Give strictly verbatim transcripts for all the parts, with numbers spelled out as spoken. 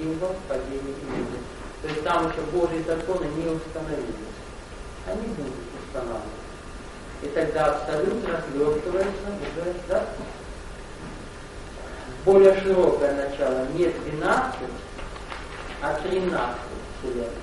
символ падения иллюзии. То есть там еще Божьи законы не установились. Они будут устанавливаться. И тогда абсолют развертывается уже, да? Более широкое начало, не двенадцать, а тринадцать вселенных.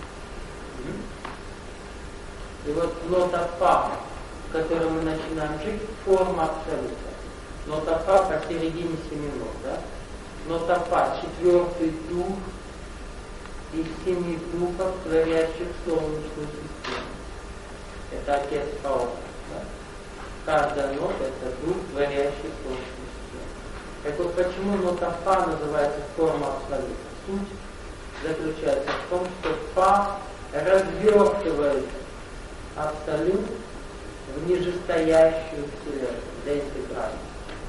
И вот нота фа, в которой мы начинаем жить, форма абсолюта. Нота фа посередине семи нот, да? Нота фа — четвертый дух из семи духов, творящих Солнечную систему. Это Отец Хаос. Да? Каждая нота — это дух, творящий Солнечную систему. Так вот, почему нота фа называется форма абсолюта? Суть заключается в том, что фа развертывает абсолют в нижестоящую вселенную, для интеграции.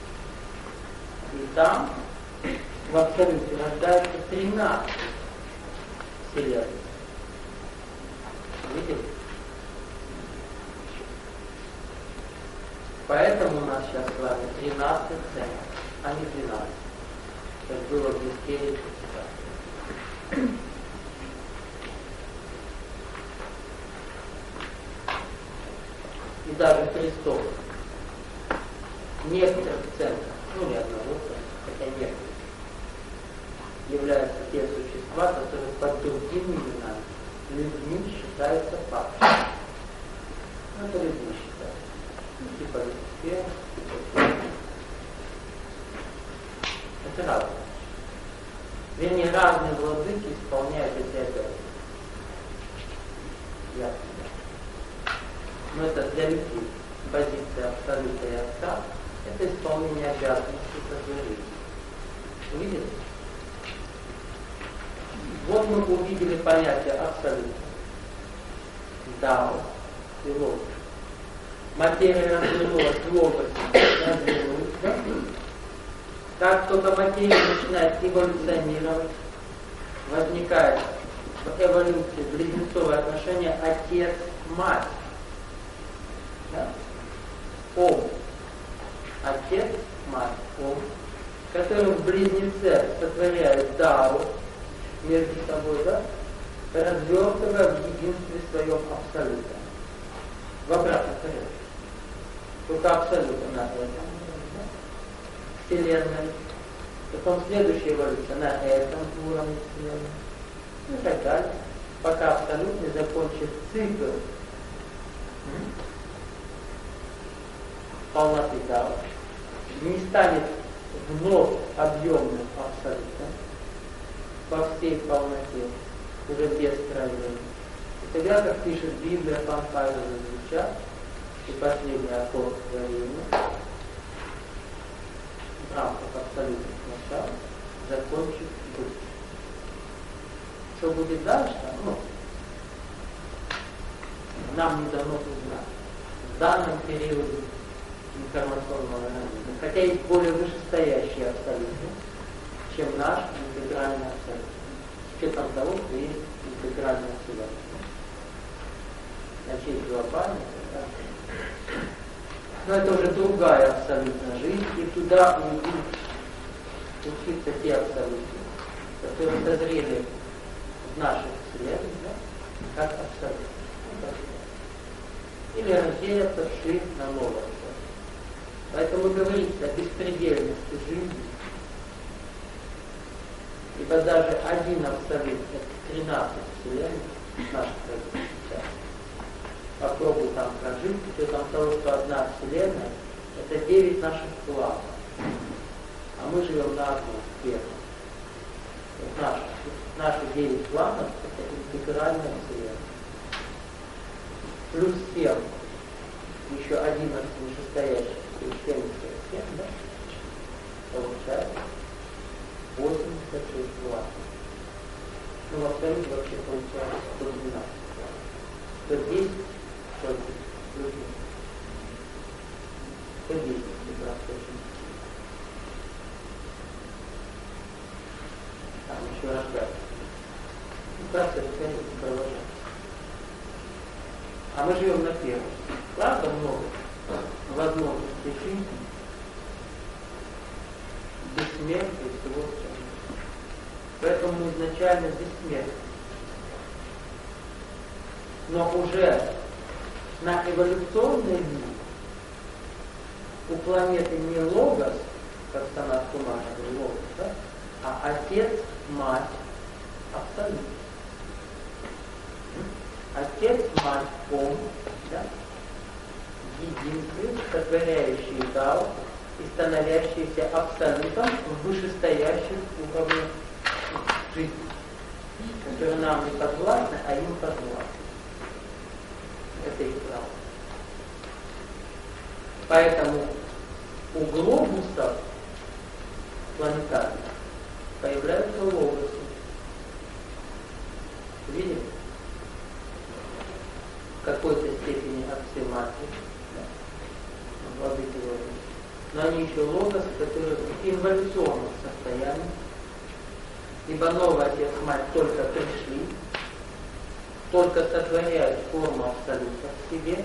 И там в абсолюте рождается тринадцать вселенных. Видите? Поэтому у нас сейчас с вами тринадцать центов, а не двенадцать. Как было в мистерии. И даже Христос в некоторых центрах, ну не одного центра, хотя некоторых, являются те существа, которые под другими именами людьми считаются падшими. Ну, это людьми считаются. Ну, типа Люцифер, типа Феникс. Это разные. Вернее, разные владыки исполняют эти обязанности. Ясно. Но это для людей позиция абсолюта и отца, это исполнение обязанностей сотворения. Увидели? Вот мы увидели понятие абсолюта. Дао и логос. Материя развернулась, логос развернулась. Да? Как только материя начинает эволюционировать, возникает в эволюции близнецовое отношение отец-мать. Да? Ом. Отец, мать, Ом, который в близнеце сотворяет Дао между собой, да? Развертывая в единстве своем абсолюта. В обратном порядке. Только абсолют у нас это. Вселенная. Потом следующая эволюция на этом уровне Вселенной. Ну и так далее. Пока абсолют не закончит цикл полноты Дао, не станет вновь объемным абсолютом во всей полноте, уже без проявления. И тогда, как пишет Библия, Пампайра звучат, и последний аккорд творения в рамках абсолютных начал закончит дух. Что будет дальше, ну, нам не дано узнать. В данном периоде информационного развития. Хотя есть более вышестоящие абсолюты, чем наш интегральный абсолют. С учетом того, что есть интегральная вселенная. Значит, есть глобальная, да? Но это уже другая абсолютная жизнь, и туда уйдут учиться те абсолюты, которые созрели в нашей вселенной, да? Как абсолют. Или рассеяться вширь на новое. Поэтому говорится о беспредельности жизни. Ибо даже один абсолют, это тринадцать вселенных, наших сейчас. Попробуй там прожить, с учетом того, что одна вселенная, это девять наших планов. А мы живем на одном, первом. Вот наши, наши девять планов, это интегральная вселенная. Плюс семь, еще одиннадцать нижестоящих. семьдесят семь, да? Получается восемьдесят шесть классов. Ну, в абсолюте вообще получается сто двенадцать классов. сто десять, сто десять, плюс сто десять, как раз очень. Там еще рождается. Ну, процесс, конечно, продолжается. А мы живем на первом. Правда, много возможностей жизни, бессмертия и всего остального. Поэтому мы изначально бессмертны. Но уже на эволюционной линии у планеты не логос, как Санат Кумара говорил, логос, да? А отец, мать, абсолютно. Отец, мать, Ом, да? Единцы, сотворяющие Дао и становящиеся абсолютом в вышестоящих уровнях жизни, которые нам не подвластны, а им подвластны. Это их право. Поэтому у глобусов планетарных появляются логосы. Видите? В какой-то степени аксиоматии. Да? Но они еще логосы, которые в инволюционном состоянии. Ибо новый отец и мать только пришли, только сотворяют форму абсолюта в себе.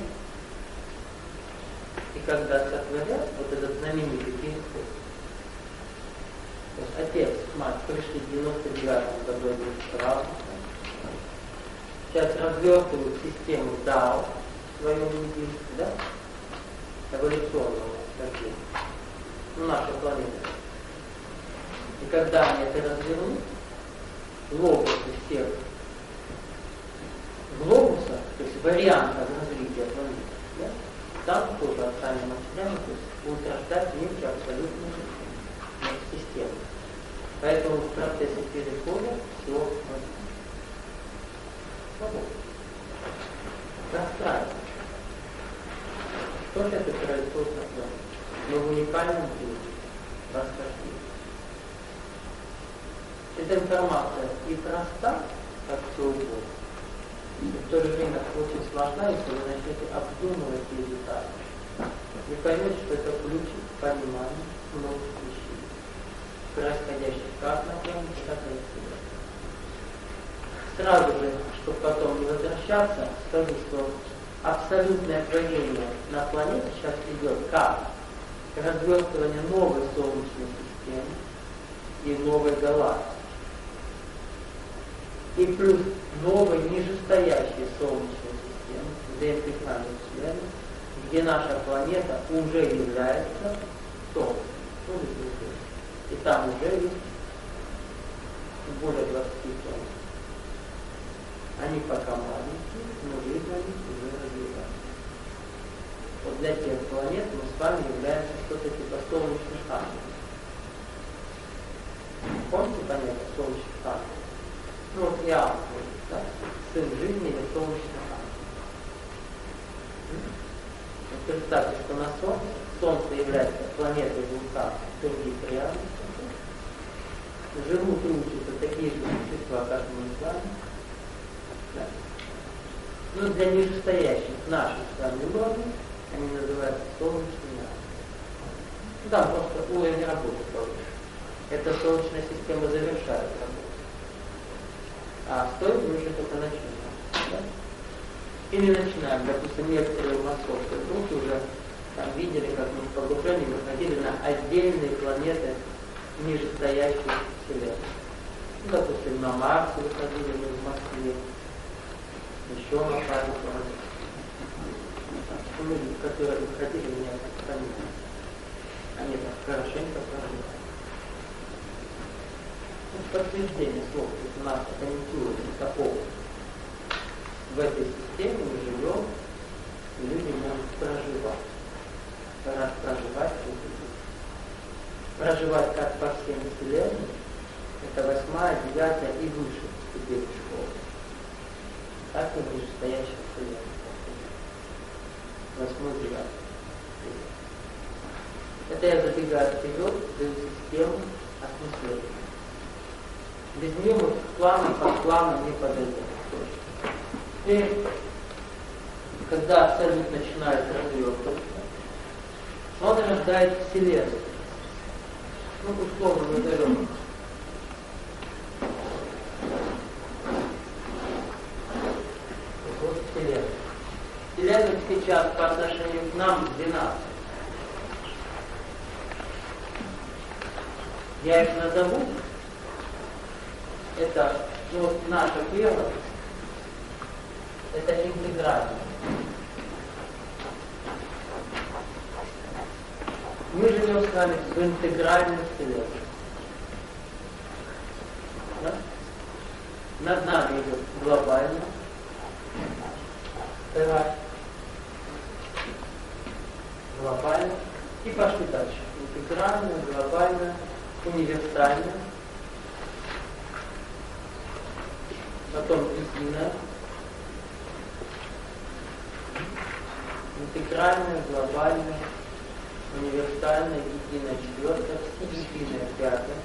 И когда сотворят, вот этот знаменитый переход, то есть отец, мать пришли в девяносто девятом году сразу, сейчас развертывают систему Дао в своем единстве, да? Эволюционного расхождения. Ну, наша планета. И когда они это развернут, логосы всех глобусов, то есть вариантов развития планеты, да? Там тоже отцами матерями, то есть будут рождать некие абсолютные системы. Поэтому в процессе перехода все свободно. Пространство. Что же это происходит на плане? Но в уникальном виде расхождения. Эта информация и проста, как все угодно, и в то же время очень сложна, если вы начнете обдумывать ее детали. Вы поймете, что это ключик к пониманию многих вещей, происходящих как на планете, так и на Вселенной. Сразу же, чтобы потом не возвращаться, скажу, что абсолютное творение на планете сейчас идет как развертывание новой Солнечной системы и новой галактики. И плюс новой нижестоящей Солнечной системы, взаимопреклонной Вселенной, где наша планета уже является Солнцем. И там уже есть более двадцати планет. Они пока маленькие, но видно, они уже развиваются. Вот для тех планет мы с вами являемся что-то типа солнечных ангелов. Помните понятие солнечных ангелов? Ну вот я, да? Сын жизни или солнечных ангелов. Вот представьте, что на Солнце, Солнце является планетой вулкана, других реальностей. Живут, учатся такие же существа, как мы с вами. Да. Но для нижестоящих наших с вами уровней они называются солнечными ангелами. Да, просто уровень работы повыше. Эта солнечная система завершает работу. А стоит мы уже только начинаем. Да? Или начинаем, допустим, некоторые московские группы уже там видели, как мы в погружении выходили на отдельные планеты нижестоящих Вселенной. Ну, допустим, на Марсе выходили мы в Москве, еще на пару планет. Люди, которые выходили, меня сохранили. Они так хорошенько проживают. Подтверждение слов, то есть у нас конъюнктура такого. В этой системе мы живем, и люди могут проживать. Раз проживать, проживать как по всем вселенным, это восьмая, девятая и выше ступень школы. Так и вышестоящая вселенная. Восьмой, девятый. Это я забегаю вперед, даю систему осмысления. Без нее мы планом по плану не подойдем. И когда абсолют начинает развиваться, он рождает Вселенную. Ну, условно назовем. Вот Вселенная. Вселенная сейчас по отношению к нам двенадцать. Я их назову. это, ну, вот наше тело, это интегрально. Мы живем с вами в интегральной вселенной. Да? Над нами идет глобально. Давай. Глобально. И пошли дальше. Интегрально, глобально, универсально. Потом единое. Интегральное, глобальное, универсальное, единое, четвертое, единое, пятое.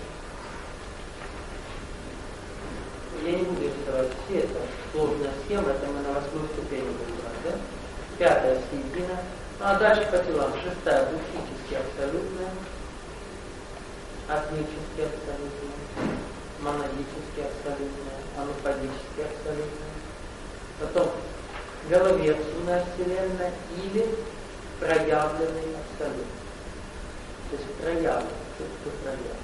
Я не буду рисовать все, это сложная схема, это мы на восьмой ступени будем брать, да? Пятая середина. Ну а дальше по телам. Шестая бухически абсолютная, атмически абсолютная, монадически абсолютная, анупадически абсолютная. Потом головерцунная вселенная или проявленный абсолют. То есть проявленный, что проявленный.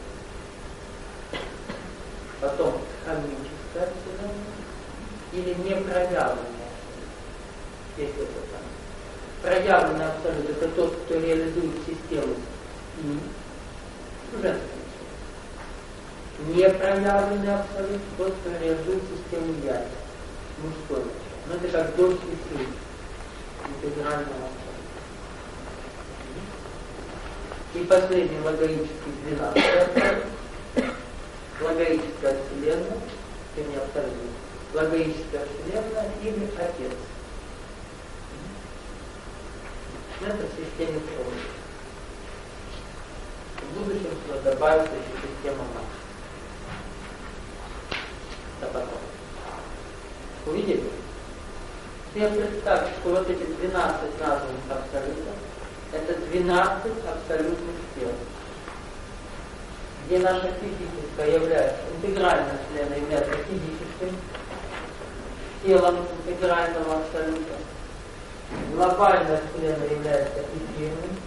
Потом хамическая вселенная или непроявленная. Есть это там. Проявленный абсолют это тот, кто реализует систему И, женский. Непроявленный абсолют тот, кто реализует систему Я, мужской начало. Но это как дождь и снег интегрального абсолюта. И последний логоический двенадцатый абсолют. Логоическая вселенная, вернее абсолютно, логоическая вселенная или Отец. Это в системе крови. В будущем сюда добавится еще система Макс. Это потом. Увидели? Теперь представьте, что вот эти двенадцать названных абсолютов, это двенадцать абсолютных тел. Где наша физическая является, интегральная вселенная является физическим телом интегрального абсолюта. Глобальная вселенная является эфирным.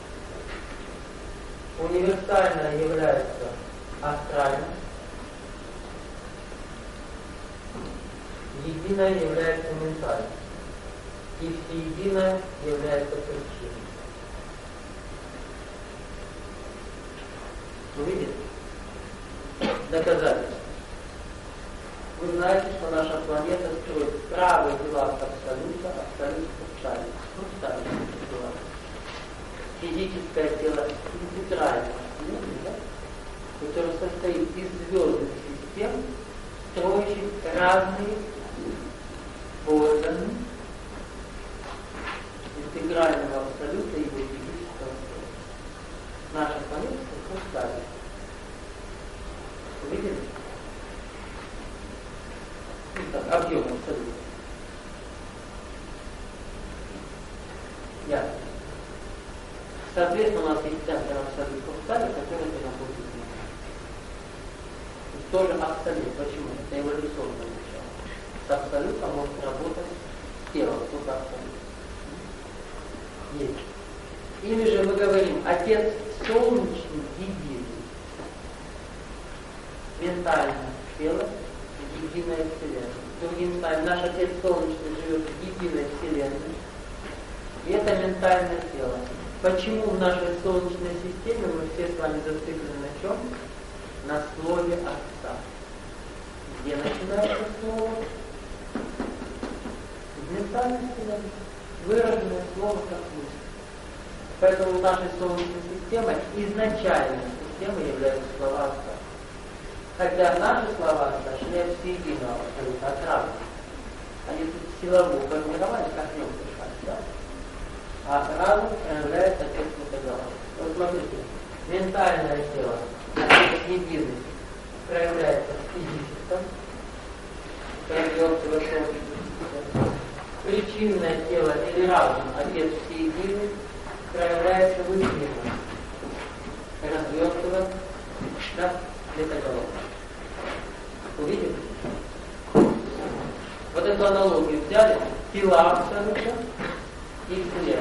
Универсальная является астральным. Единое является ментальным. И всеединое является причиной. Вы видите? Доказательство. Вы знаете, что наша планета строит правый глаз абсолюта, абсолют хрусталик. Хрусталик глаз. Физическое тело интегральное, да? Которое состоит из звездных систем, строящих разные органы интегрального абсолюта и его физического тела. Наша планета хрусталик. Видели? Ну, так, объем абсолютно. Ясно. Соответственно, у нас есть центр абсолют хрусталик, который это находится. Тоже абсолют. Почему? Это эволюционное начало. С абсолютом может работать тело, только абсолют. Есть. Или же мы говорим, Отец солнечный единый. Ментальное тело, единая вселенная. Другим словом, наш Отец солнечный живет в единой вселенной. И это ментальное тело. Почему в нашей Солнечной системе мы все с вами зациклены на чем? На слове Отца. Где начинается слово? В ментальной вселенной. Выраженное слово как мысль. Поэтому нашей Солнечной системой изначальной системой являются слова Отца. Хотя наши слова Отца шляют с единого абсолютно от разных. Они тут силового формирования, как в нем дышать, да? А разум проявляется Отец Метагалактики. Вот смотрите, ментальное тело, Отец единый, проявляется в физическом, проявляется в высоком. Причинное тело или разум, Отец всеединый, проявляется в эфирном. Развертывает, да, метаголовка. Увидели? Вот эту аналогию взяли, тела абсолютно и вселенная.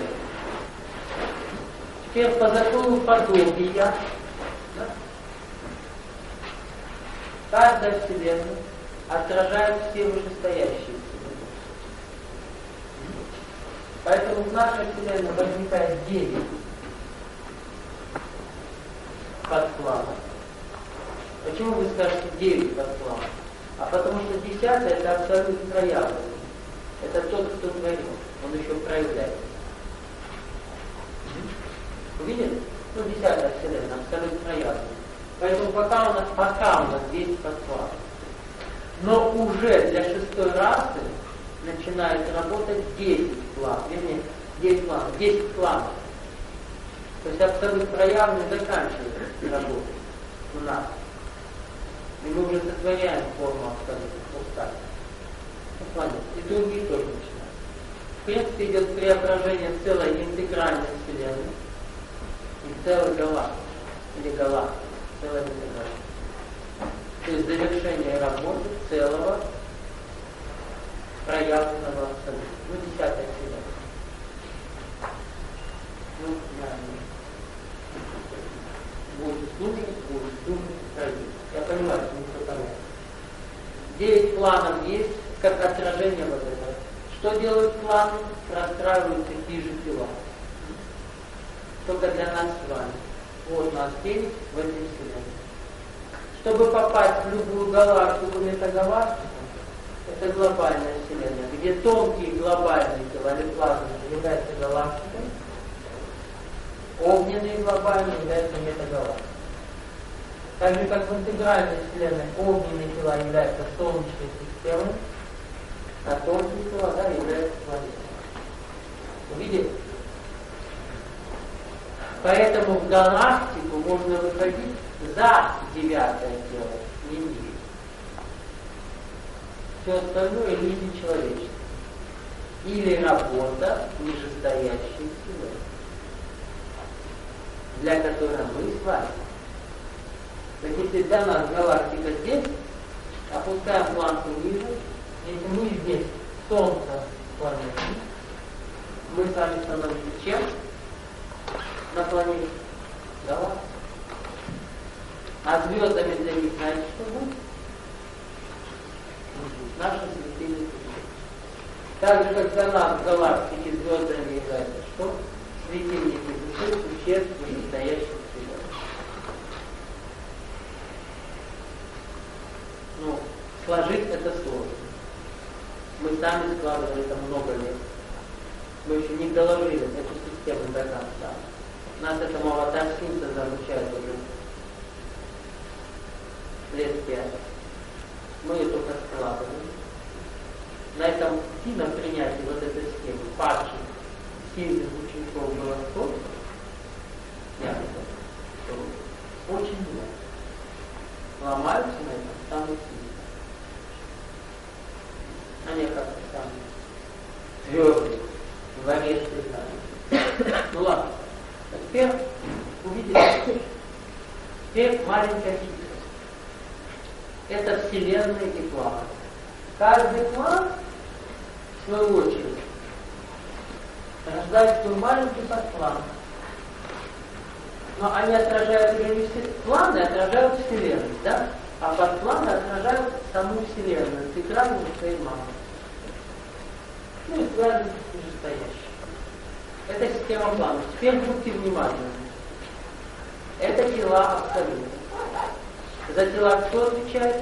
Теперь по закону подобия, да, Каждая Вселенная отражает все вышестоящие Вселенные. Поэтому в нашей Вселенной возникает девять подпланов. Почему вы скажете девять подпланов? А потому что десятый это абсолютно проявленный. Это тот, кто творит. Он еще проявляется. Увидели? Ну, десятая Вселенная, абсолютно проявленная. Поэтому пока у нас, пока у нас десять подпланов. Но уже для шестой расы начинает работать десять планов. Вернее, десять планов, десять планов. То есть абсолютно проявленный заканчивает работу у нас. И мы уже сотворяем форму абсолютно пустоты. И другие тоже начинают. В принципе, идет преображение целой интегральной Вселенной и целой галактики. Или галактики. Целой интегральной. То есть завершение работы целого проявленного абсолютно. Ну, десятая Вселенная. Ну, наверное. Будет слушать, будет слушать, пройдет. Я понимаю, что не все понятно. Девять планов есть, как отражение вот этого. Что делают планы? Расстраивают такие же тела. Только для нас с вами. Вот нас девять в этой Вселенной. Чтобы попасть в любую галактику, метагалактику, это глобальная Вселенная, где тонкие глобальные тела или плазмы являются галактикой, огненные глобальные являются метагалактикой. Так же, как в интегральной Вселенной огненные тела являются Солнечной системой, а тонкие тела, да, являются планетой. Увидели? Поэтому в галактику можно выходить за девятое тело, не ниже. Все остальное иллюзии человечества. Или работа нижестоящей силы, для которой мы с вами. Так если для нас галактика здесь, опускаем планку ниже, если мы здесь Солнце планеты, мы с вами становимся чем на планете? Галактика. А звездами для них знаете, что будет? Наши светильники. Так же, как для нас в галактике звездами являются что? Светильники души, существ, настоящих вселенных. Ну, сложить это сложно. Мы сами складывали это много лет. Мы еще не доложили эту систему до конца. Нас этому аватар синтеза обучают уже лет пять. Мы ее только складываем. На этом пути, на принятии вот этой схемы, падших синтез учеников было столько, что очень много. Ломаются на этом самые сильные. Они как самые твердые, дворецкие знания. Ну ладно. А теперь увидели. Теперь маленькая хитрость. Это вселенные и планы. Каждый план, в свою очередь, рождает свой маленький подплан. Но они отражают уже не все. Планы отражают Вселенную, да? А подпланы отражают саму Вселенную, интегральную своей мамы. Ну и правильно нижестоящие. Это система планов. Теперь будьте внимательны. Это тела абсолютно. За тела кто отвечает?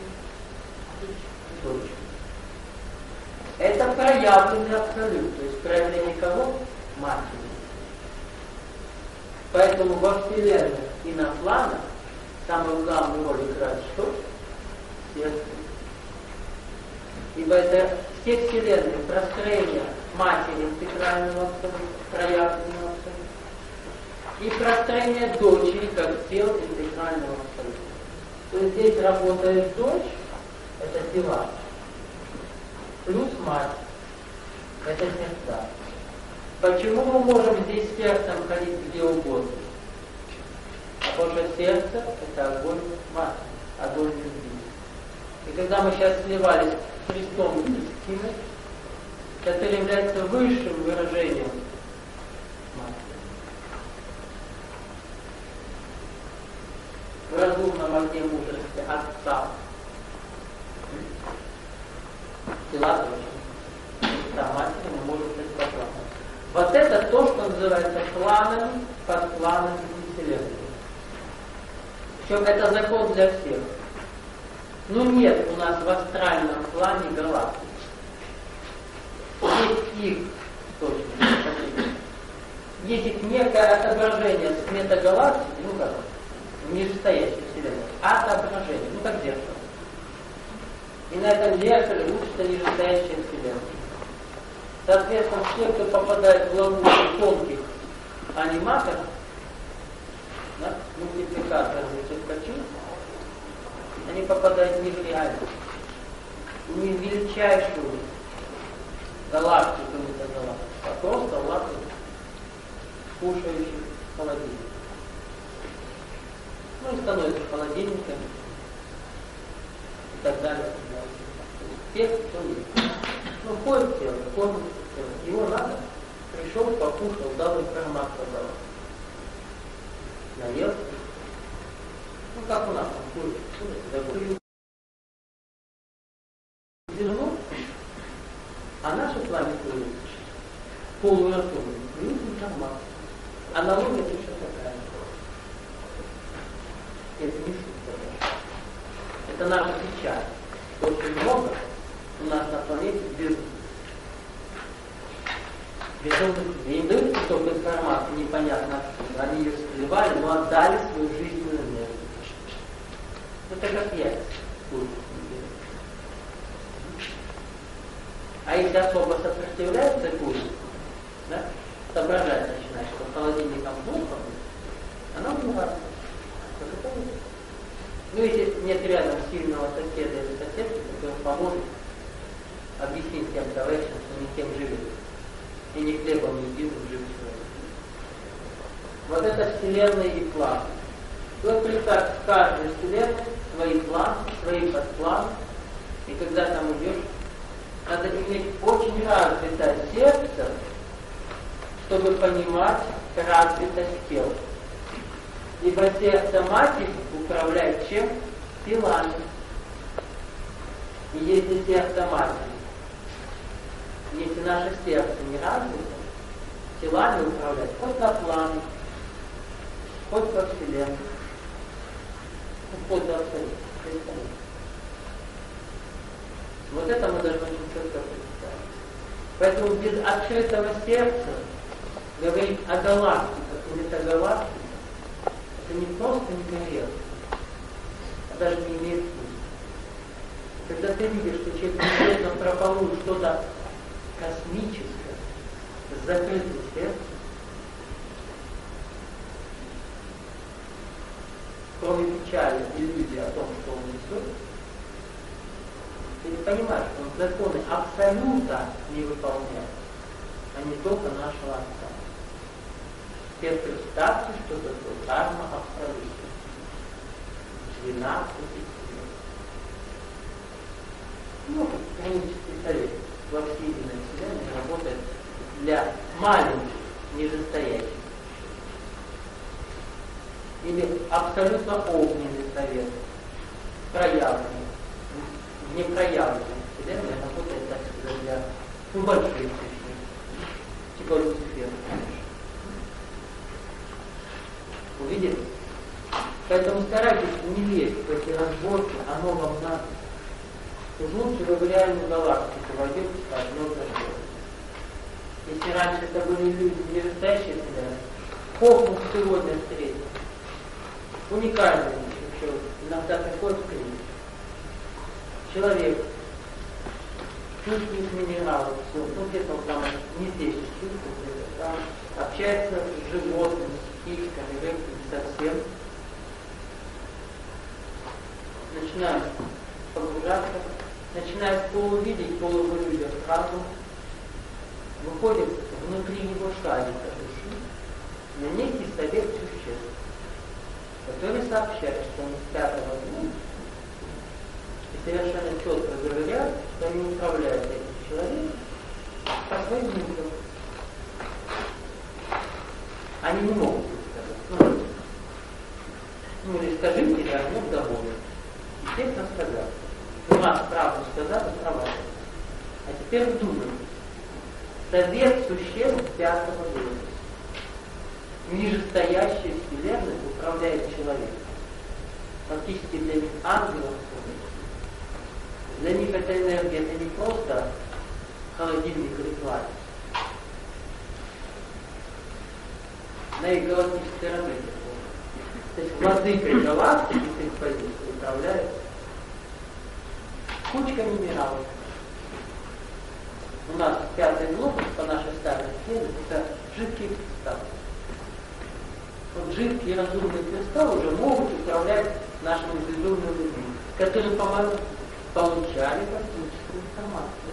Точно. Это проявленный абсолют. То есть проявление кого? Матери. Поэтому во Вселенной и на планах самую главную роль играет что? Сердце. Ибо это все Вселенные, простроение матери интегрального абсолюта, проявленного абсолюта, и простроение дочери как тел интегрального абсолюта. То есть здесь работает дочь, это тела, плюс мать, это сердца. Почему мы можем здесь сердцем ходить где угодно? Потому что сердце – это огонь матери, огонь любви. И когда мы сейчас сливались с Христом истины, который является высшим выражением матери, в разумном огне мудрости Отца, называется планами, подпланами Вселенной. Причем это закон для всех. Ну нет у нас в астральном плане галактик. Есть их точно. Есть их некое отображение с метагалактики, ну как, в нижестоящей Вселенной. Отображение, ну как зеркало. И на этом зеркале учится нижестоящая Вселенная. Соответственно, все, кто попадает в ловушку тонких аниматоров, да, мультипликаторов этих качей, они попадают не в реальность, не в величайшую галактику, это галактику, а просто в лапы кушающих холодильник. Ну и становятся холодильниками и так далее. Тех, кто есть. Ну, ходит в тело, кормит тело. Его надо, пришел, покушал, дал информацию, дал. Наелся. Ну, как у нас, он курит, курит, зерно, а наши с вами курят полуразумные, курят информацию. Аналогия точно такая. Это не шутка. Это наша печаль. Очень много у нас на планете безумных. Безумных людей. Им дают столько информации, непонятно откуда. Они ее скрывали, но отдали свою жизненную энергию. Это как яйца. А если особо сопротивляется курс, да, соображать начинает, что холодильником плохо, она умирает. Как это будет? Ну, если нет рядом сильного соседа или соседки, который поможет объяснить тем товарищам, что не тем живет. И не хлебом единым жив человек. Вот это Вселенная и планы. Вот представь, в каждой Вселенной свои планы, свои подпланы. И когда там идешь, надо иметь очень развитое сердце, чтобы понимать развитость тела. Ибо сердце матери управляет чем? Телами. И если сердце матери, если наше сердце не развито, телами управлять хоть на плане, хоть по Вселенной, хоть до абсолюта. Вот это мы должны очень четко представить. Поэтому без открытого сердца говорить о галактиках или метагалактиках, это не просто некорректно, а даже не имеет смысла. Когда ты видишь, что человек неизвестно прополует что-то космическое с закрытым сердцем, кроме печали, иллюзии о том, что он несет, ты не понимаешь, что он законы абсолюта не выполняет, а не только нашего Отца. Теперь представьте, что такое карма абсолюта. двенадцать лет. Ну, хронический совет во всей единой Вселенной работает для маленьких, нижестоящих. Или абсолютно огненный совет, проявленный. В непроявленной Вселенной работает, так сказать, для ну, больших существ, типа Люцифера. Увидели? Поэтому старайтесь не лезть в эти разборки, оно вам надо. Уж лучше вы в реальную галактику войдете, одно зажжете. Если раньше это были люди нижестоящие Вселенной, космос сегодня встретил. Уникальный еще, иногда приходит к ним. Человек чувствует минералы, все, ну где-то он там не здесь чувствует, где-то там, общается с животными, с птичками, рыбками, совсем. Начинает погружаться, начинает полувидеть, полувыживать разум, выходит внутри него шарика души, на некий совет существ, который сообщает, что он с пятого дня и совершенно четко говорят, что они управляют этим человеком по своим мыслям. Они не могут сказать. Ну, ну или скажите, я не доволен. Естественно, сказал. Ну, раз правду сказали, права. А теперь думаем. Совет существ пятого года. нижестоящей Вселенной управляет человеком. Фактически для них ангелов. Для них эта энергия это не просто холодильник ритуала. На их галактической работе. То есть владыкой галактики с их позиции управляет кучка минералов. У нас пятый глобус по нашей старой схеме это жидкий кристалл. Вот жидкие разумные кристаллы уже могут управлять нашими безумными людьми, которые, по-моему, получали космическую информацию.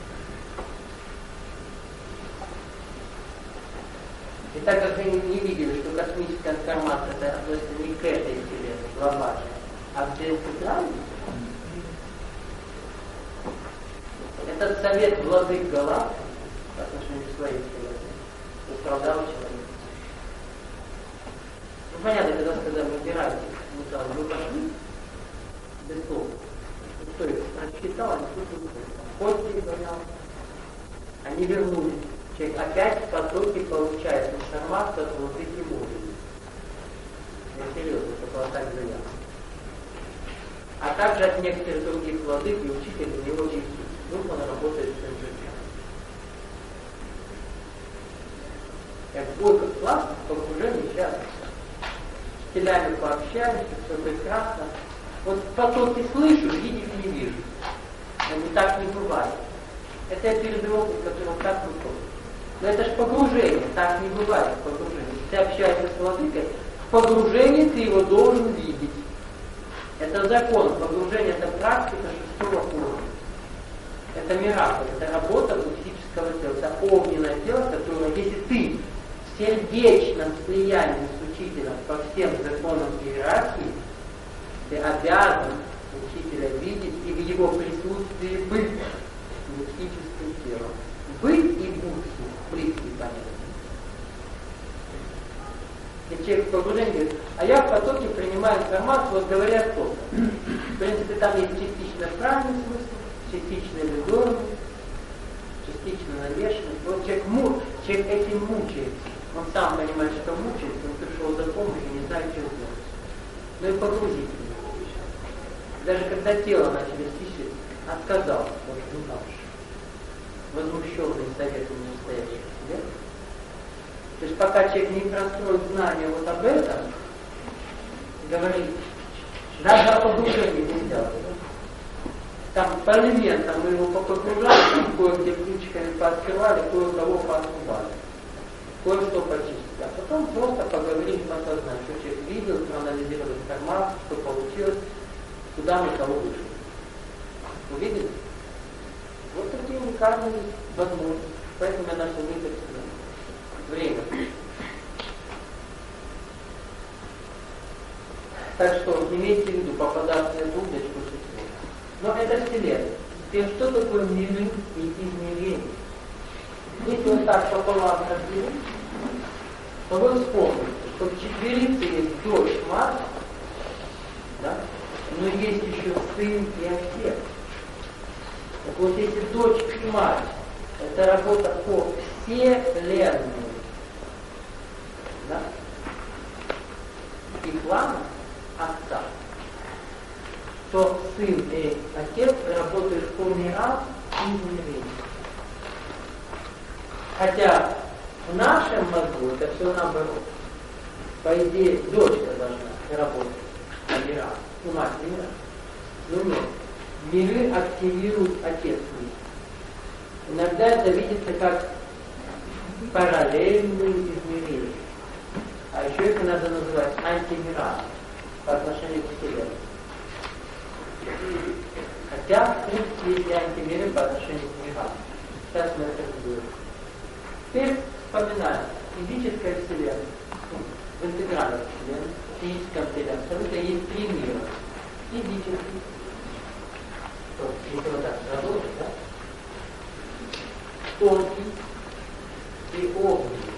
И так как они не видели, что космическая информация это относится не к этой вселенной глобальной, а к центральной, этот совет владык галактики по отношению к своей вселенной управлял человеком. Ну понятно, когда сказали, выбирайте, мы сказали, вы пошли без слов. Кто их прочитал, они тут Кости гонял. Они вернулись. Человек опять в потоке получает информацию от владыки мудрости. Я серьезно, это было так заявлено. А также от некоторых других владык и учителей его чистить. Вдруг он работает с тем же делом. Как бой как класс, погружение сейчас. С телями пообщаемся, все прекрасно. Вот в потоке слышу, видеть не вижу. Но не так не бывает. Это я передаю опыт, который так выходит. Но это же погружение, так не бывает в погружении. Если ты общаешься с владыкой, в погружении ты его должен видеть. Это закон. Погружение это практика шестого уровня. Это миракл, это работа психического тела, это огненное тело, которое, если ты в сердечном слиянии с учителем по всем законам иерархии, ты обязан учителя видеть и в его присутствии быть мистическим телом. Быть и будь близкие понятия. И человек в погружении говорит, а я в потоке принимаю информацию, вот говорят кто-то. В принципе, там есть частично правильный смысл, частично иллюзорный, частично навешенный. Вот человек, му, человек этим мучается. Он сам понимает, что мучается, он пришел за помощью и не знает, что сделать. Но и погрузить не хочет. Даже когда тело начали стишить, отказался, потому что не дальше. Возмущенный советом настоящих себе. То есть пока человек не простроит знания вот об этом, говорит, даже о погружении нельзя. Там по элементам мы его попогружали, кое-где ключиками пооткрывали, кое-кого пооткрывали. Кое-что почистили. А потом просто поговорим по сознанию, что человек видел, проанализировал информацию, что получилось, куда мы кого вышли. Увидели? Вот такие уникальные возможности. Поэтому я начал выйти сюда. Время. Так что имейте в виду, попадаться в эту удочку число. Но это Вселенная. Теперь что такое миры и измерения? Если вот так пополам разделить, то вы вспомните, что в четверице есть дочь Марс, да? Но есть еще сын и отец. Так вот, если дочь и мать, это работа по вселенной, да? И плану отца, то сын и отец работают по мирам и измерениям. Хотя в нашем мозгу это все наоборот. По идее, дочка должна работать по мирам, у мать мира. Но нет. Миры активирует отец мира. Иногда это видится как параллельные измерения. А еще их надо называть антимирами по отношению к Вселенной. Хотя, в принципе, есть и антимиры по отношению к мирам. Сейчас мы это разберем. Теперь вспоминаем. Физическая Вселенная. В интегральной Вселенной, в физическом Вселенной. Абсолютно есть три мира. Физический. Если вот так продолжить, да? Тонкий и огненный.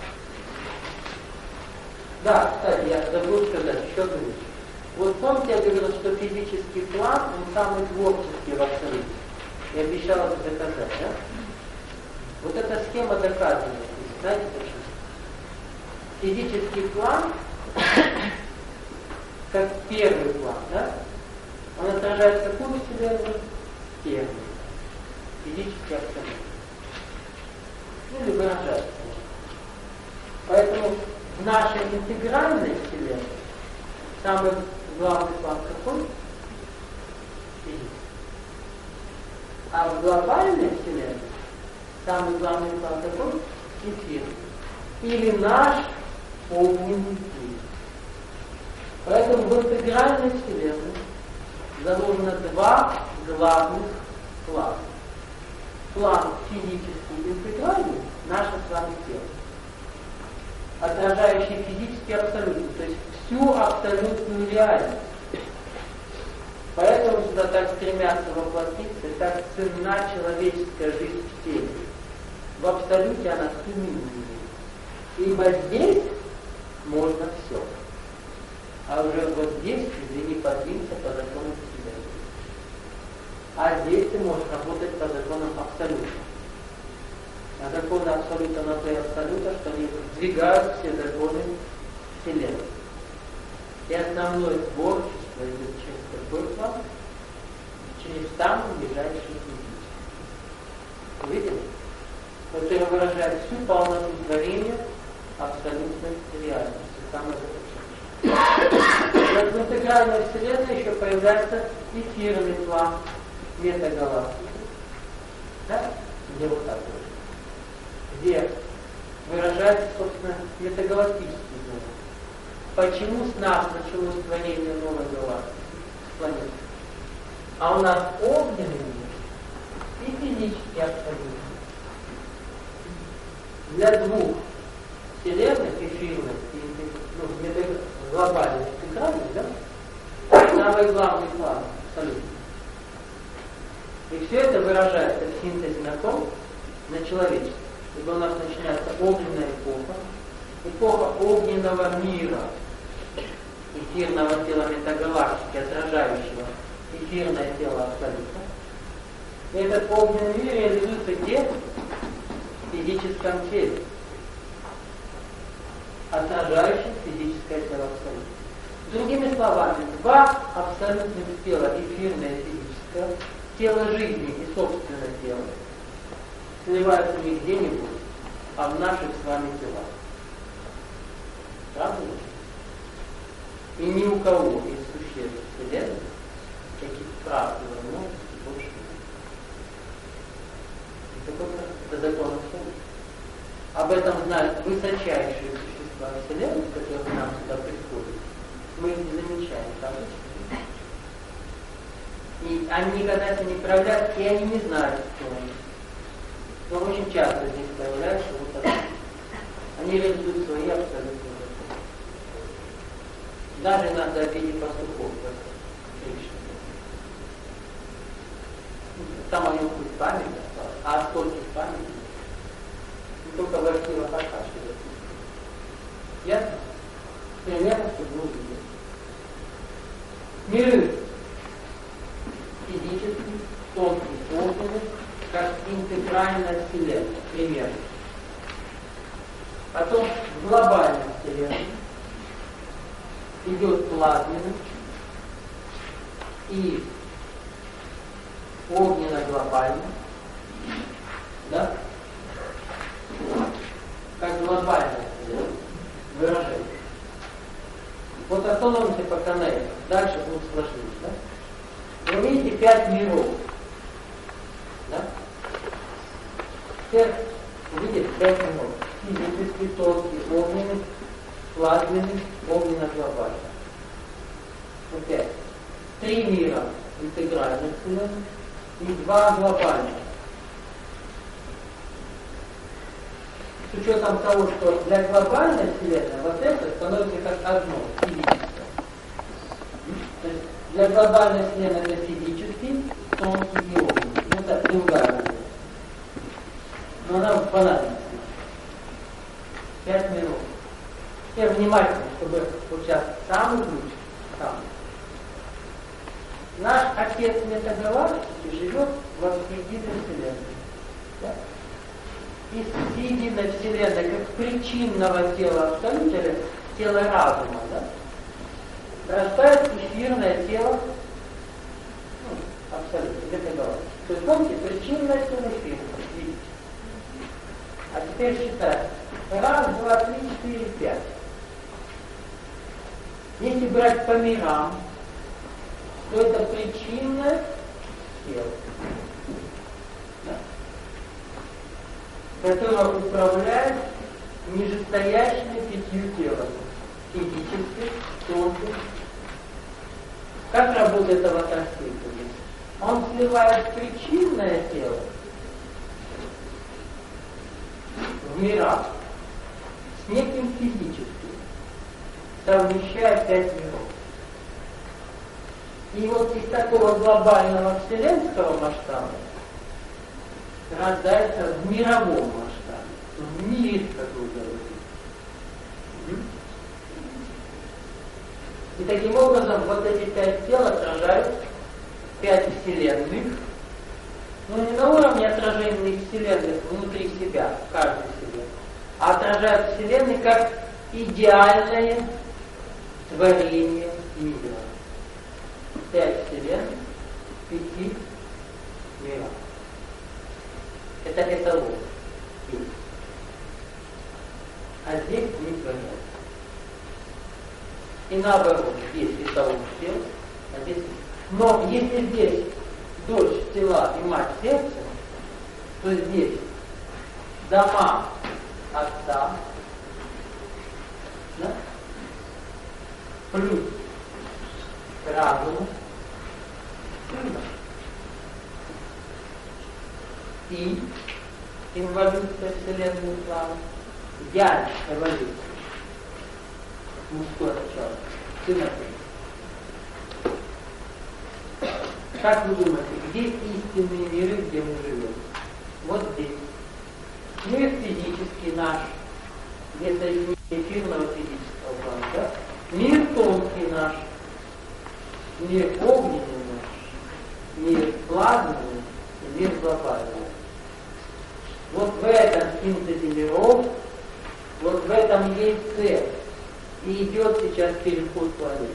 Да, кстати, я забыл сказать еще одну вещь. Вот помните, я говорил, что физический план, он самый творческий в открытии. Я обещал это доказать, да? Вот эта схема доказывает. Знаете почему? физический план, как первый план, да? Он отражает какую вселенную? Первую. Физический абсолют. Или выражается. Поэтому в нашей интегральной вселенной самый главный план какой? Физический. А в глобальной вселенной самый главный план какой? Эфирный. Или наш огненный путь. Поэтому в интегральной вселенной заложено два главных плана. План физический интегральный, наше с вами тело, отражающий физический абсолютно, то есть всю абсолютную реальность. Поэтому сюда так стремятся воплотиться, так ценна человеческая жизнь в теле. В абсолюте она суммирует. Ибо здесь можно все. А уже вот здесь ты не подвинься по законам вселенной. А здесь ты можешь работать по законам абсолюта. А законы абсолюта на то и абсолюта, что они сдвигают все законы вселенной. И основное творчество идет через какой план? Через самый ближайший физический. Увидели? Который выражает всю полноту творения абсолютной реальности. Самое заключение. В интегральной вселенной еще появляется эфирный план метагалактики. Да? Где вот так вот. Где выражается, собственно, метагалактический зон. Почему с нас началось творение новой галактики, планеты? А у нас огненный мир и физический абсолютно. Для двух вселенных, эфирных и ну, глобальных, интегральных, да? Самый главный план абсолютно. И все это выражается в синтезе на ком? На человечестве. Ибо у нас начинается огненная эпоха, эпоха огненного мира, эфирного тела метагалактики, отражающего эфирное тело абсолютно. И этот огненный мир реализуется где? В физическом теле, отражающем физическое тело абсолютно. Другими словами, два абсолютных тела, эфирное и физическое, тело жизни и собственное тело, сливаются не где-нибудь, а в наших с вами телах. Правда? И ни у кого из существ Вселенной таких прав и возможностей больше нет. Это закон абсолюта. Об этом знают высочайшие существа Вселенной, которые к нам сюда приходят. Мы их не замечаем, правда? И они никогда это не проявляют, и они не знают, кто они. Но очень часто здесь появляются вот так. Они реализуют свои абсолютные законы. Даже иногда в виде пастухов. Там они будет память, а осколки памяти не только в архивах откашивают. Ясно? Примерно, чтобы вы увидели. Миры физический, тонкий, огненный, как интегральная вселенная, примерно. Потом глобальная вселенная идет плазменный и огненно-глобальный, да? Как глобальная вселенная, выражение. Вот остановимся по канале, дальше будет сложнее, да? Вы видите пять миров. Да? Теперь увидите пять миров. Физический, тонкий, огненный, плазменный, огненно-глобальный. Опять. Три мира интегральных вселенных и два глобальных. С учетом того, что для глобальной вселенной вот это становится как одно, физическое. То есть для глобальной вселенной это физический, тонкий и огненный. Ну, это другая вселенная. Но она понадобится. Пять минут. Теперь внимательно, чтобы вот сейчас самый лучший, самый. Наш отец метагалактики живет во всеединой вселенной. Да? из единой Вселенной, как причинного тела абсолюта, или тела разума, да, рождает эфирное тело, ну, абсолютно, где-то говорит. То есть, помните, причинное тело эфирное, видите. А теперь считаем. Раз, два, три, четыре, пять. Если брать по мирам, то это причинное тело, да, которое управляет нижестоящими пятью телами. Физически, тонким. Как работает аватарский? Он сливает причинное тело в мирах с неким физическим, совмещая пять миров. И вот из такого глобального вселенского масштаба рождается в мировом масштабе, в мире, как вы говорите. И таким образом вот эти пять тел отражают пять вселенных, но не на уровне отражения вселенных внутри себя, в каждой вселенной, а отражают вселенные как идеальное творение мира. Пять вселенных, пяти миров. Это эталон. А здесь не творят. И наоборот, здесь эталон тел, а здесь. Но если здесь дочь тела и мать сердца, то здесь дома отца, да? Плюс разум, и инволюция вселенной плана, я эволюция, мужское начало, сына. Как вы думаете, где истинные миры, где мы живем? Вот здесь. Мир физический наш, где соединение эфирного физического плана, да? Мир тонкий наш, мир огненный наш, мир плазменный и мир глобальный. Вот в этом синтезе миров, вот в этом есть цель. И идет сейчас переход планеты.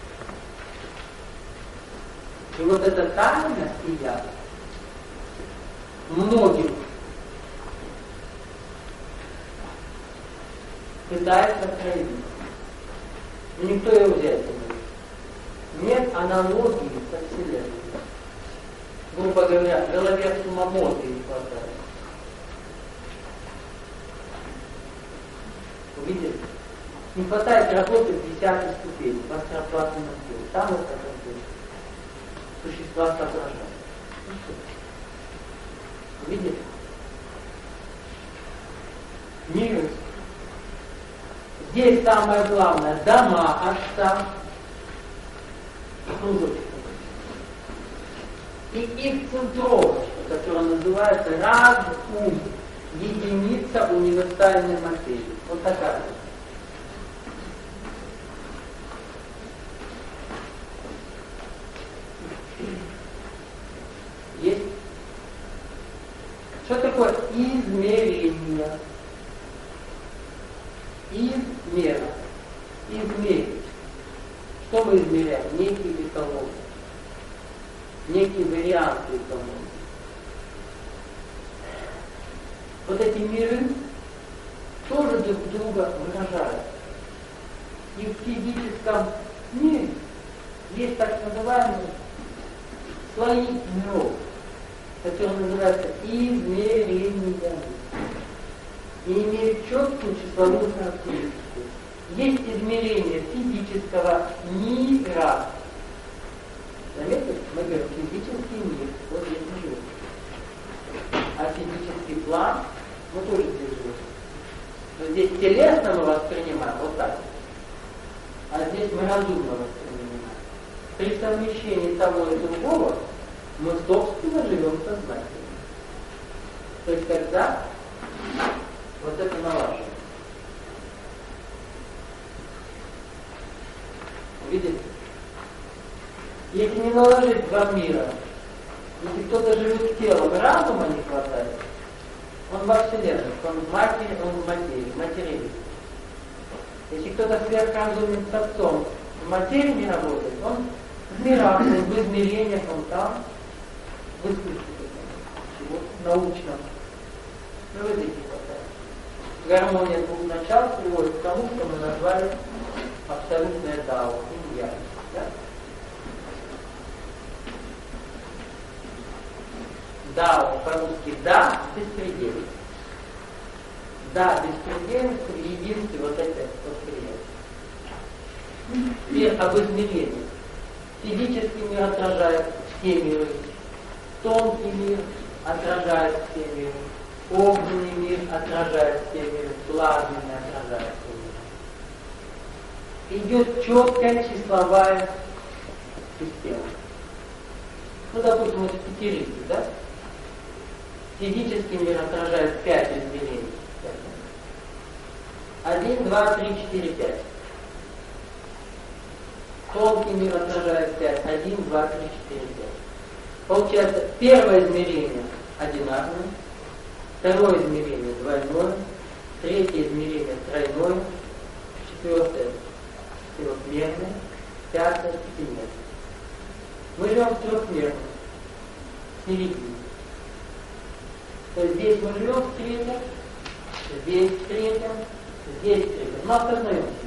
И вот эта тайна сидят многим пытается проявить. Но никто ее взять не может. Нет аналогии со Вселенной. Грубо говоря, в голове сумамото не хватает. Увидели? Не хватает работы в десятой ступени, постарплатной ступени. Там вот такая существа соображают. Видите? Мир. Здесь самое главное — дома отца, и их центровочка, которая называется разум, единица универсальной материи. Вот такая. Есть? Что такое измерение? Измера. Измерить. Что мы измеряем? Некий эталон. Некий вариант эталона. Вот эти миры тоже друг друга выражают. И в физическом мире есть так называемые слои миров, которые называются измерениями и имеют четкую числовую характеристику. Есть измерение физического мира. Заметьте, мы говорим физический мир, вот здесь мы живем. А физический план мы тоже здесь живем. Но здесь телесно мы воспринимаем вот так. А здесь мы разумно воспринимаем. При совмещении того и другого мы, собственно, живем сознательно. То есть, когда вот это налаживается. Видите? Если не наложить два мира, если кто-то живет телом, разума не хватает, Он во Вселенной, он в матери, он в материи, материалист. Если кто-то сверхразумен с отцом в материи не работает, он в мирах, он в измерениях, он там, в искусстве, в научном. Ну, вы видите, какая. Гармония двух начал приводит к тому, что мы назвали абсолютное дао, инь-янь. Да? Дао по-русски «да» беспредельность. Да, беспредельность в единстве вот это восприятие. Теперь об измерении. Физический мир отражает все миры, тонкий мир отражает все миры, огненный мир отражает все миры, плазменный отражает все миры. Идет четкая числовая система. Ну, допустим, вот пятерики, да? Физический мир отражает пять измерений. Один, два, три, четыре, пять. Тонкий мир отражает пять. Один, два, три, четыре, пять. Получается, первое измерение одинаковое, второе измерение двойное, третье измерение тройное, четвертое трехмерное, пятое пятимерное. Мы живем в трехмерном, в середине. То есть здесь мы живем в третьем, здесь в третьем, здесь в третьем. Но осознаем себе.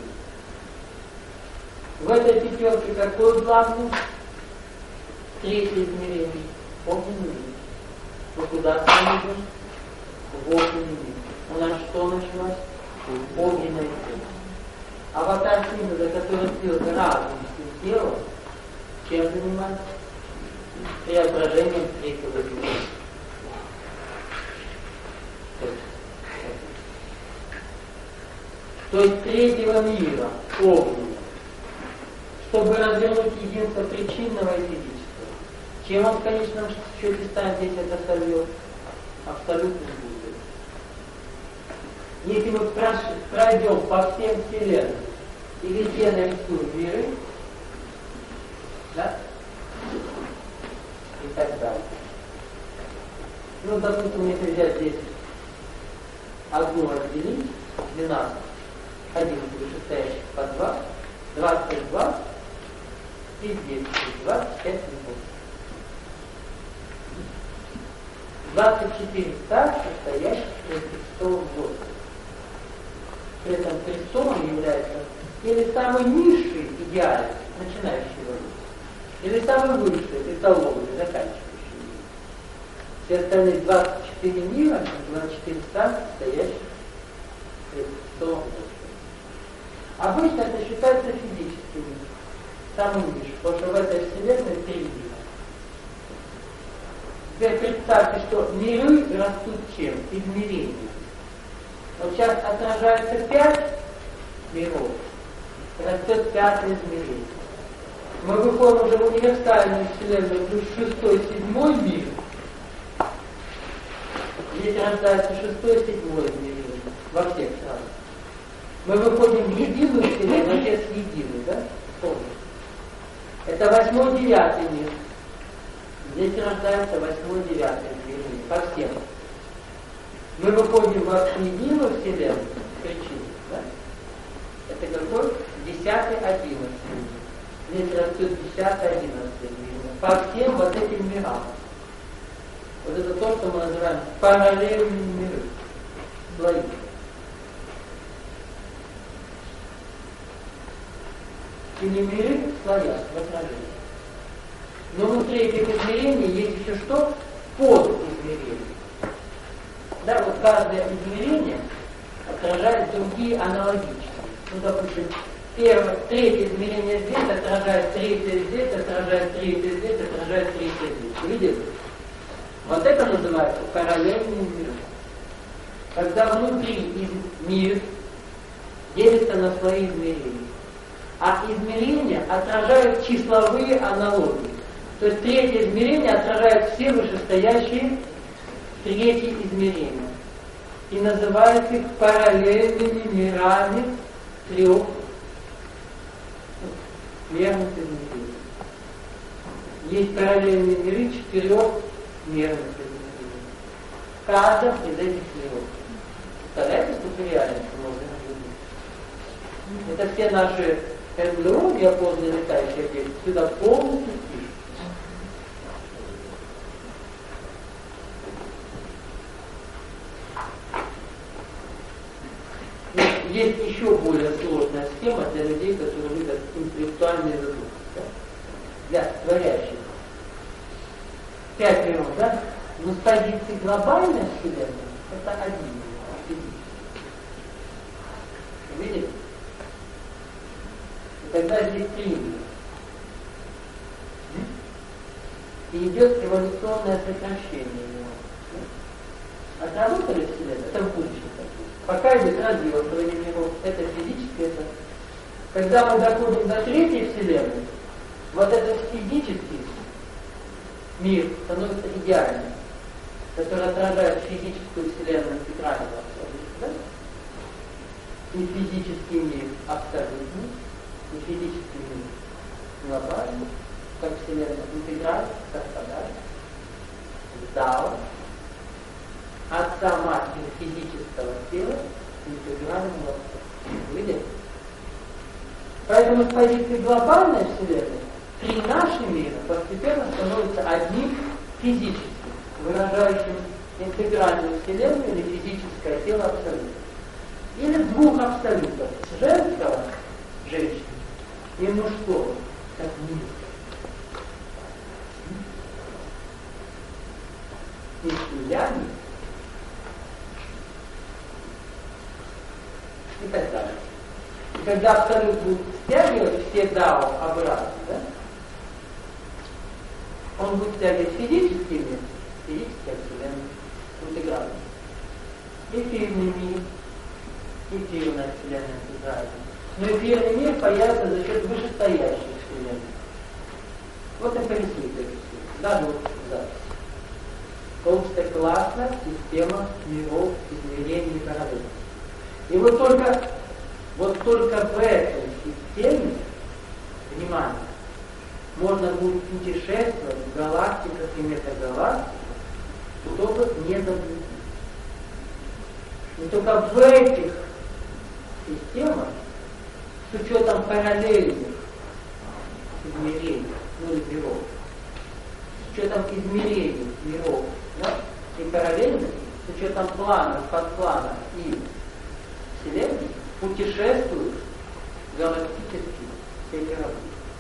В этой пятерке какой главный? Третье измерение. Огненный мир. Мы куда с вами идем? В огненный мир. У нас что началось? Огненная мир. Аватар Символа, который сделал разум с телом, чем занимается? Преображением третьего измерения. То есть третьего мира, огненного, чтобы развернуть единство причинного и физического. Чем он в конечном счете станет, если это сольет? Абсолютно будет. Если мы пройдем по всем вселенным и везде нарисуем миры, да? И так далее. Ну, допустим, если взять здесь одну разделить, двенадцать, одиннадцать вышестоящих по два, двадцать два и десять, двадцать пять минут. двадцать четыре старших, стоящих перед Христовым Господом. При этом Христовым является или самый низший идеален, начинающий его, или самый высший, эталонный, заканчивающий его. Все остальные двадцать четыре мира, двадцать четыре старших, стоящих перед Христовым Господом. Обычно это считается физическим миром, самый низший, потому что в этой вселенной три мира. Теперь представьте, что миры растут чем? Измерением. Вот сейчас отражается пять миров, растет пятое измерение. Мы выходим уже в универсальную вселенную, плюс шестой, седьмой мир. Здесь рождается шестой, седьмой измерение во всех странах. Мы выходим в единую вселенную, отец единый, да? Помните? Это восьмой, девятый мир. Здесь рождается восьмой, девятый мир по всем. Мы выходим в единую вселенную, причину, да? Это какой? Десятый, одиннадцатый мир. Здесь растет десятый, одиннадцатый мир. По всем вот этим мирам. Вот это то, что мы называем параллельные миры. Слои. Или миры в слоях, в отражении. Но внутри этих измерений есть еще что? Подизмерения. Да, вот каждое измерение отражает другие аналогичные. Ну, допустим, первое, третье измерение здесь отражает третье здесь, отражает третье здесь, отражает третье здесь. Видите? Вот это называется параллельный мир. Когда внутри мир делится на свои измерения. А измерения отражают числовые аналогии. То есть третье измерение отражает все вышестоящие третьи измерения. И называют их параллельными мирами трех мерных измерений. Есть параллельные миры четырех мерных измерений. каждом из этих миров. Представляете, сколько реальности можно наблюдать? Это все наши эмбрионы, опознанные летающие объекты, сюда полностью пишут. Есть еще более сложная схема для людей, которые любят интеллектуальные задумки, да? Для творящих. Пять миров, да? Но с позиции глобальной Вселенной это один мир. Видите? И тогда здесь три мира. И идет эволюционное сокращение его. Отработали Вселенную, это в будущем. Пока идет развертывание миров, это физически, это... Когда мы доходим до третьей Вселенной, вот этот физический мир становится идеальным, который отражает физическую Вселенную центрального абсолютно, да? И физический мир абсолютный, и физический мир глобальный, как Вселенная интегральная, как подарок, Дао, отца матери физического тела интегрального. Видите? Поэтому с позиции глобальной Вселенной три наши мира постепенно становятся одним физическим, выражающим интегральную Вселенную или физическое тело абсолюта. Или двух абсолютов, женского, женщины, и мужского, как мир. И слияний, и так далее. И когда абсолют будет стягивать все дао обратно, да, он будет стягивать физический мир, физическая Вселенная, интегральный. Эфирный мир, эфирная Вселенная интегральная. Но эфирный мир появится за счет вышестоящих Вселенной. Вот и порисуйте эту систему. Даже вот запись. Толстая классная система миров, измерений и параллелей. И вот только, вот только в этой системе, внимание, можно будет путешествовать в галактиках и метагалактиках, чтобы не заблудиться. И только в этих системах, с учетом параллельных измерений, ну или миров, с учетом измерений миров, да, и параллельных, с учетом планов, подпланов и Вселенной, путешествуют галактические все мировые.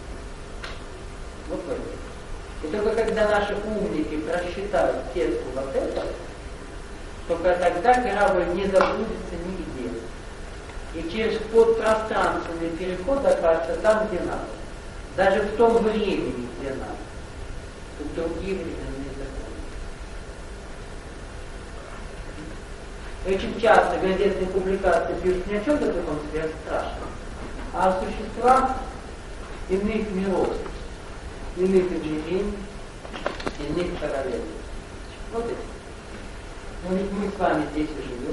Вот это. И только когда наши умники просчитают сетку вот это, только тогда корабль не заблудится нигде. И через подпространственный переход окажется там, где надо. Даже в том времени, где надо. Тут другие временные законы. Очень часто газетные публикации пишут не о чем-то таком сверхстрашном, а о существах иных миров, иных измерений, иных параллелей. Вот это. Но ведь мы с вами здесь и живем.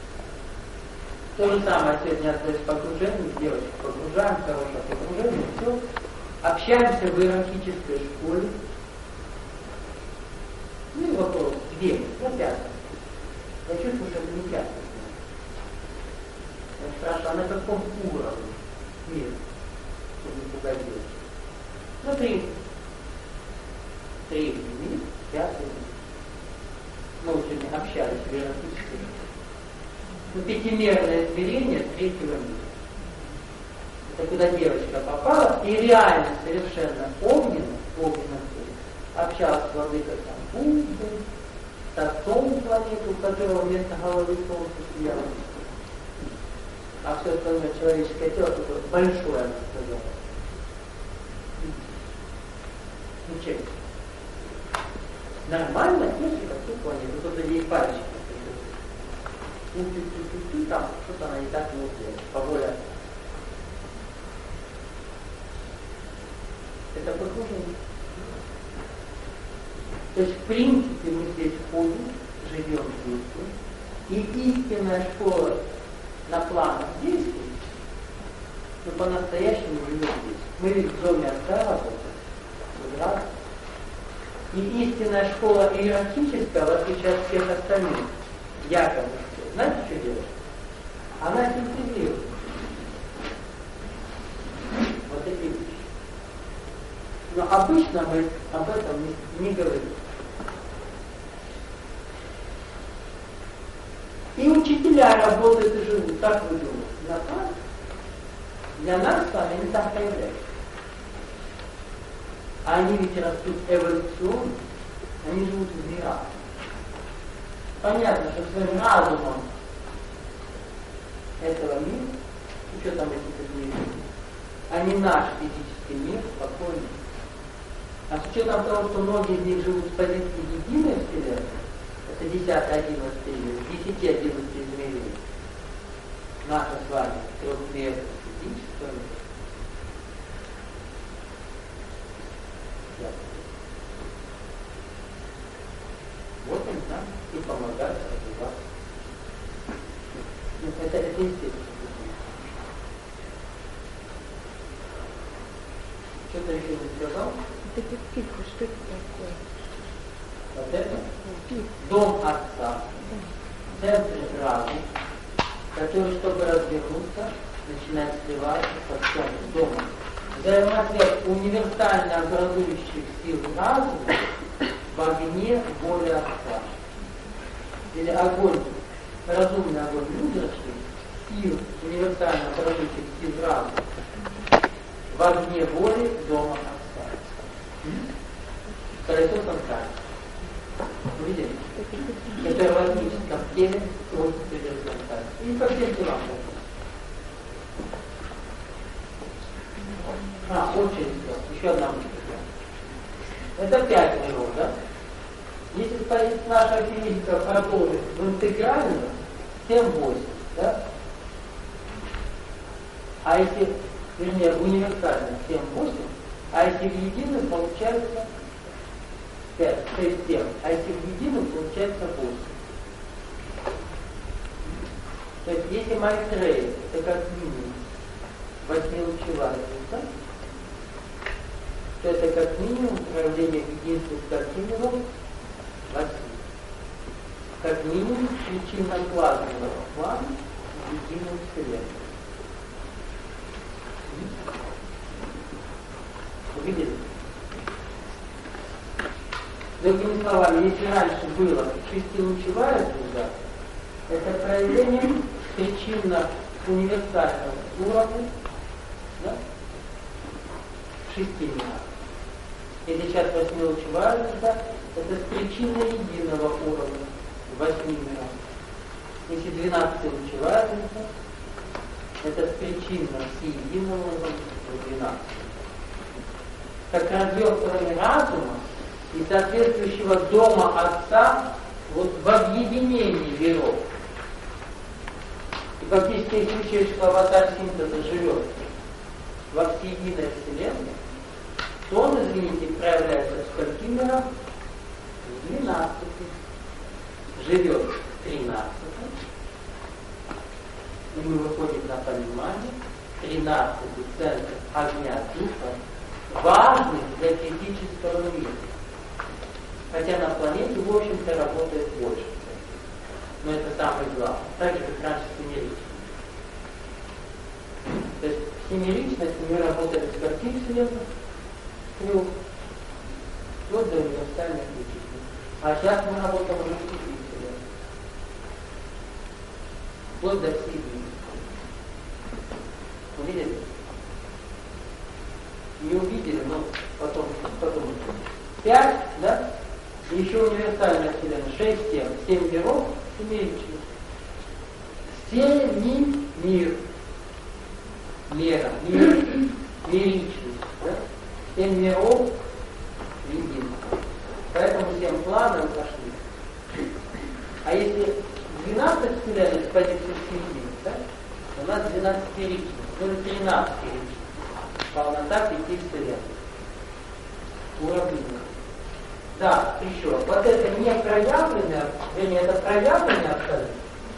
То же самое сегодня остается погружение, девочки погружаем, хорошее погружение, все. Общаемся в иерархической школе. Ну и вопрос, где мы? Я пятый. Я чувствую, что это не пятый. Я спрашиваю, а на каком уровне мир, чтобы не пугать девочек? Ну, три. Третий мир, пятый мир. Мы уже не общались в иерархической школе. Ну, пятимерное измерение третьего мира. Это куда девочка попала и реально совершенно огненно, огненно общалась с владыкой Буддой, с отцом планеты, у которого вместо головы солнце сияло. А все остальное человеческое тело такое большое, она сказала. Ну, чем? Нормально, если как всю планету, кто-то ей пальчик. Ту-ту-ту-ту-ту, там что-то она не так не сделает, поволя. Это похоже. То есть, в принципе, мы здесь ходим, живем, действуем, и истинная школа на планах действует, но по-настоящему живем здесь. Мы ведь в доме отца работаем, в раз. И истинная школа иерархическая, в отличие от всех остальных, Яковлевская, знаете, что делает? Она синтезирует вот эти вещи. Но обычно мы об этом не, не говорим. И учителя работают и живут, как вы думаете, на нас? Для нас с вами они там появляются. А они ведь растут эволюционно, они живут в мирах. Понятно, что своим разумом этого мира, и что там этих измерений, они наш физический мир спокойный. А с учетом того, что многие из них живут с позиции единой Вселенной, это десятый, одиннадцатый мир, десять, одиннадцать измерений, наша с вами трехмерная физическая мир. Вот он нам и помогает развиваться. Ну, это, это естественно. Что-то еще не сказал? Это пипка, что это такое? Вот это? Пип. Дом Отца. Центр разум, который, чтобы развернуться, начинает сливаться со всем домом. Взаимосвязь универсально образующих сил разума в огне воли Отца. Или огонь, разумный огонь мудрости, сил универсально образующих сил разума в огне воли дома Отца. Колесо Санкара. Видели? Которое в логическом теле свойство горизонтально. И по всем телам. А, очередь. Еще одна мысль. Это пять миров, да? Если наша физика продолжит в интегральную, семь-восемь, да? А если, вернее, в универсальную семь-восемь, а если в единую, получается пять, шесть, семь, а если в единую, получается восемь. То есть, если Майтрея, это как минимум восьмилучевая звезда, то это как минимум проявление единства с картинного восьми. Как минимум причинно-классного плана в единую Вселенную. Увидели? Другими словами, если раньше было шестилучевая звезда, это проявление причинно-универсального уровня, да? Шести миров. И сейчас восьмилучевая звезда, это с причиной единого уровня восьми миров. Если двенадцатилучевая звезда, это с причиной всеединого уровня двенадцати. Как развертывание разума и соответствующего дома Отца вот в объединении миров. И фактически, если учесть, что аватар синтеза живет во всеединой Вселенной, то он, извините, проявляется в скольких мирах? В двенадцати. Живет в тринадцатом. И мы выходим на понимание, тринадцатый центр огня духа важный для физического мира. Хотя на планете, в общем-то, работает больше. Но это самое главное. Так же, как раньше семеричность. То есть семеричность мы работали с каких вселенных? Трех. Вот до универсальных вычислений. А сейчас мы работаем уже с пяти вселенных. Вот до всей жизни. Увидели? Не увидели, но потом, потом. Пять, да? И еще универсальная вселенная. Шесть, семь. Семь миров, семеричность. Семь мир. Мера, мир, миричность. Да? Семь миров едино. Поэтому семь планов пошли. А если двенадцать вселенных с позиции семьи, да? У нас двенадцать личностей. Ну, тринадцать личностей. Полнота пяти вселенных. Уравнение. Да, еще. Вот это не проявленное, вернее, это проявленное абсолютно.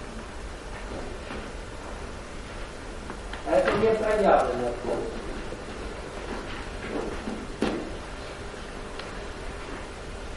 А это не проявленное абсолютно.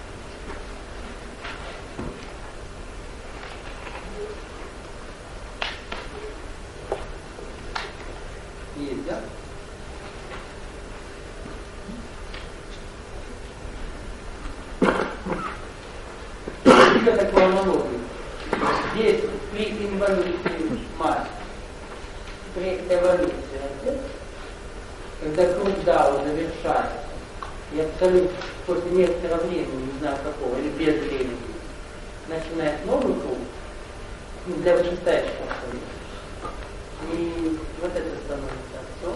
Видите такую аналогию? Здесь при инволюции масс, при эволюции отец, когда круг Дао завершается, и абсолют после некоторого времени, не знаю какого, или без времени, начинает новый круг, ну, для вышестоящих абсолютов. И вот это становится отцом.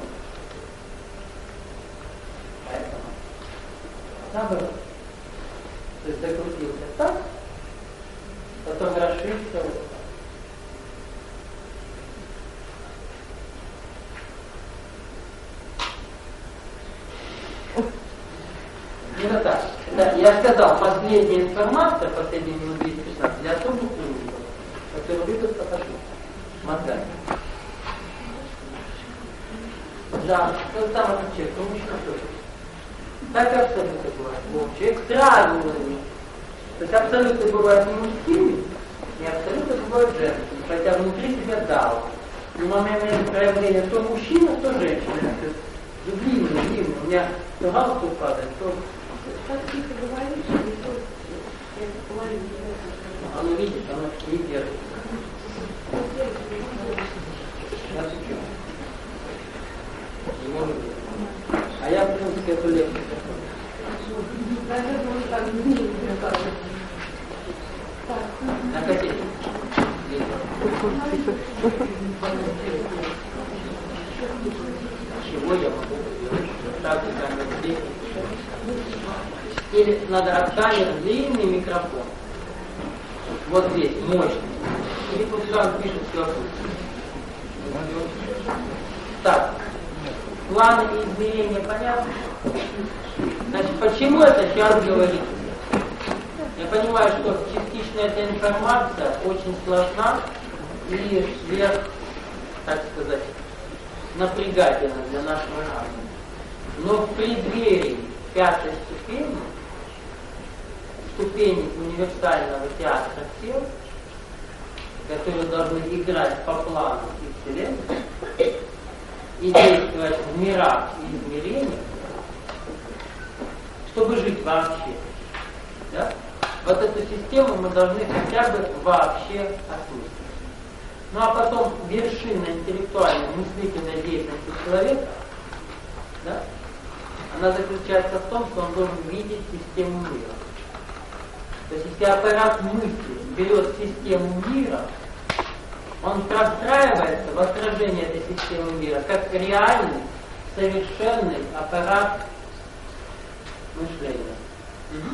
Поэтому наоборот. То есть закрутился так, потом расширился вот так. Ну так. Да, я сказал, последняя информация, последняя минут двести пятнадцать, для особых умников, которые любят покажу. Мозгами. Да, тот самый человек, он мужчина тоже. Так и абсолюты бывают. Человек сразу уровень. То есть абсолюты бывают не мужскими, и абсолюты бывают женскими. Хотя внутри себя дао. И на момент проявления то мужчина, то женщина. Длинный, длинный. У меня то галстук падает, то... Так тихо говоришь, и то я говорю. Оно видит, оно не держит. Я шучу. Не может быть. А я, в принципе, эту лекцию Наверное, он так не на кассете. Чего я могу сделать? Так и там здесь. Или надо отставить длинный микрофон. Вот здесь, мощный. И тут сразу пишет все. Так. Планы и измерения понятны? Значит, почему это сейчас говорится? Я понимаю, что частично эта информация очень сложна и сверх, так сказать, напрягательна для нашего разума. Но в преддверии пятой ступени, ступени универсального театра тел, которые должны играть по плану и вселенной, и действовать в мирах и измерениях, чтобы жить вообще. Да? Вот эту систему мы должны хотя бы вообще осмыслить. Ну а потом вершина интеллектуальной мыслительной деятельности человека, да, она заключается в том, что он должен видеть систему мира. То есть если аппарат мысли берет систему мира, он простраивается в отражение этой системы мира как реальный, совершенный аппарат мышления. Угу.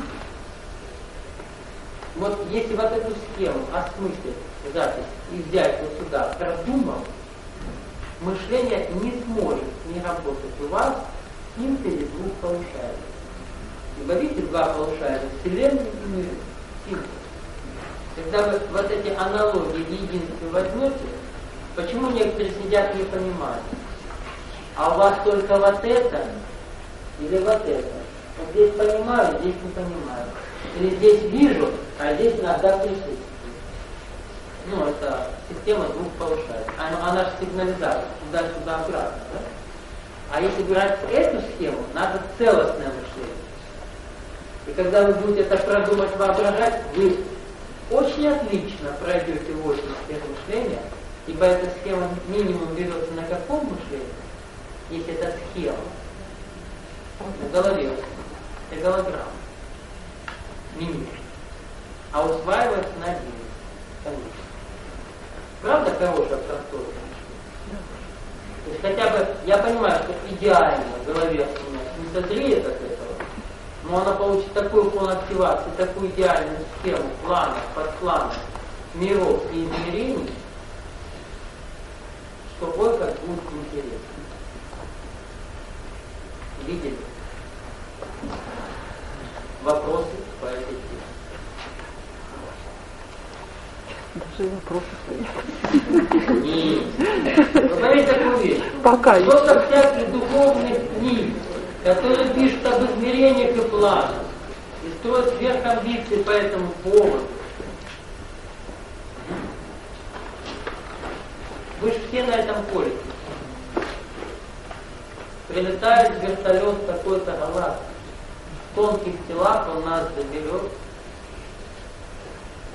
Вот если вот эту схему осмыслить, запись и взять вот сюда, продумав, мышление не сможет не работать у вас в синтезе двух полушарий. Ибо видите, два полушария, Вселенной и мир, синтез. Когда вы вот эти аналогии в единстве возьмете, почему некоторые сидят и не понимают? А у вас только вот это или вот это? Вот здесь понимаю, здесь не понимаю. Или здесь вижу, а здесь иногда присутствует. Ну, это система двух полушарий. Она, она же сигнализация, туда-сюда, обратно. Да? А если брать эту схему, надо целостное мышление. И когда вы будете это продумать, воображать, вы очень отлично пройдете восемь сфер мышления, ибо эта схема минимум берется на каком мышлении? Если это схема на голове, это голограмма. Минимум. А усваивается на один. Конечно. Правда хорошая простора? То есть хотя бы, я понимаю, что идеально в голове не созреет от этого, но она получит такую фон активации, такую идеальную схему планов, подпланов, миров и измерений, что ой, как будет интересно. Видели? Вопросы по этой теме? Даже вопросы стоят. Нет. Вы говорите такую вещь. Пока есть. Сколько всяких духовных книг, которые пишут об измерениях и планах, и строят сверхамбиции по этому поводу. Вы же все на этом поле. Прилетает вертолет в такой-то галактике. В тонких телах он нас заберет.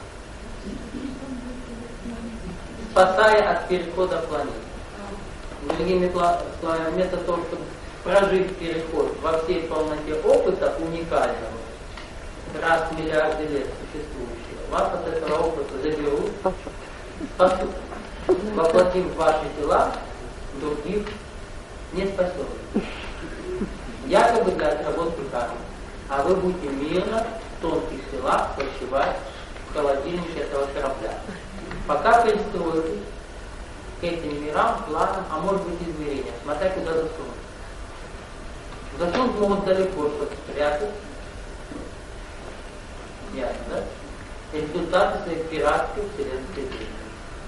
спасая от перехода планеты. Другими словами, вместо того, чтобы прожить переход во всей полноте опыта уникального, раз в миллиарды лет существующего, вас от этого опыта заберут, спасут, воплотим в ваши тела других неспособных. Якобы для отработки кармы. А вы будете мирно в тонких телах почивать в холодильнике этого корабля. Пока пристроитесь к этим мирам, планам, а может быть измерениям, смотря куда засунуть. Засунуть могут далеко, чтобы спрятать. Ясно, да? Результаты своей пиратской вселенской жизни.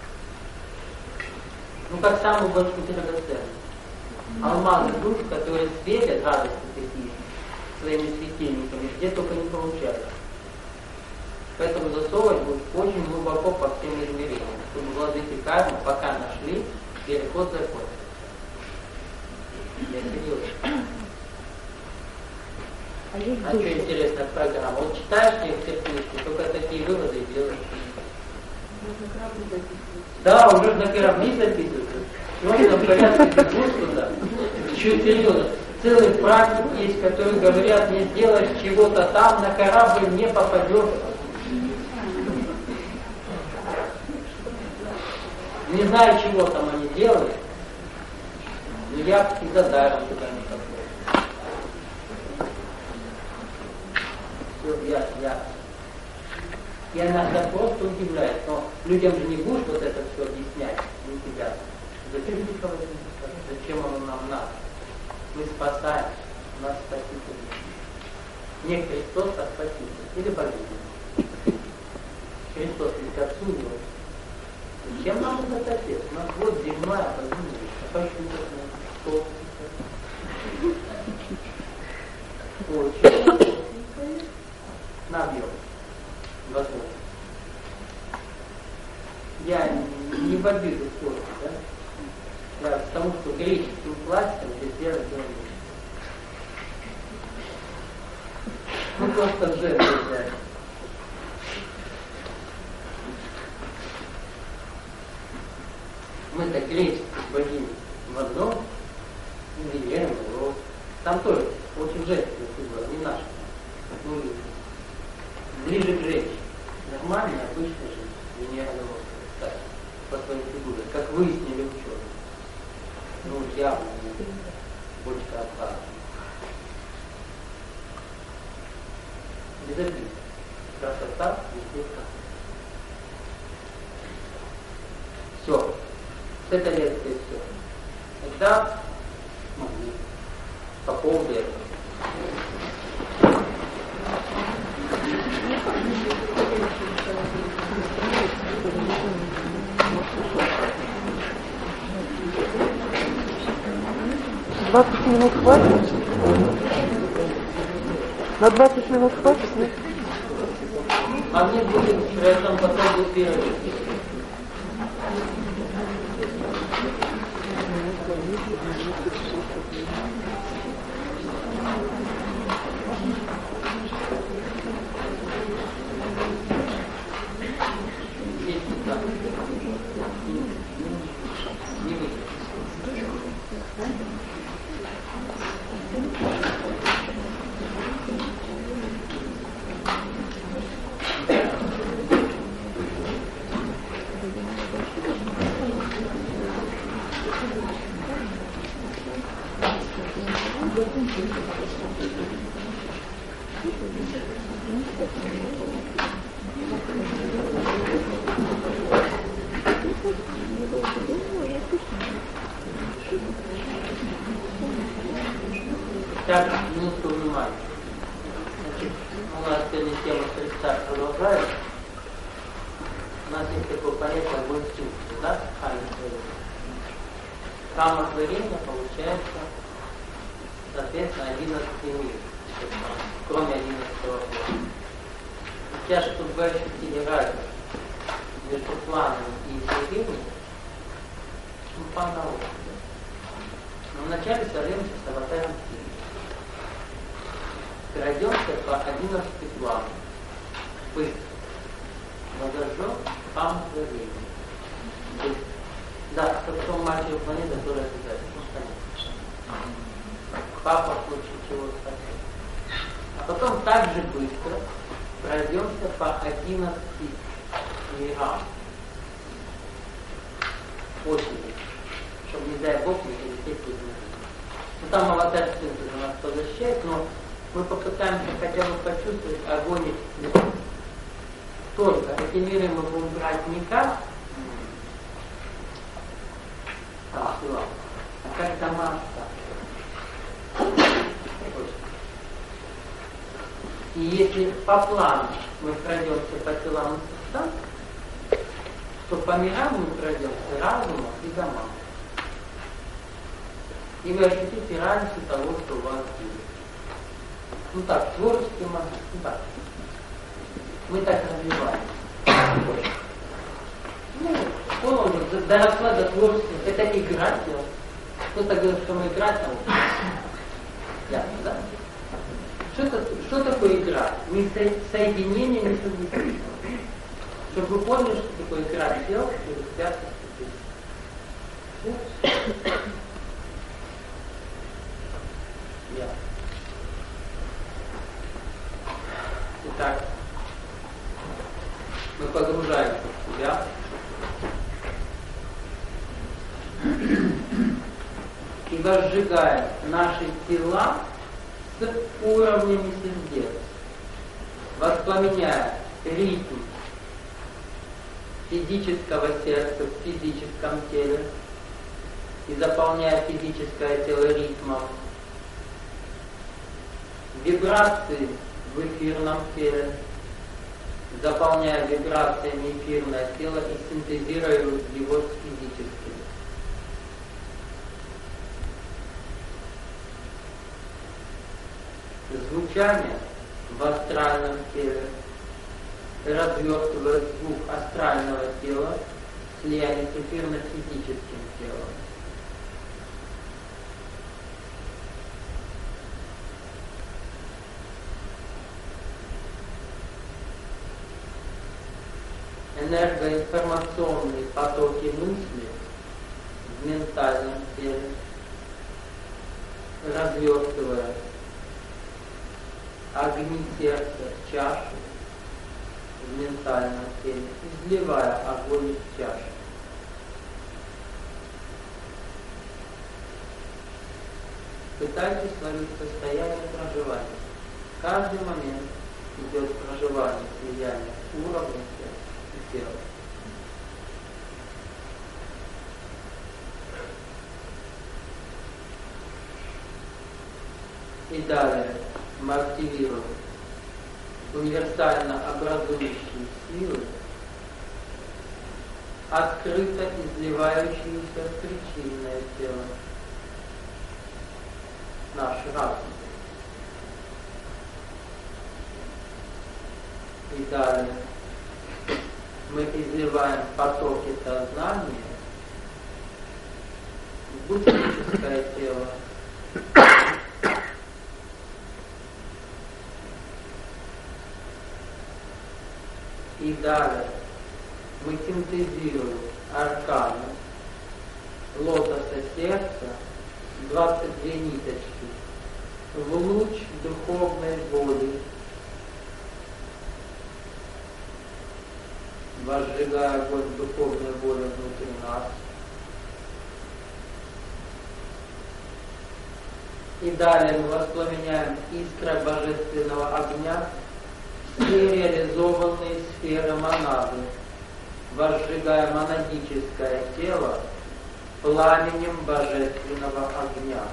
Ну, как самую большую драгоценность. Алмазы душ, которые светят радости такие своими светильниками, где только не получают. Поэтому засовывать будет очень глубоко по всем измерениям, чтобы владыки кармы пока нашли переход закона. Я серьезно. А, есть а что интересная программа? Вот читаешь некоторые книжки, только такие выводы и делаешь. Да, уже на корабли записываются. Можно в порядке бегут туда. Чуть серьезно. Целые практики есть, которые говорят, не сделаешь чего-то там, на корабль не попадешь. Не знаю, чего там они делают, но я и за даром туда не попал. Все, ясно, ясно. Я иногда просто удивляюсь, но людям же не будешь вот это все объяснять, не тебя. Зачем никого не спасать? Зачем оно нам надо? Мы спасаем, нас спаситель. Не Христос, а спаситель. Или богиня. Христос ведь отцу не вот. Зачем нам этот отец? У нас вот земная богиня. А хочу вот на Очень. Набьем. Возможно. Я не в обиду тоже, да? Да, потому что греческим пластиком здесь делать не умею. Ну просто жертву взяли. Мы-то греческие богини в одном, Венера, Рос. Там тоже очень женственная фигура, не наша. Ну, ближе к женщине. Нормальная, обычная жизнь. Венера, Рос, кстати, по своей фигуре. Как выяснили ученые. Ну, явно не больше опасно. Без обид. Красота и слегка. Все. С этой лекции все. Тогда ну, по поводу этого. двадцать минут хватит? На двадцать минут хватит, нет? А мне будет в этом потом будет перерыв. Так, минутку внимания. Значит, у нас сегодня тема Христа продолжается. У нас есть такое понятие огонь чувства, да? Кама творения получается, соответственно, одиннадцатый мир, кроме одиннадцатого года. Сейчас, чтобы вы ощутили разницу между планами и измерением, ну, по аналогии. Но вначале сорвемся с аватаром стиля. Пройдемся по одиннадцати планам. Быстро. Но зажжем каму творения. Да, потом матерью планеты тоже обязательно. Ну, конечно. Папа в случае чего спасет. А потом так же быстро пройдемся по одиннадцати мирам. Очередь. Чтобы, не дай Бог, не перелететь без них. Ну, там аватар синтеза нас позащищает, но мы попытаемся хотя бы почувствовать огонь и свет. Только эти миры мы будем брать не как а, а как дома. И если по плану мы пройдемся по телам и сустам, то по мирам мы пройдемся разумом и домам. И вы ощутите разницу того, что у вас будет. Ну так, творческий момент, ну так. Мы так развиваем. Ну, школа уже доросла до творчества. Это играть. Кто-то говорит, что мы играть научимся. Ясно, да? Что, это, что такое игра? Не со, соединение, не совместительство. Чтобы вы поняли, что такое игра тел через пять ступеней. Ясно. Итак, мы погружаемся в себя. И возжигаем наши тела с уровнями сердец, воспламеняя ритм физического сердца в физическом теле и заполняя физическое тело ритмом, вибрации в эфирном теле, заполняя вибрациями эфирное тело и синтезируя его с физическим. Звучание в астральном теле развертывает звук астрального тела, слияние с эфирно-физическим телом. Энергоинформационные потоки мысли в ментальном теле, развертывая огни сердца в чашу в ментальном теле, изливая огонь в чашу. Пытайтесь ловить состояние проживания. Каждый момент идет проживание слияния уровня сердца и тела. И далее мы активируем универсально образующие силы, открыто изливающиеся в причинное тело, наш разум. И далее мы изливаем потоки сознания в буддическое тело, и далее мы синтезируем арканы лотоса сердца, двадцать две ниточки, в луч духовной воли, возжигая огонь духовной воли внутри нас. И далее мы воспламеняем искрой божественного огня все реализованные сферы монады, возжигая монадическое тело пламенем божественного огня.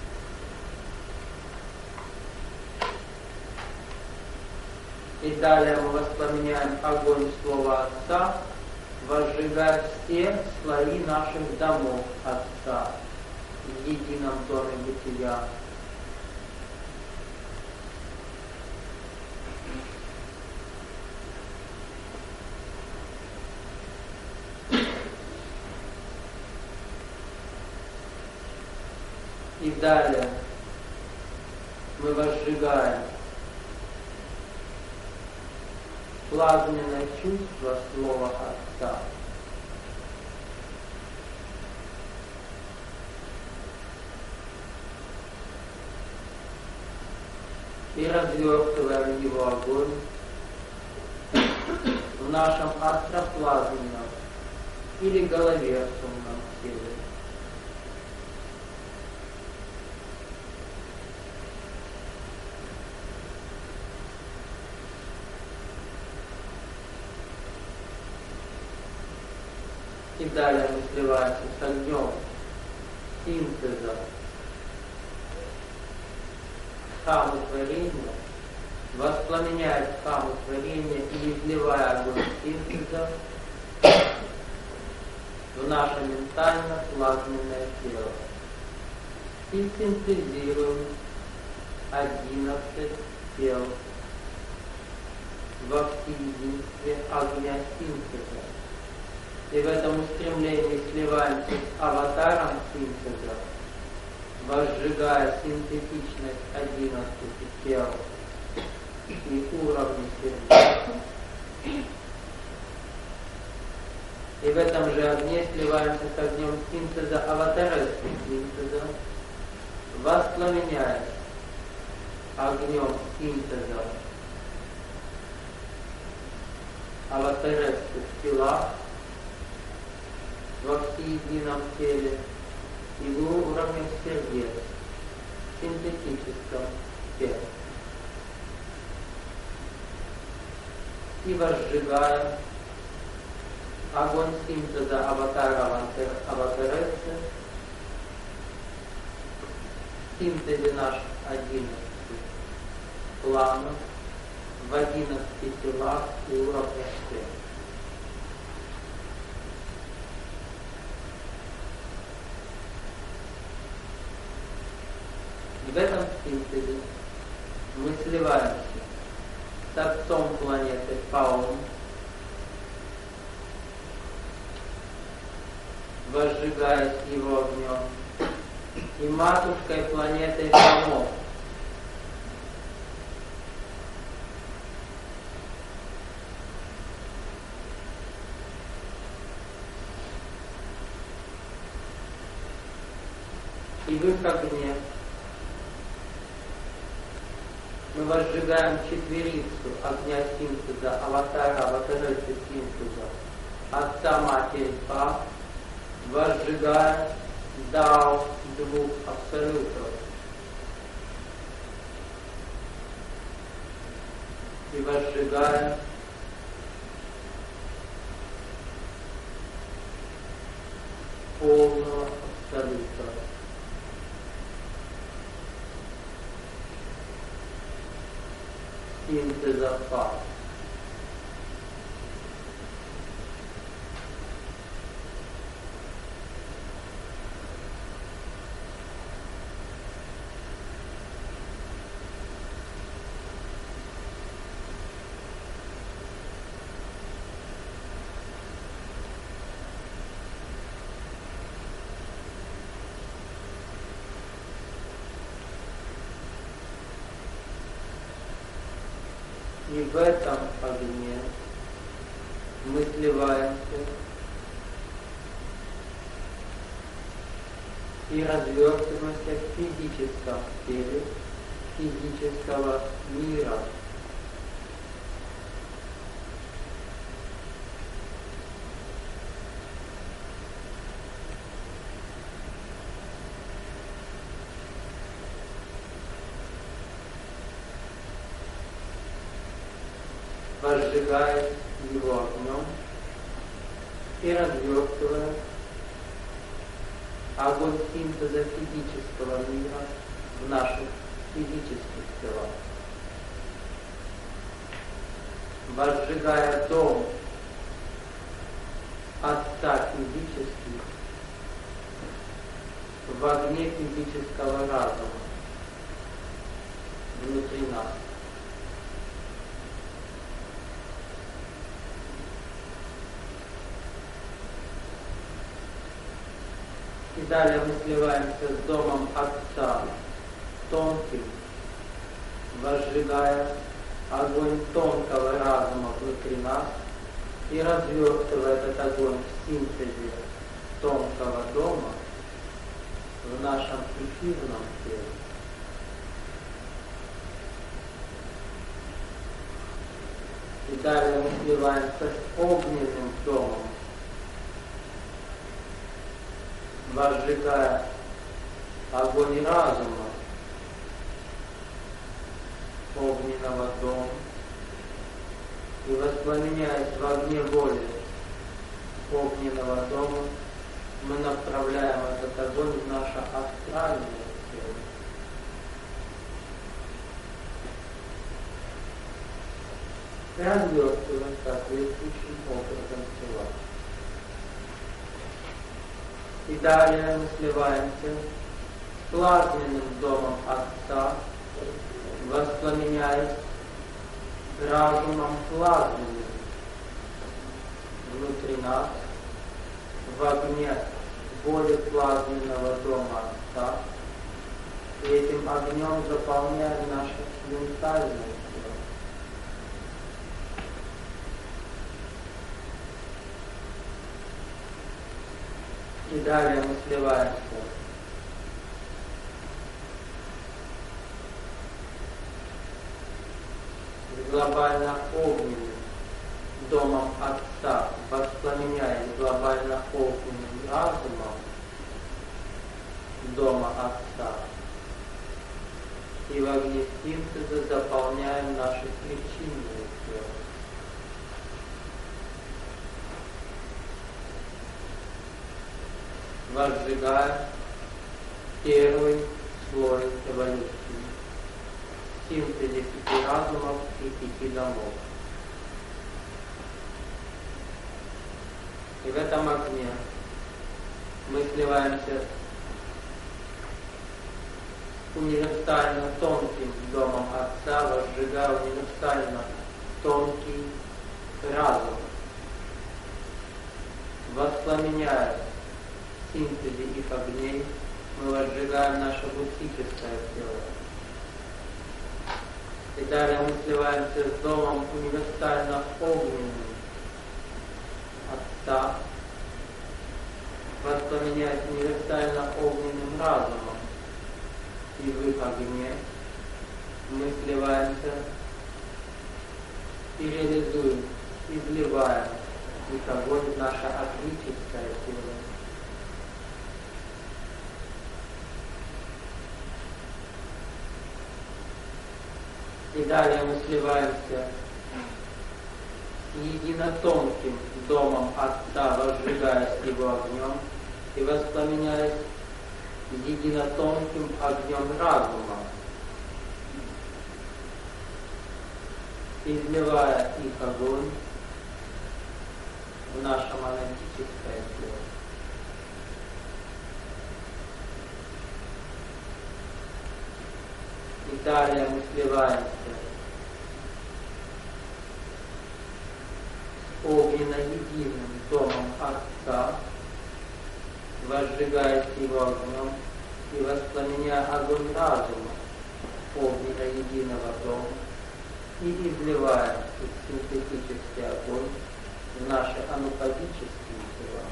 И далее мы воспламеняем огонь Слова Отца, возжигая все слои наших домов Отца в едином доме бытия. И далее мы возжигаем плазменное чувство Слова Отца, и развертываем его огонь в нашем астроплазменном или головерсумном теле. И далее мы сливаемся с огнем синтеза, храмы творения, воспламеняет храмы творения и изливая огонь синтеза в наше ментально-плазменное тело. И синтезируем одиннадцать тел во всеединстве огня синтеза. И в этом устремлении сливаемся с аватаром синтеза, возжигая синтетичность одиннадцати тел и уровней сердца. И в этом же огне сливаемся с огнем синтеза аватарессы синтеза, воспламеняясь огнем синтеза аватарессы в телах, во всеедином теле и в уровне сердец, в синтетическом теле. И возжигаем огонь синтеза аватара аватарессы, в синтезе наших одиннадцати планов, в одиннадцати телах и уровнях тела. В этом синтезе мы сливаемся с отцом планеты Фаун, возжигаясь его огнем, и матушкой планеты Фаун, и в их огне мы возжигаем четверицу огня синтеза, аватара, аватарессы синтеза, Отца Матери Фа, возжигая дао двух абсолютов. И возжигая полного абсолюта. Синтеза Фа. И в этом огне мы сливаемся и развертываемся в физическом теле физического мира. Возжигая его огнем и развертывая огонь синтеза физического мира в наших физических телах. Возжигая дом Отца физических в огне физического разума внутри нас. И далее мы сливаемся с домом Отца, тонким, возжигая огонь тонкого разума внутри нас и развертывая этот огонь в синтезе тонкого дома в нашем эфирном теле. И далее мы сливаемся с огненным домом, возжигая огонь разума огненного дома и воспламеняясь в огне воли огненного дома, мы направляем этот огонь в наше астральное тело. И разверстываем соответствующим образом тела. И далее мы сливаемся с плазменным домом Отца, воспламеняясь разумом плазменным внутри нас, в огне воли плазменного дома Отца, и этим огнем заполняем наше ментальное тело. И далее мы сливаемся с глобально огненным домом Отца, воспламеняясь глобально огненным разумом дома Отца, и в огне синтеза заполняем наши причинные тело. Возжигая первый слой эволюции, синтезе пяти разумов и пяти домов. И в этом огне мы сливаемся с универсально тонким домом Отца, возжигая универсально тонкий разум, воспламеняя в синтезе их огней, мы возжигаем наше бутическое тело. И далее мы сливаемся с домом универсально огненным Отца, воспламеняясь универсально огненным разумом, и в их огне мы сливаемся и реализуем, и вливаем их огонь в наше атмическое тело. И далее мы сливаемся с единотонким домом Отца, возжигаясь его огнем и воспламеняясь единотонким огнем разума, изливая их огонь в наше монадическое тело. И далее мы сливаемся с огненно-единым домом Отца, возжигаясь его огнем и воспламеняя огонь разума огненно-единого дома и изливая их синтетический огонь в наши анупадические тела.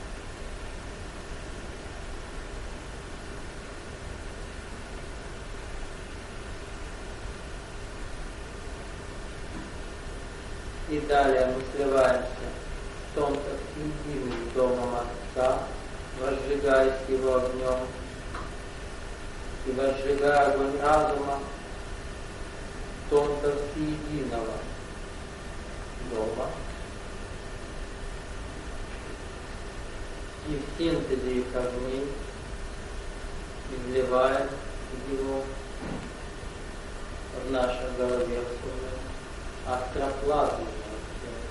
И далее мы сливаемся с тонко-единым домом Отца, возжигаясь его огнем и возжигая огонь разума тонко-единого дома. И в синтезе их огней изливаем его в наше голове астроплазменное тело.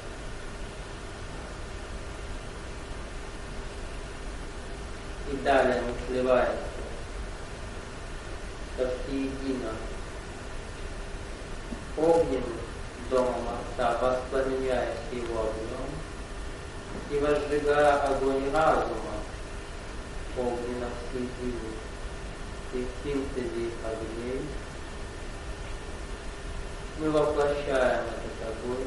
И далее мы сливаемся со всеедино огненным домом Отца, воспламеняясь его огнем и возжигая огонь разума огненно всеединый, и в синтезе их огней мы воплощаем этот огонь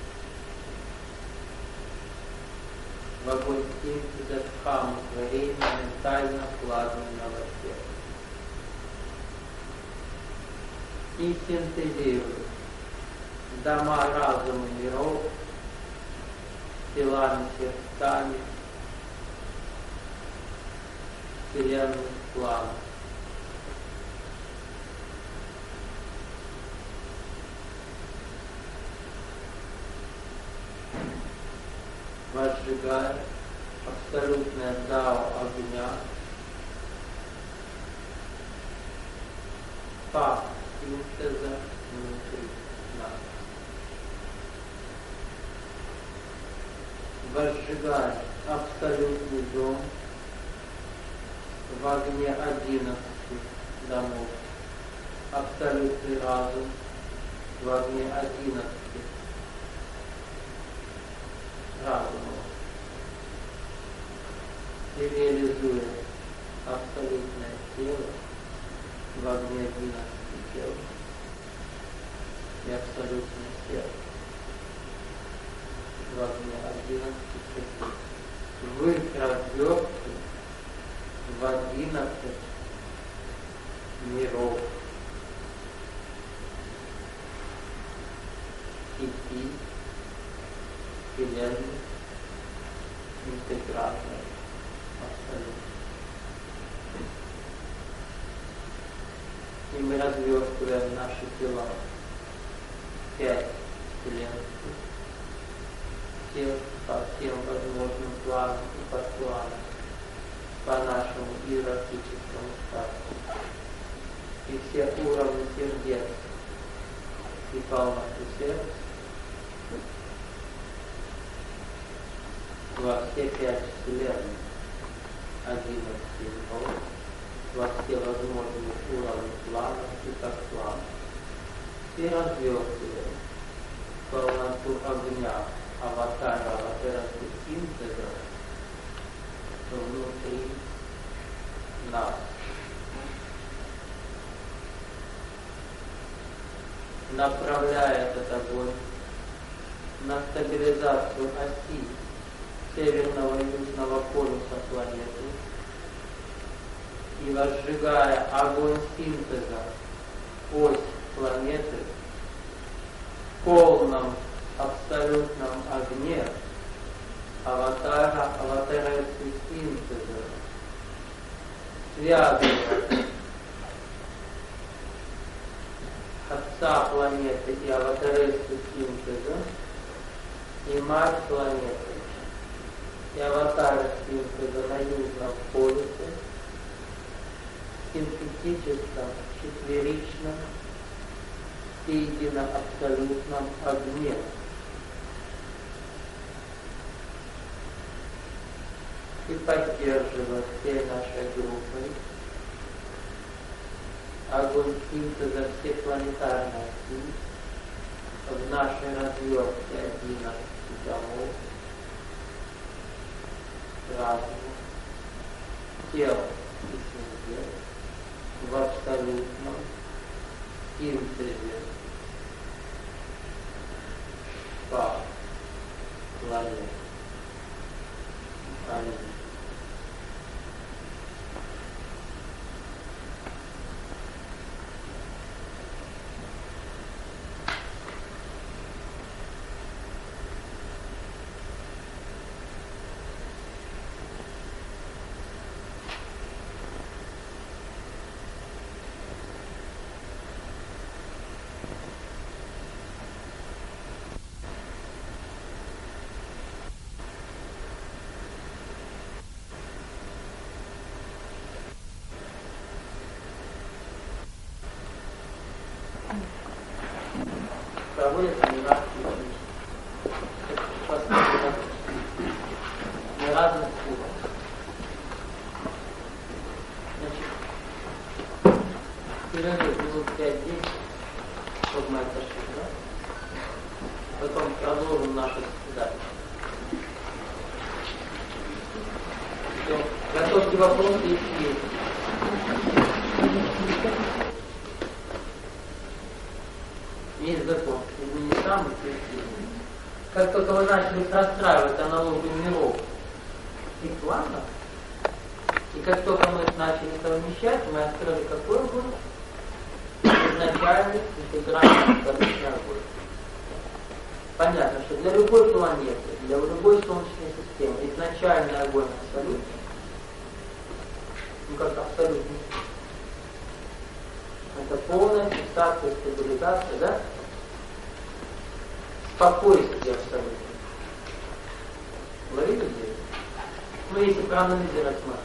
в огонь синтеза дхаммы творения ментально-плазменного тела. И синтезируем дома разума миров, телами сердцами, вселенных планов. Возжигая абсолютное дао огня, факт синтеза внутри нас. Возжигая абсолютный дом в огне одиннадцати домов, абсолютный разум в огне одиннадцати разумов, и реализуя абсолютное тело в огне одиннадцати тел и абсолютное сердце в огне одиннадцати цветов. Вы разверты в одиннадцать миров, сети, вселенной, интеграция абсолютно. И мы развертываем наши тела в пять вселенских тел по всем возможным планам и подпланам, по нашему иерархическому статусу. И все уровни сердец и полноты сердца во все пять вселенных, одиннадцать миров, во все возможные уровни планов и подпланов. И развертываем полноту огня аватара, аватара синтеза внутри нас. Направляя этот огонь на стабилизацию оси северного и южного полюса планеты и возжигая огонь синтеза ось планеты в полном абсолютном огне аватара, аватара синтеза, связывая отца планеты и аватарессы синтеза и мать планеты и аватара синтеза на южном полюсе в синтетическом, четверичном и едино-абсолютном огне. И поддерживая всей нашей группой огонь синтеза всепланетарной оси в нашей развертке одиннадцати домов, разума, тел и сердец в абсолютном синтезе по планете. Аминь. Проводят семинарские посмотрим на разных уровнях. Значит, перерыв минут пять-десять, чтобы мы отошли, да? Потом продолжим наше заседание. Все, готовьте вопросы, если есть. Есть закон, если не самый эффективный. Как только вы начали расстраивать аналогию миров и планов, и как только мы начали совмещать, мы открыли какой огонь? Изначальный интегральный абсолютный огонь. понятно, что для любой планеты, для любой Солнечной системы изначально огонь абсолютный, ну как абсолютный, это полная фиксация, стабилизация, да? Спокойствие абсолютно. Ловите здесь? Ну, если проанализировать смотреть.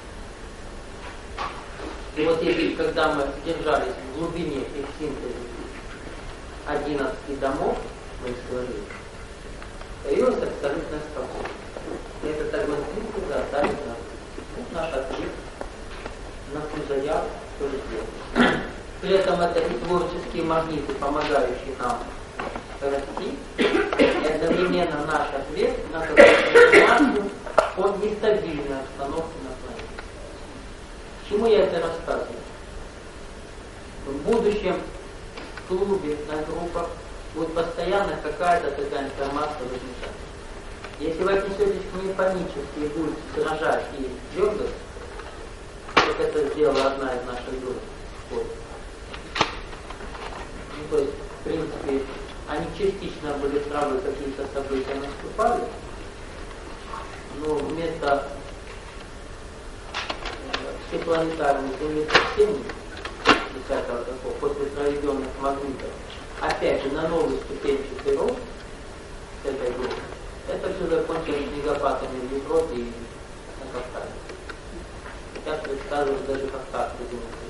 И вот если, когда мы держались в глубине их синтеза одиннадцати домов, мы говорили, появилась абсолютная спокойствие. И этот огонь синтеза оставит нам. Вот наш ответ на ту заявку, что сделать. При этом это и творческие магниты, помогающие нам расти, и одновременно наш ответ на какую-то информацию о нестабильной обстановке на планете. Почему я это рассказываю? В будущем в клубе, на группах будет постоянно какая-то такая информация возникать. Если вы отнесетесь к ней панически и будете дрожать и дергать, как это сделала одна из наших групп, вот. Ну, то есть, в принципе, они частично были сразу какие-то события наступали, но вместо всепланетарных землетрясений десятого такого, после проведенных магнитов, опять же на новый ступенчатый рост этой группы, это все закончилось снегопадами в Европе и на Кавказе. Сейчас предсказывают даже Кавказ землетрясения.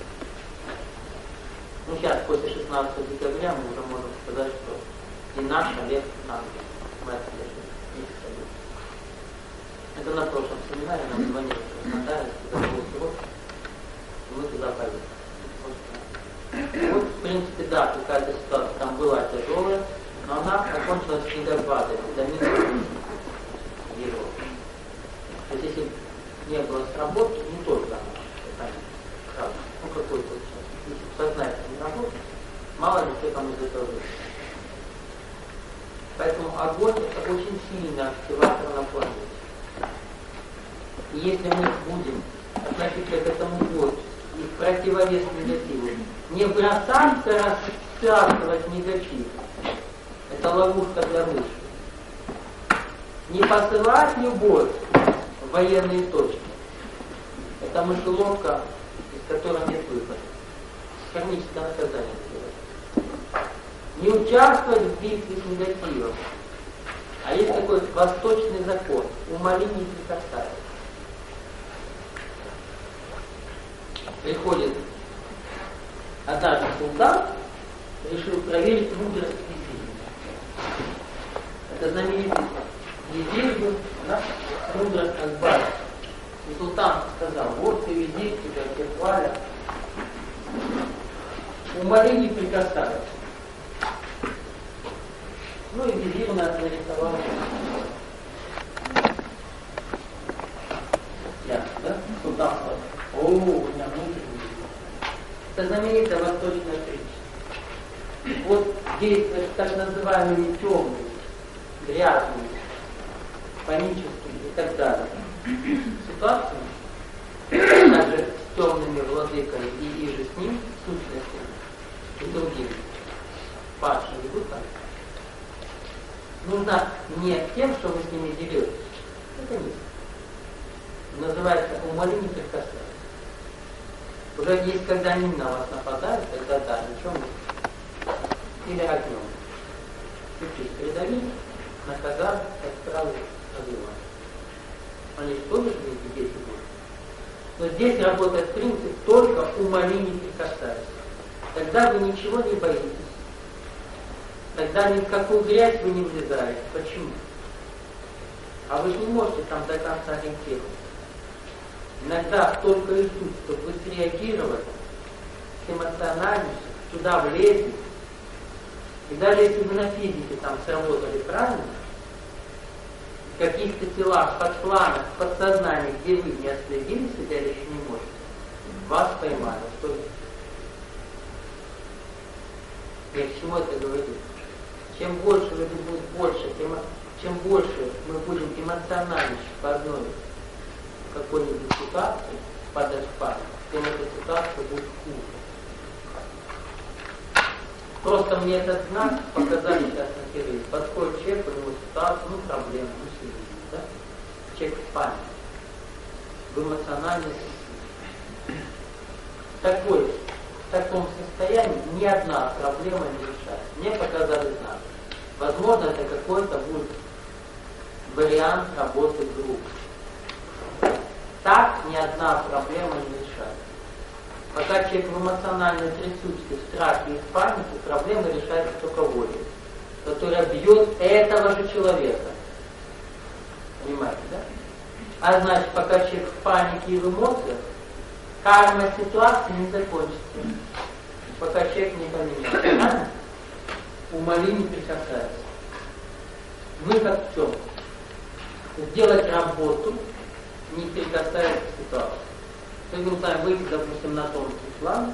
Ну сейчас, после шестнадцатого декабря, мы уже можем сказать, что и наш Олег нам мы отслеживаем их события. Это на прошлом семинаре нам звонили в Краснодаре, когда был срок, и мы туда поехали. Вот, в принципе, да, какая-то ситуация там была тяжелая, но она окончилась снегопадами до минус Европы. То есть, если не было сработки, не только она, ну какой-то если сознательно не работает, мало ли что там из этого выйдет. Поэтому огонь это очень сильный активатор на планете. И если мы будем относиться к этому творчеству и в противовес негативу, не бросаться рассказывать негатив, это ловушка для мыши. Не посылать любовь в военные точки, это мышеловка, из которой нет выхода. Кармическое наказание сделать. Не участвовать в битве с негативом. А есть такой восточный закон. Умоли не прикасаться. Приходит однажды султан, решил проверить мудрость визиря. Это знаменитый визирь был, да? Мудрость Акбара. И султан сказал: вот ты визирь, тебя все хвалят. Умоли не прикасаться. Ну и визирь у нас нарисовал. Ясно, да? Султан сказал: о, у меня внутренний. Это знаменитая восточная притча. Вот действует так называемыми темными, грязными, паническими и так далее ситуациями, также с темными владыками и иже с ним, сущностями и другими падшими духами, нужно не тем, что вы с ними делитесь, это не. Называется умоли не прикасаться. Уже есть, когда они на вас нападают, тогда да, ничего не. Или огнем. Чуть-чуть передавили, наказали, отправили, развивали. Они же тоже эти дети будут. Но здесь работает принцип только умоли не прикасаться. Тогда вы ничего не боитесь. Тогда ни в какую грязь вы не влезаете. Почему? А вы же не можете там до конца ориентироваться. Иногда только и ждут, чтобы вы среагировали, эмоциональнейше, туда влезли. И даже если вы на физике там сработали правильно, в каких-то телах, подпланах, подсознании, где вы не отследили себя или еще не можете, вас поймали. Что это? Я к чему это говорю? Чем больше люди будут больше, тем, чем больше мы будем эмоциональнейше по одной какой-нибудь ситуации падать в панику, тем эта ситуация будет хуже. Просто мне этот знак показали сейчас на перерыве. Подходит человек, у него ситуация, ну, проблема, ну, себе, да? Человек в панике, в эмоциональной состоянии. Такой, в таком состоянии ни одна проблема не решается. Мне показали знак. Возможно, это какой-то будет вариант работы группы. Так ни одна проблема не решается. Пока человек в эмоциональной трясучке, в страхе и в панике, проблема решается только волей, которая бьет этого же человека. Понимаете, да? А значит, пока человек в панике и в эмоциях, карма ситуации не закончится. Пока человек не поменяется. Правильно? Умоли не прикасается. Выход в чем? Сделать работу, не прикасаясь к ситуации. То есть мы с вами выйти, допустим, на тонкий план,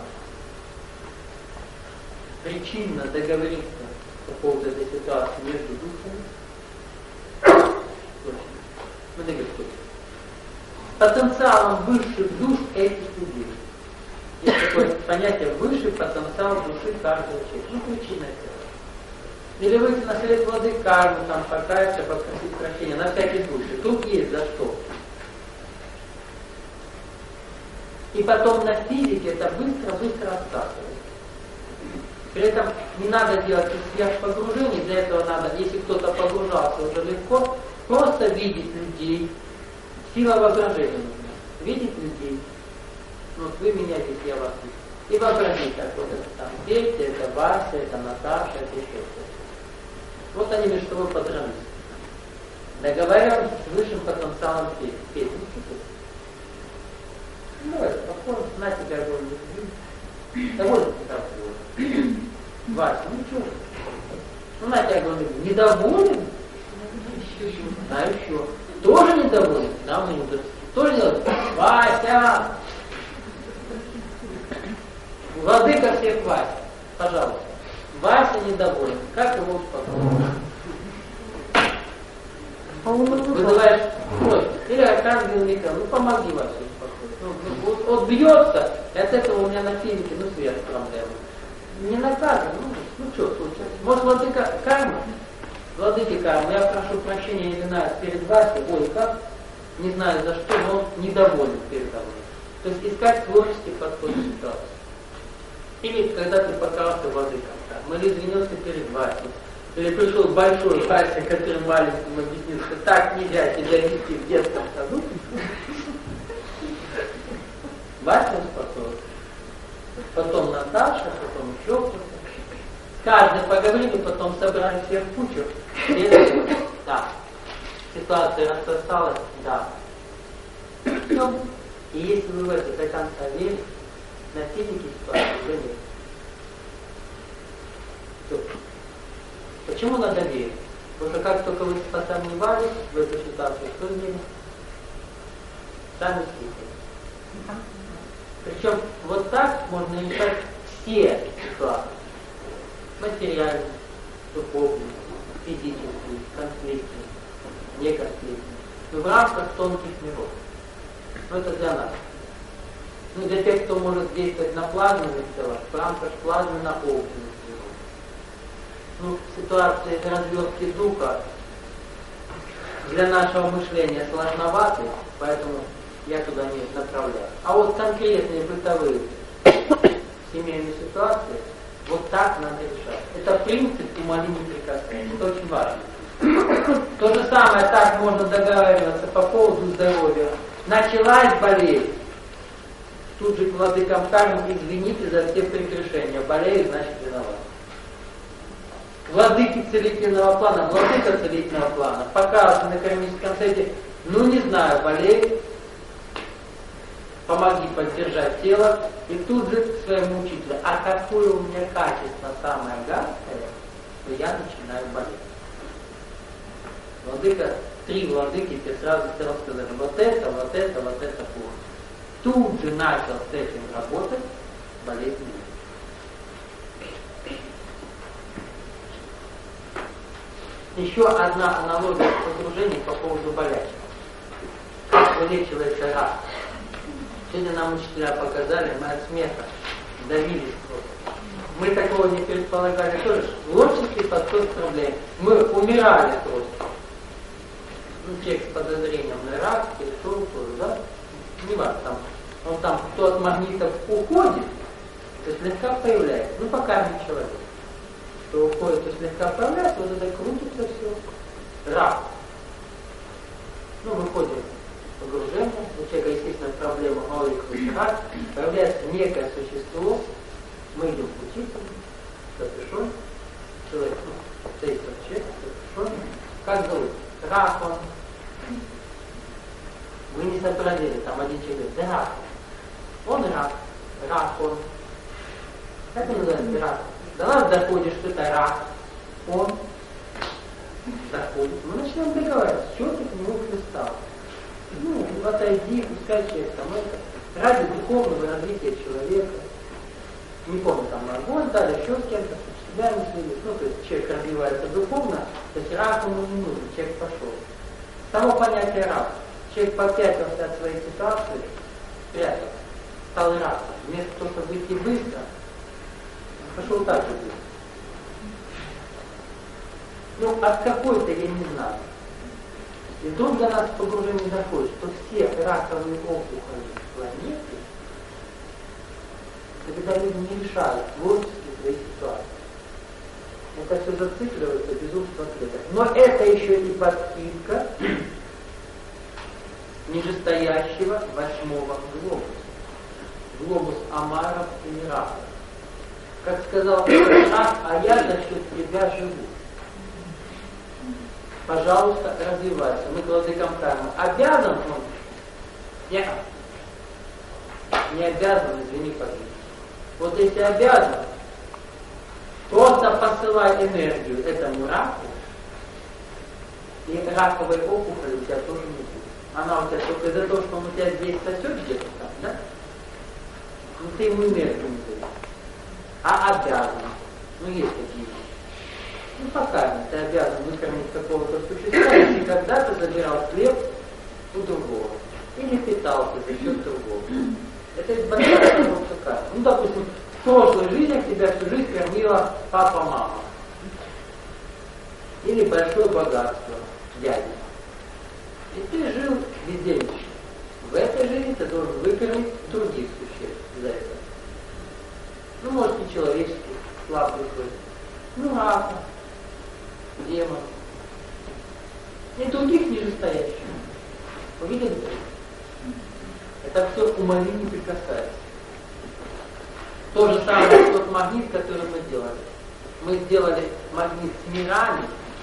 причинно договориться по поводу этой ситуации между душами. Мы договорились. Потенциалом высших душ этих людей. Есть такое понятие высший потенциал души каждого человека. Ну, причина этого. Или выйти на совет владык кармы, там, покаяться, попросить прощения, на всякий случай. Тут есть за что. И потом на физике это быстро-быстро отсасывает. При этом не надо делать сверхпогружений, для этого надо, если кто-то погружался уже легко, просто видеть людей. Сила воображения нужна. Видеть людей. Ну, вот вы меня видите, я вас вижу. И вообразить, как вот это там Петя, это Вася, это Наташа, это еще кто-то. Вот они между собой подрались. Договаривались с высшим потенциалом Петя. Ну, давай, спокойно, на тебя говорю, доволен недоволен. Вася, ну что? Ну, на тебя говорю, недоволен? А еще. Тоже недоволен? Да, мудрость. Тоже недоволен? Вася! Владыка всех Вася. Пожалуйста. Вася недоволен. Как его успокоить? Вызываешь просьбу. Или архангел Михаил, ну помоги Вася успокоить. Ну, ну, вот, вот бьется, и от этого у меня на физике, ну, сверх проблема. Не наказан, ну, ну что случилось? Может, владыка карма? Владыки кармы, я прошу прощения, я виноват перед Васей, ой, как? Не знаю за что, но он недоволен передо мной. То есть искать творческий подход к ситуации. Или когда ты покрался владыкам кармы, или извинился перед Васей. Или пришел большой Вася, который маленьким объяснил, что так нельзя себя вести в детском саду. Вася успокоился. Потом Наташа, потом еще кто-то. Каждый поговорили, потом собрали всех в кучу. И, да. Ситуация рассосалась, да. И если вы в это до конца верите, на физике ситуации уже нет. Все. Почему надо верить? Потому что как только вы посомневались в этой ситуации, что сделали? Сами слышали. Причем вот так можно решать все ситуации. Материальные, духовные, физические, конфликтные, неконфликтные. Но в рамках тонких миров. Но это для нас. Ну, для тех, кто может действовать на плазменных телах, в рамках плазменно-огненных миров. Ну, ситуация развертки духа для нашего мышления сложноваты, поэтому я туда не направляю. А вот конкретные бытовые семейные ситуации, вот так надо решать. Это принцип умоли не прикасаться. Это очень важно. То же самое так можно договариваться по поводу здоровья. Началась болезнь. Тут же к владыкам кармы извините за все прегрешения. Болею, значит виноват. Владыки целительного плана, владыка целительного плана показывает на кармическом сайте, ну не знаю, болею, помоги поддержать тело, и тут же к своему учителю, а какое у меня качество самое гадкое, то я начинаю болеть. Владыка, три владыки тебе сразу сказали, вот это, вот это, вот это плохо. Тут же начал с этим работать, болеть не будет. Еще одна аналогия погружения по поводу болячек. Как вылечивается рак. Сегодня нам учителя показали, мы от смеха давились просто. Мы такого не предполагали тоже. Творческий подход к проблеме. Мы умирали просто. Ну, человек с подозрением на рак, или что, да? Не важно, там, он там, кто от магнитов уходит, то слегка появляется. Ну, пока не человек. Кто уходит, то слегка появляется, вот это крутится все. Рак. Ну, выходим в погружение, у человека, естественно, проблема молодых рак, появляется некое существо, мы идем учиться, запишем, человек, ну, стоит человек, запишем, как зовут? Рак он. Вы не сообразили, там один человек, да рак. Он рак, рак он. Как он называется рак? До нас доходит, что это рак. Он доходит. Мы начинаем договариваться, что ты к нему пристал. Ну, отойди, пускай человек там это. Ради духовного развития человека. Не помню, там огонь дали, еще с кем-то, себя не следит. Ну, то есть человек развивается духовно, то есть рак ему не нужен, человек пошел. Само понятие рак. Человек попятился от своей ситуации, спрятался, стал раком. Вместо того, чтобы выйти быстро, пошел так же быстро. Ну, от какой-то, я не знаю. И вдруг до нас погружение доходит, что все раковые опухоли планеты, когда люди не решают творчески свои ситуации. Это все зацикливается без умства клеток. Но это еще и подпитка нижестоящего восьмого глобуса. Глобус омаров и мираков. Как сказал Рак, а я за счет тебя живу. Пожалуйста, развивайся. Мы владыкам кармы. Обязан он? Нет. Не обязан, извини, пожалуйста. Вот если обязан, просто посылай энергию этому раку, и раковой опухоли у тебя тоже не будет. Она у тебя только из-за того, что он у тебя здесь сосет где-то там, да? Ну ты ему энергию не даешь. А обязан. Ну есть такие вещи. Ну пока ты обязан выкормить какого-то существа, если когда-то забирал хлеб у другого. Или питался за счет другого. Это из большая карма. Ну, допустим, в прошлой жизни тебя всю жизнь кормила папа-мама. Или большое богатство, дядя. И ты жил бездельнично. В этой жизни ты должен выкормить других существ за это. Ну, может, не человеческих, слабых, ну, рака, демон. И других нижестоящих. Увидели? Это все умови не прикасается. То же самое, тот магнит, который мы делали. Мы сделали магнит с мирами,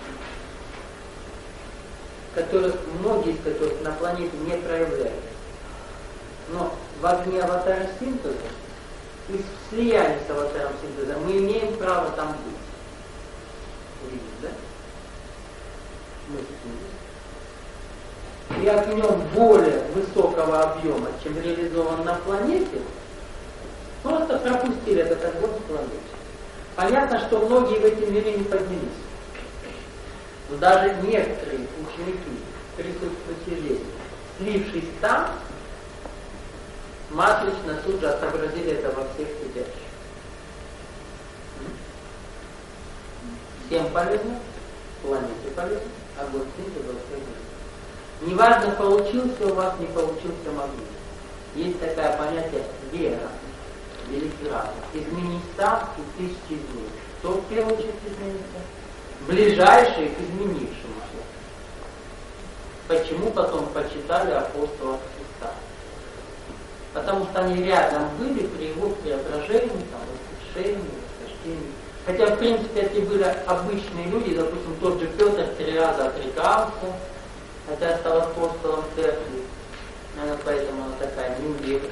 которых, многие из которых на планете не проявляются. Но в огне аватара синтеза и в слиянии с аватаром синтеза мы имеем право там быть. Видите, да? Мы и огнем более высокого объема, чем реализован на планете, просто пропустили этот огонь с планеты. Понятно, что многие в эти миры не поднялись. Но даже некоторые ученики, присутствующие здесь, слившись там, матрично тут же отобразили это во всех сидящих. Всем полезно, планете полезно, а вот синтез во всех мирах. Неважно, получился у вас, не получился магнит. Есть такое понятие вера, великий разум. Изменить сам и тысячи дней. Кто в первую очередь изменится? Ближайшие к изменившемуся. Почему потом почитали апостолов Христа? Потому что они рядом были при его преображении, там, воскрешении, восхождении. Хотя, в принципе, это были обычные люди, допустим, тот же Петр три раза отрекался, хотя стал апостолом церкви, наверное, поэтому она такая неуверенная.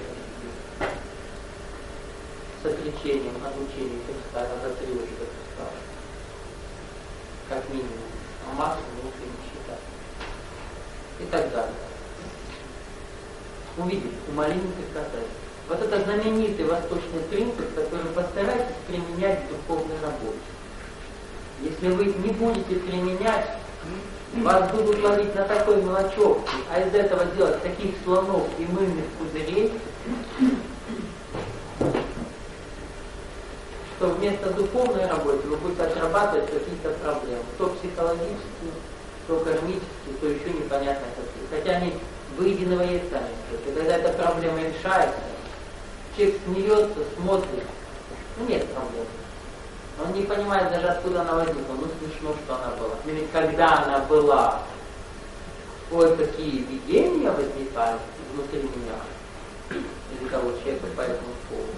С отречением от учения Христа, раза три уже как стало. Как минимум. А максимум не считать. И так далее. Увидите, умоление прикасается. Вот это знаменитый восточный принцип, который постарайтесь применять в духовной работе. Если вы не будете применять, вас будут ловить на такой мелочевке, а из этого делать таких слонов и мыльных пузырей. что вместо духовной работы вы будете отрабатывать какие-то проблемы. То психологические, то кармические, то еще непонятно какие. Хотя они выеденного яйца не. И когда эта проблема решается, человек смеется, смотрит, ну нет проблем. Он не понимает даже, откуда она возникла. Ну смешно, что она была. Или когда она была, ой, какие видения возникали внутри меня. Или того человека по этому поводу.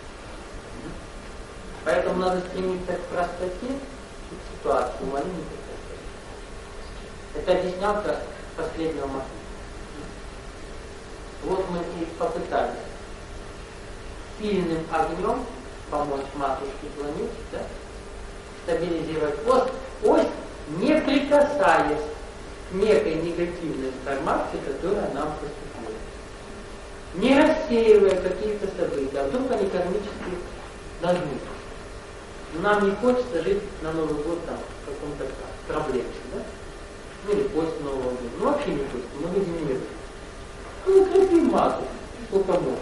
Поэтому надо стремиться к простоте и к ситуации, умолению к простоте. Это объяснял как последнего момента. Вот мы и попытались сильным огнем помочь матушке планете, да, стабилизировать ось, ось, не прикасаясь к некой негативной информации, которая нам поступила. Не рассеивая какие-то события, а вдруг они кармически должны быть. Нам не хочется жить на Новый год там, в каком-то проблеме, да? Ну или после Нового года. Ну вообще не хочется, мы люди не верим. Ну укрепим матушку, сколько можно.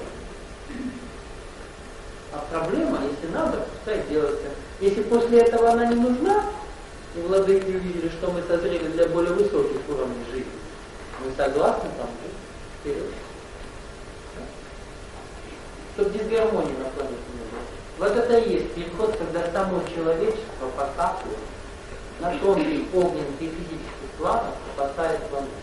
А проблема, если надо, пускай делается. Если после этого она не нужна, и владыки увидели, что мы созрели для более высоких уровней жизни, мы согласны там жить? Вперед. Чтобы дисгармонии на планете не было. Вот это и есть переход, когда само человечество по факту на тонких огненных и физических планах спасает планету.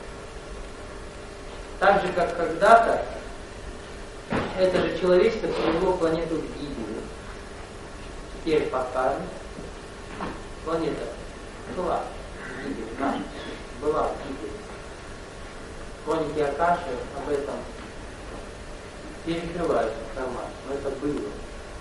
Так же, как когда-то это же человечество привело планету в гибель. Теперь покажем. Планета была в гибели, наша была в гибели. Хроники Акаши об этом перекрывают информацию, но это было.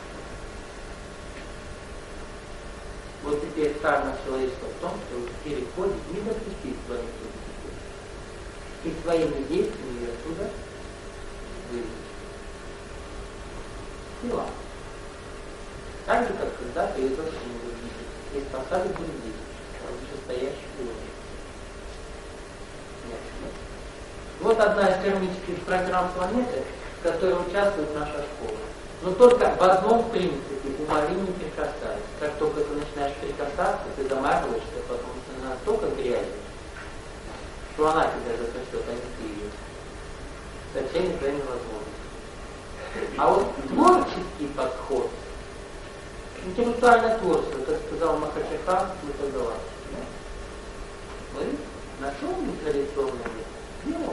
Вот теперь карма человечества в том, что переходит, не допустить планету в гибель. И своими действиями ее оттуда вывести. Сила. Так же, как когда-то ее засунули в гибель. И спасали других, вышестоящих уровней. Вот одна из кармических программ планеты, в которой участвует наша школа. Но только в одном принципе умори не прикасайся. Как только ты начинаешь прикасаться, ты замарываешься, потому что она настолько грязная, что она тебя засосет, а не ты ее. Со всеми твоими возможностями. А вот творческий подход, интеллектуальное творчество, как сказал Махачахан, это галактика. Мы нашел традиционный мир. Ну,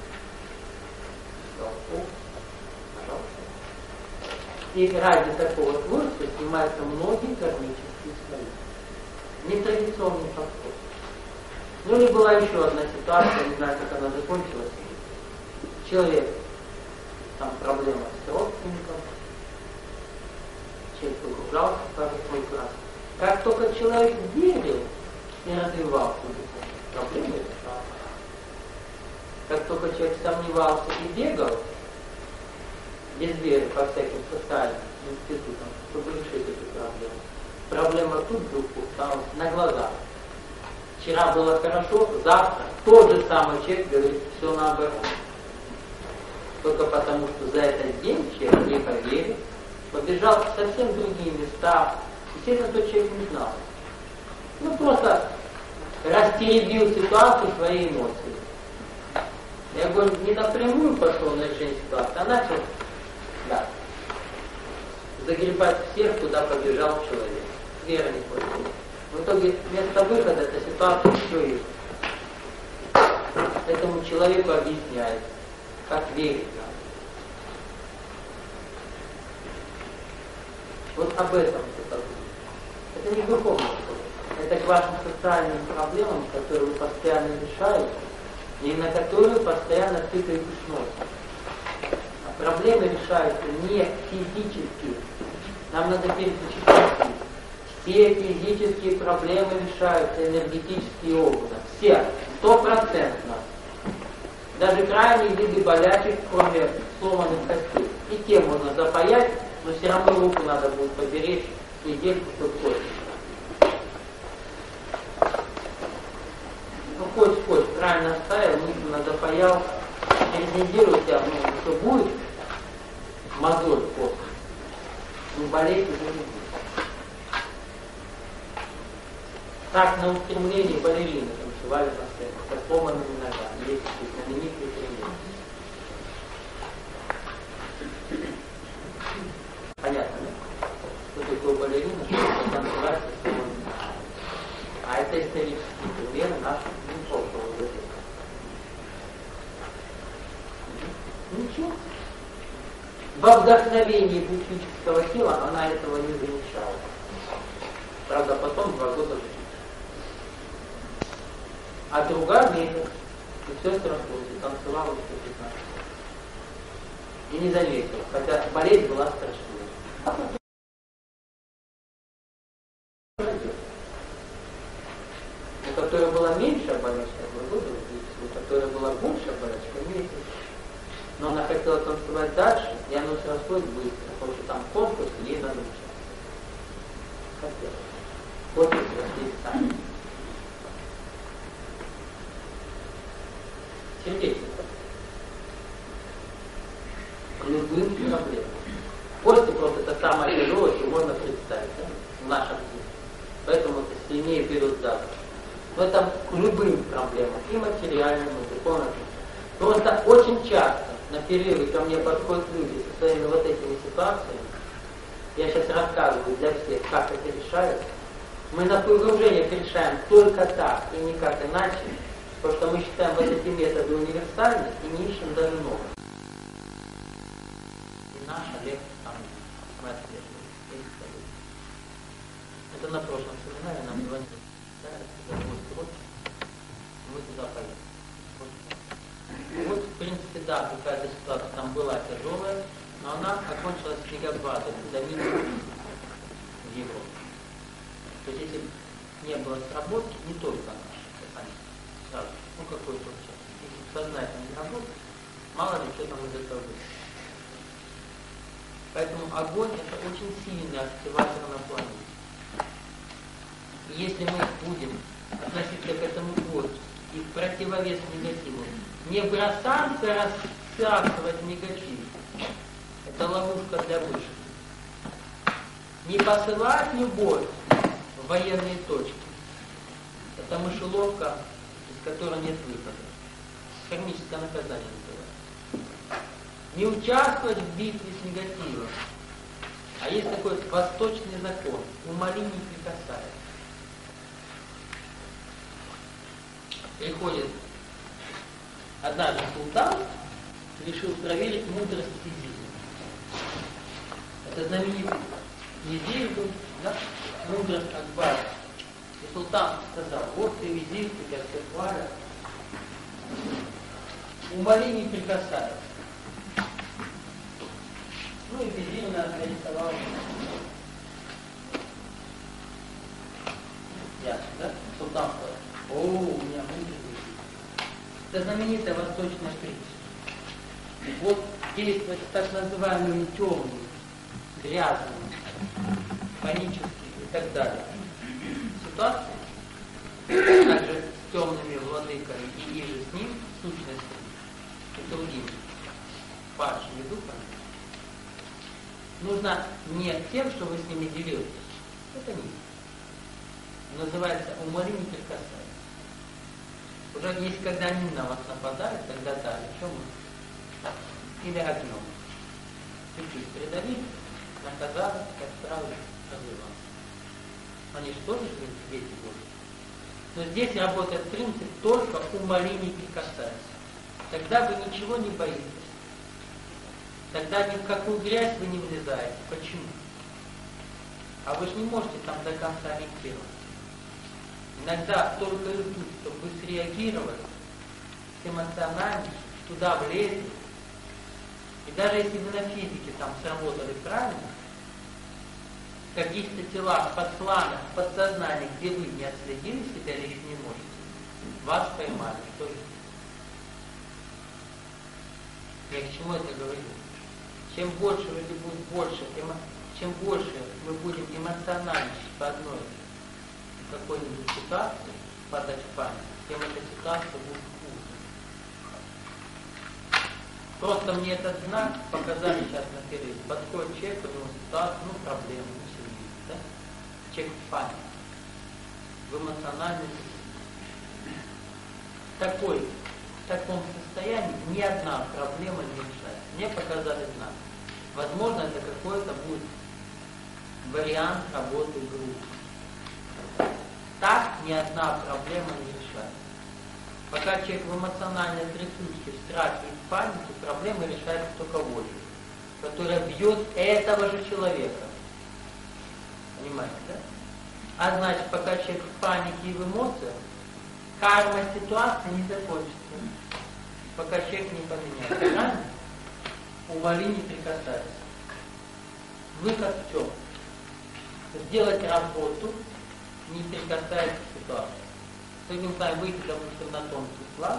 и ради такого творчества снимаются многие кармические слои. Нетрадиционный подход. Ну или была еще одна ситуация, не знаю, как она закончилась. Человек, там проблема с родственником, человек погружался в свой класс. Как только человек верил и развивался, проблема решалась. Как только человек сомневался и бегал, без веры по всяким социальным институтам, чтобы решить эту проблему. Проблема тут вдруг усталась на глазах. Вчера было хорошо, завтра тот же самый человек говорит все наоборот. Только потому, что за этот день человек не поверил, побежал в совсем другие места. Естественно, тот человек не знал. Ну, просто растеребил ситуацию, свои эмоции. Я говорю, не напрямую пошел на решение ситуации, а начал, да, загребать всех, куда побежал человек. Вера не хочет. В итоге вместо выхода эта ситуация еще есть. Этому человеку объясняет, как верить надо. Вот об этом это будет. Это не духовное что-то. Это к вашим социальным проблемам, которые вы постоянно решаете, и на которые постоянно тыкаете шнуром. А проблемы решаются не физически. Нам надо переключить. Все физические проблемы решаются энергетически и образом. Все. Стопроцентно. Даже крайние виды болячек, кроме сломанных костей. И те можно запаять, но все равно руку надо будет поберечь недельку, чтобы кость. Ну, кость, кость, правильно оставил, мысленно запаял. Через неделю у тебя ну, все будет, мозоль кость. Ну, болеть уже не будет. Так на устремлении балерины танцевали на сцене, со сломанными ногами. Есть знаменитые примеры. Понятно, да? Что такое балерина, чтобы танцевать со сломанными ногами. А это исторические примеры наших не прошлого века. Ничего. Во вдохновении букинского тела она этого не замечала. Правда, потом два года жила. А другая месяц, и все срослось, и танцевала еще пятнадцать. И не заметила, хотя болезнь была страшная. У которой была меньшая болячка, два года, у которой была большая болячка, месяц. Но она хотела танцевать дальше, и оно срослось быстро, потому что там конкурс, и ей надо участвовать. Хотела. Вот и срослись сами. Сердечница. К любым проблемам. Остеопороз — это самое тяжелое, что можно представить, да? В нашем мире. Поэтому это сильнее вперед завтра. Но это к любым проблемам, и материальным, и духовным. Просто очень часто на перерыве ко мне подходят люди со своими вот этими ситуациями. Я сейчас рассказываю для всех, как это решается. Мы на погружениях решаем только так и никак иначе, потому что мы считаем вот эти методы универсальны и не ищем даже новых. И наша лекция там мы отслеживаем. Это на прошлом семинаре нам звонили. Да, это вот, мы туда поедем. Вот, в принципе, да, какая-то ситуация там была тяжелая, но она окончилась снегопадом до минуса в Европе. То есть, если не было сработки, не только наши, сразу, ну какой-то участок. Если сознательно не работает, мало ли что там из этого будет. Поэтому огонь — это очень сильный активатор на планете. И если мы будем относиться к этому творчеству и в противовес негативу, не бросаться рассасывать негатив. Это ловушка для высших. Не посылать любовь в военные точки. Это мышеловка, из которой нет выхода. Кармическое наказание называется. Не участвовать в битве с негативом. А есть такой восточный закон. Умоли, не прикасаясь. Приходит однажды султан, решил проверить мудрость Езида. Это знаменитый Езид был, да? Мудрость Акбара. И султан сказал: вот ты Езид, тебя все хвалят. Умоли, не прикасаясь. Ну и визирь нас нарисовал. Ясно, да? Султан сказал: о, у меня мудрость. Это знаменитая восточная притча. Вот действовать с так называемыми темными, грязными, паническими и так далее ситуации, также с темными владыками и иже с ним, сущностями и другими падшими духами, нужно не тем, что вы с ними делитесь. Это не. Называется умоли, не прикасаясь. Уже если когда они на вас нападают, тогда да, чем мы? Или огнем. Чуть-чуть придавили, наказали, отправили, развиваться. Они же тоже дети Божьи. Но здесь работает принцип только умоли, не прикасаясь. Тогда вы ничего не боитесь. Тогда ни в какую грязь вы не влезаете. Почему? А вы же не можете там до конца ориентироваться. Иногда только и ждут, чтобы вы среагировали с эмоциональностью, туда влезли. И даже если вы на физике там сработали правильно, в каких-то телах, подпланах, подсознании, где вы не отследили себя или еще не можете, вас поймали. Что же? Я к чему это говорю? Чем больше люди будут больше, чем больше мы будем эмоциональничать по одной какой-нибудь ситуации, падать в память, тем эта ситуация будет хуже. Просто мне этот знак показали сейчас на перерыве. Подходит человек, у него ситуация, ну, проблема, ну, семьи, да? Человек в память. в эмоциональной такой, в таком состоянии ни одна проблема не решается. Мне показали знак. Возможно, это какой-то будет вариант работы группы. Так ни одна проблема не решается. Пока человек в эмоциональной трясучке, в страхе и в панике, проблема решается только вольью, которая бьет этого же человека. Понимаете, да? А значит, пока человек в панике и в эмоциях, карма ситуации не закончится. Пока человек не поменяет грани, умоли не прикасаться. Выход в чем? Сделать работу, не прикасаясь к ситуации. Сегодня мы с вами выйти, допустим, на тонкий план,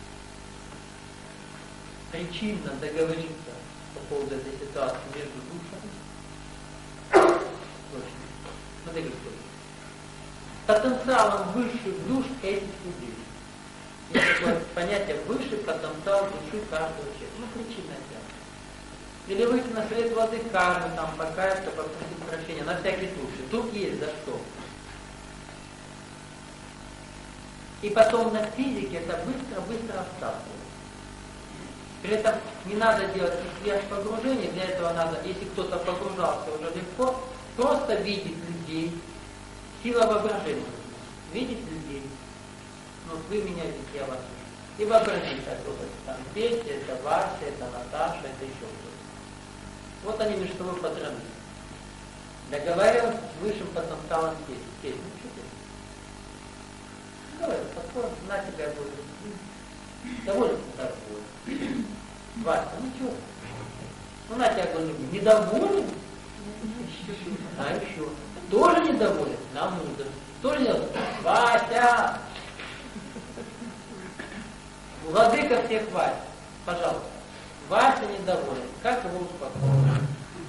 причинно договориться по поводу этой ситуации между душами. Смотрите, что потенциалом высших душ этих людей. Есть такое понятие высший потенциал души каждого человека. Ну, причинная тема. Или выйти на свет воды кармы, там, покаяться, попросить прощения, на всякий случай. Тут есть за что. И потом на физике это быстро-быстро обтаскивается. При этом не надо делать сверхпогружение, для этого надо, если кто-то погружался уже легко, просто видеть людей, сила воображения. Видеть людей. Ну, вы меня видите, я вас вижу. И вообразить, что там Петя, это Вася, это Наташа, это еще кто-то. Вот они между собой подрались. Договаривались с высшим потенциалом песни. Ну, что ты? Давай, подходим, на тебя будет. Доволен не торгует. Вася, ну что? Ну на тебя говорю, недоволен? А еще. Тоже недоволен? На мудрость. Тоже недоволен? Вася! Владыка всех Вася. Пожалуйста. Вася недоволен. Как его успокоить?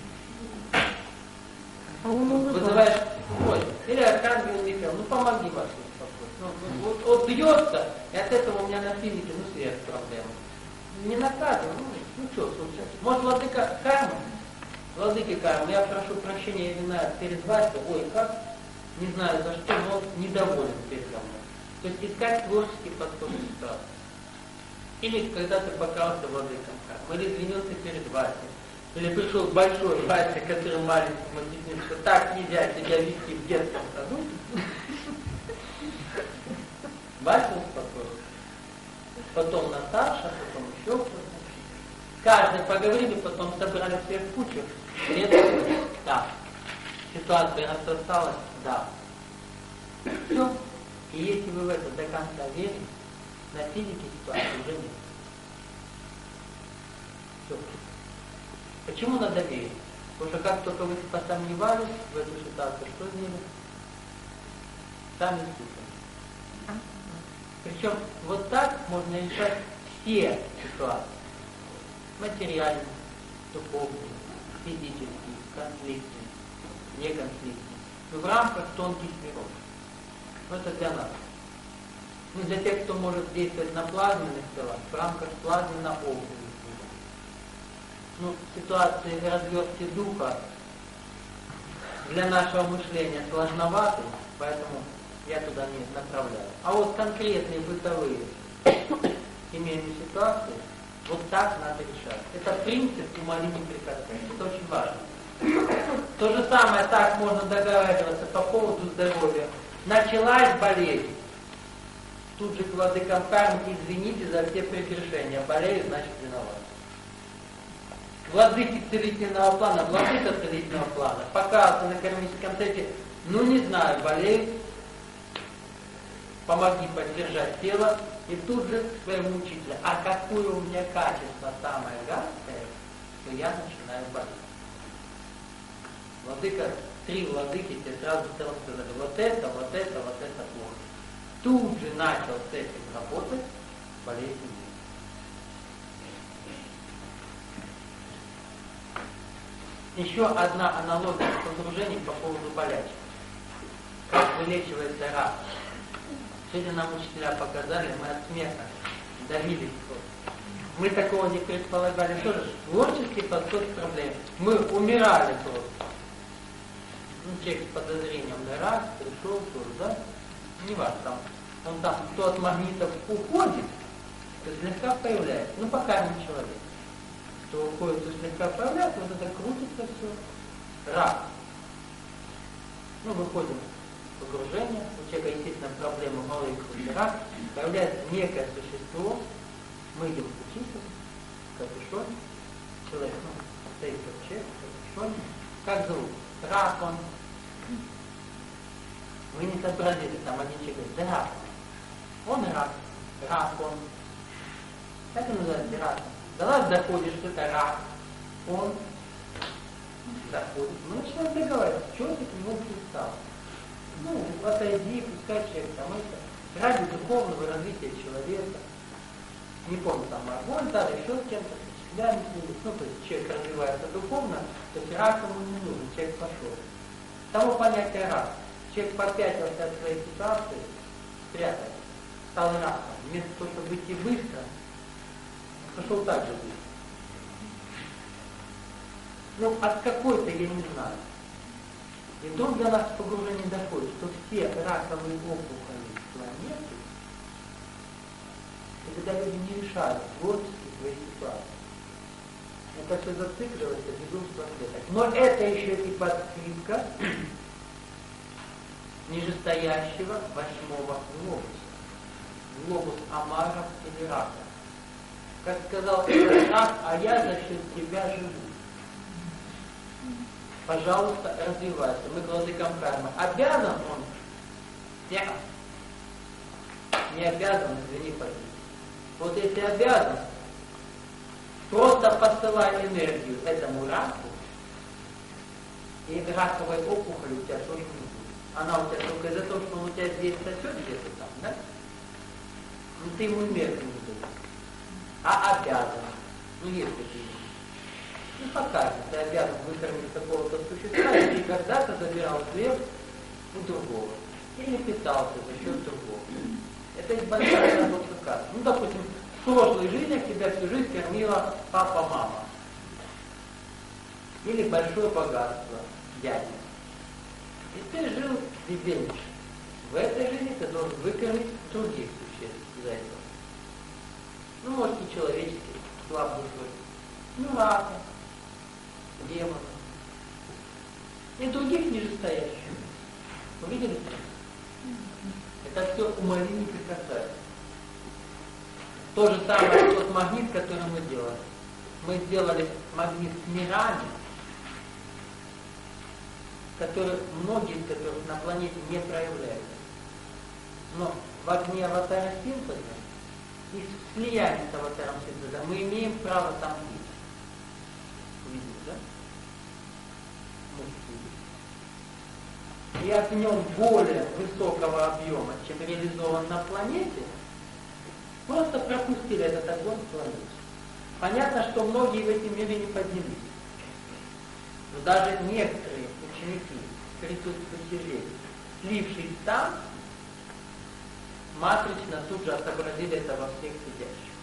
Вызываешь ой, или архангел Михаил, ну помоги Васе успокоить. Ну, вот, вот бьется, и от этого у меня на физике, ну, сверх проблема. Не наказывай, ну, ну что, случается. Может, владыка кармы? Владыки кармы, я прошу прощения, я виноват перед Васей, ой, как? Не знаю за что, но он недоволен передо мной. То есть искать творческий подход к ситуации. Или когда ты покался владыком кармы, или извинился перед Васей. Или пришел большой Вася, который маленький, объяснил, что так нельзя себя вести в детском саду. Вася успокоился. Потом Наташа, потом еще кто-то. Каждый поговорили, потом собрали всех в кучу. Нет, да. Ситуация рассосалась, да. Все. И если вы в это до конца верите, на физике ситуации уже нет. Все. Почему надо верить? Потому что как только вы посомневались в эту ситуацию, что сделали? Сами слушали. Причем вот так можно решать все ситуации. Материальные, духовные, физические, конфликтные, неконфликтные. Но в рамках тонких миров. Но это для нас. Ну, для тех, кто может действовать на плазменных телах, в рамках плазменно-огненных. Ну, ситуации развертки духа для нашего мышления сложноваты, поэтому я туда не направляю. А вот конкретные бытовые семейные ситуации, вот так надо решать. Это принцип умоли не прикасаться. Это очень важно. То же самое так можно договариваться по поводу здоровья. Началась болезнь. Тут же к владыкам кармы извините за все прегрешения. Болею, значит виноват. Владыки целительного плана, владыка целительного плана, показывается на кармическом центре, ну не знаю, болеет, помоги поддержать тело, и тут же к своему учителю, а какое у меня качество самое гадкое, то я начинаю болеть. Владыка, три владыки тебе сразу в целом сказали, вот это, вот это, вот это плохо. Тут же начал с этим работать, болезнь нет. Еще одна аналогия с погружением по поводу болячек. Как вылечивается рак. Сегодня нам учителя показали, мы от смеха давились просто. Мы такого не предполагали тоже. Творческий подход к проблеме. Мы умирали просто. Ну, человек с подозрением на рак пришел тоже, да? не важно, там, он там то от магнитов уходит, то слегка появляется. Ну, пока не человек. То уходит, то слегка появляется, вот это крутится все. Рак. Ну, выходим в погружение, у человека, естественно, проблема малой крови, рак, появляется некое существо, мы идем учиться, капюшон, человек, ну, стоит как человек, капюшон, как зовут? Рак он. Вы не сообразили, там один человек говорит, да рак он. Он рак, рак он. Как он называется рак? Да ладно, доходишь, что это рак. Он заходит. Мы начинаем договариваться, что ты к нему пристал. Ну, отойди, пускай человек там это, ради духовного развития человека. Не помню, там огонь, да, еще с кем-то, с ну, то есть человек развивается духовно, то есть рак ему не нужен, человек пошел. Того понятия рак. Человек попятился от своей ситуации, спрятался, стал раком. Вместо того, чтобы идти быстро, пошел так же быстро. Ну, от какой-то, я не знаю. И вдруг до нас погружение доходит, что все раковые опухоли планеты, и когда люди не решают творчески свои ситуации. Это все зацикливается в безумство клеток. Но это еще и подпитка нижестоящего восьмого глобуса. Глобус омаров или рака. Как сказал рак, а я за счет тебя живу. Пожалуйста, развивайся. Мы к владыкам кармы. Обязан он? Нет. Не обязан, извини, пойди. Вот если обязан, просто посылай энергию этому раку, и раковой опухоли у тебя тоже не будет. Она у тебя только из-за того, что он у тебя здесь сосет где-то там, да? Ну ты ему энергию не даешь. А обязан. Ну есть такие. Ну покажет, ты обязан выкормить какого-то существа, и ты когда-то забирал хлеб у другого. Или питался за счет другого. Это из большая работа карты. Ну, допустим, в прошлой жизни тебя всю жизнь кормила папа-мама. Или большое богатство, дядя. И ты жил бездельничай. В этой жизни ты должен выкормить других существ из-за этого. Ну, может, и человеческих, слаб душой. Ну, рака, демона. И других нижестоящих. Увидели? Это все умоление касается. То же самое, тот магнит, который мы делали. Мы сделали магнит с мирами, который, многие из которых на планете не проявляются. Но в огне аватара синтеза и в слиянии с аватаром синтеза мы имеем право там быть. Видите, да? И огнем более высокого объема, чем реализован на планете, просто пропустили этот огонь в планете. Понятно, что многие в этом мире не поднялись. Но даже некоторые ученики, присутствующие, слившись там, матрично тут же отобразили это во всех сидящих.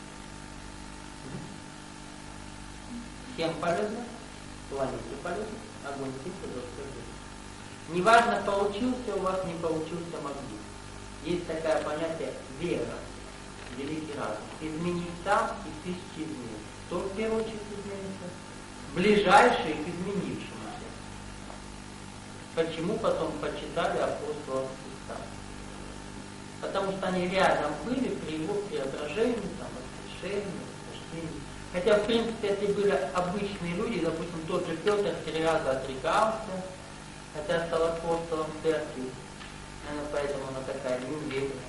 Всем полезно, планете полезно, огонь синтеза полезно. Неважно, получился у вас, не получился магнит. Есть такое понятие вера, великий разум. Изменить сам и тысячи изменить. Кто в первую очередь изменится? Ближайшие к изменившемуся. Почему потом почитали апостолов Христа? Потому что они рядом были при его преображении, там, воскрешении, рождении. Хотя, в принципе, это были обычные люди, допустим, тот же Петр три раза отрекался, хотя стал апостолом церкви. Наверное, поэтому она такая неуверенная.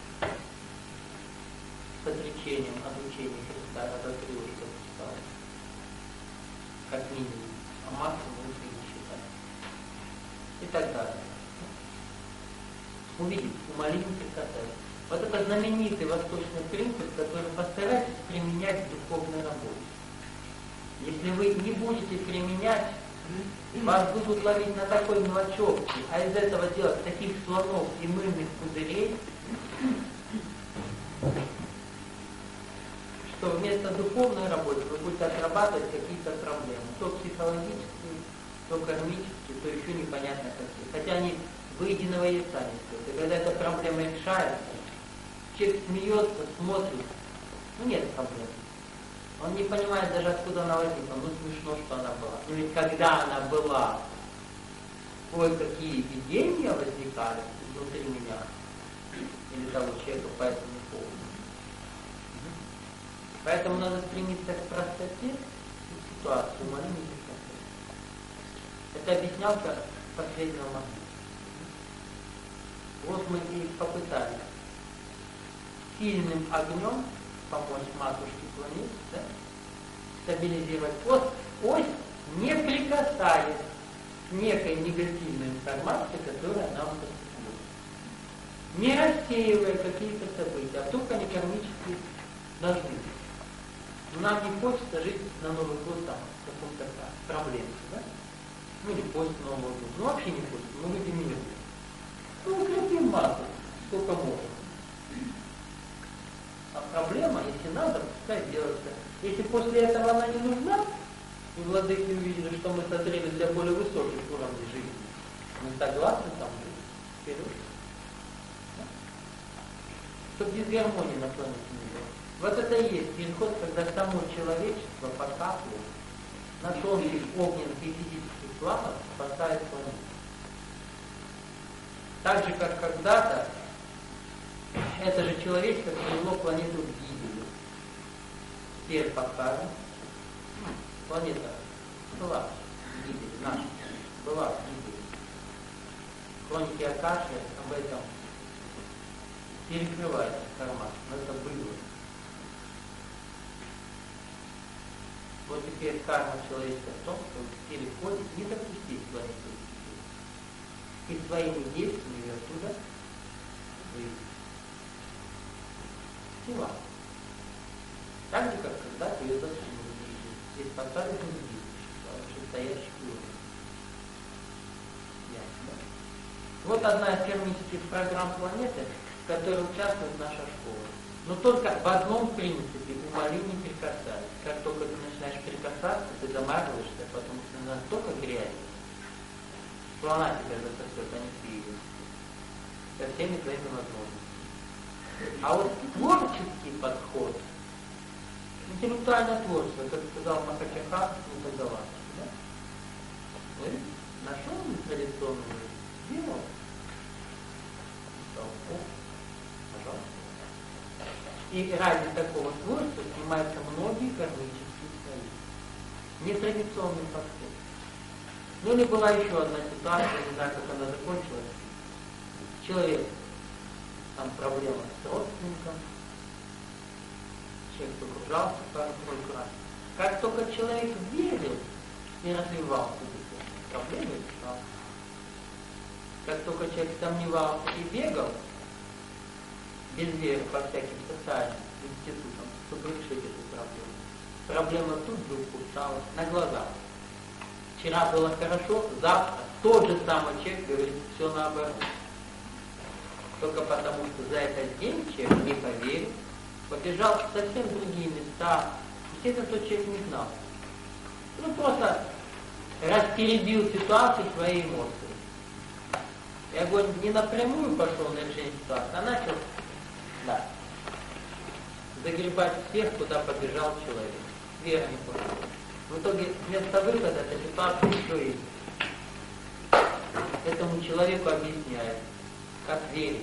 С отречением от учения Христа, от отрыва, что стало. Как минимум. А максимум лучше не считать. И так далее. Увидите, умолим прикасаясь. Вот это знаменитый восточный принцип, который постарайтесь применять в духовной работе. Если вы не будете применять, вас будут ловить на такой мелочевке, а из этого делать таких слонов и мыльных пузырей, что вместо духовной работы вы будете отрабатывать какие-то проблемы. То психологические, то кармические, то еще непонятно какие. Хотя они выеденного яйца не стоит. И когда эта проблема решается, человек смеется, смотрит, ну нет проблем. Он не понимает даже, откуда она возникла. Ну смешно, что она была. Но ведь когда она была, кое-какие видения возникали внутри меня или того человека по этому поводу. Поэтому надо стремиться к простоте и ситуации, умоления и простоте. Это объяснял как последнего момента. Вот мы и попытались сильным огнем помочь матушке планете, да? Стабилизировать ось, ось, не прикасаясь к некой негативной информации, которая нам поступила. Не рассеивая какие-то события, а только они кармически должны быть. Нам не хочется жить на Новый год там, в каком-то проблеме, да? Ну или после Нового года. Ну вообще не хочется, мы любим не любим. Ну, укрепим массу, сколько можем. А проблема, если надо, пускай делается. Если после этого она не нужна, и владыки увидели, что мы созрели для более высоких уровней жизни, мы согласны там жить. Вперед. Да? Чтобы дисгармонии на планете не было. Вот это и есть переход, когда само человечество по капле на тонких огненных и физических планах спасает планету. Так же, как когда-то это же человечество привело планету в гибель. Теперь покажем. Планета была в гибели, наша была в гибели. Хроники Акаши об этом перекрывает информацию, но это было. Вот теперь карма человечества в том, что теперь входит не допустить планету и своими действиями ее оттуда вывести. Сила. Так же, как когда-то ее засунули в жизнь. Здесь поставили другие, шестоящих уровней. Ясно. Вот одна из кармических программ планеты, в которой участвует наша школа. Но только в одном принципе умоли не прикасались. Как только ты начинаешь прикасаться, ты замазываешься, потому что она только грязь, что она тебя засосет, а не ты ее. Со всеми твоими возможностями. А вот творческий подход, интеллектуальное творчество, как сказал Махачаха, не поддавался, да? Ну, нашел традиционную сделал, сказал, о, пожалуйста. И ради такого творчества снимаются многие кармические слои. Нетрадиционный подход. Ну или была еще одна ситуация, не знаю, как она закончилась. Человек, там проблема с родственником, человек погружался пару-тройку раз. Как только человек верил и развивался в проблеме, решал. Как только человек сомневался и бегал, без веры по всяким социальным институтам, чтобы решить эту проблему, проблема тут вдруг улучшалась на глазах. Вчера было хорошо, завтра тот же самый человек говорит все наоборот. Только потому, что за этот день человек не поверил, побежал в совсем другие места. Естественно, тот человек не знал. Ну, просто растеребил ситуацию своей эмоции. Я говорю, не напрямую пошел на решение ситуации, а начал, да, загребать всех, куда побежал человек. Вера не пошла. В итоге вместо выхода эта ситуация еще и этому человеку объясняет, как верить.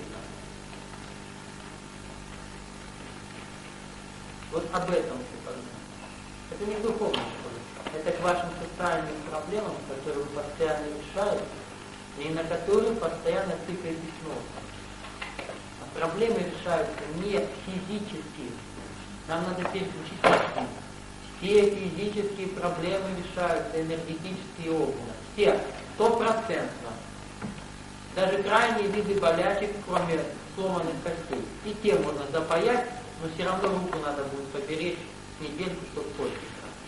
Вот об этом все подумать. Это не духовная школа. Это к вашим социальным проблемам, которые вы постоянно решаете, и на которые постоянно тыкаетесь носом. А проблемы решаются не физически. Нам надо переключить мозги. Все физические проблемы решаются энергетически и огненно. Все. Стопроцентно. Даже крайние виды болячек, кроме сломанных костей. И те можно запаять, но все равно руку надо будет поберечь недельку, чтобы кость.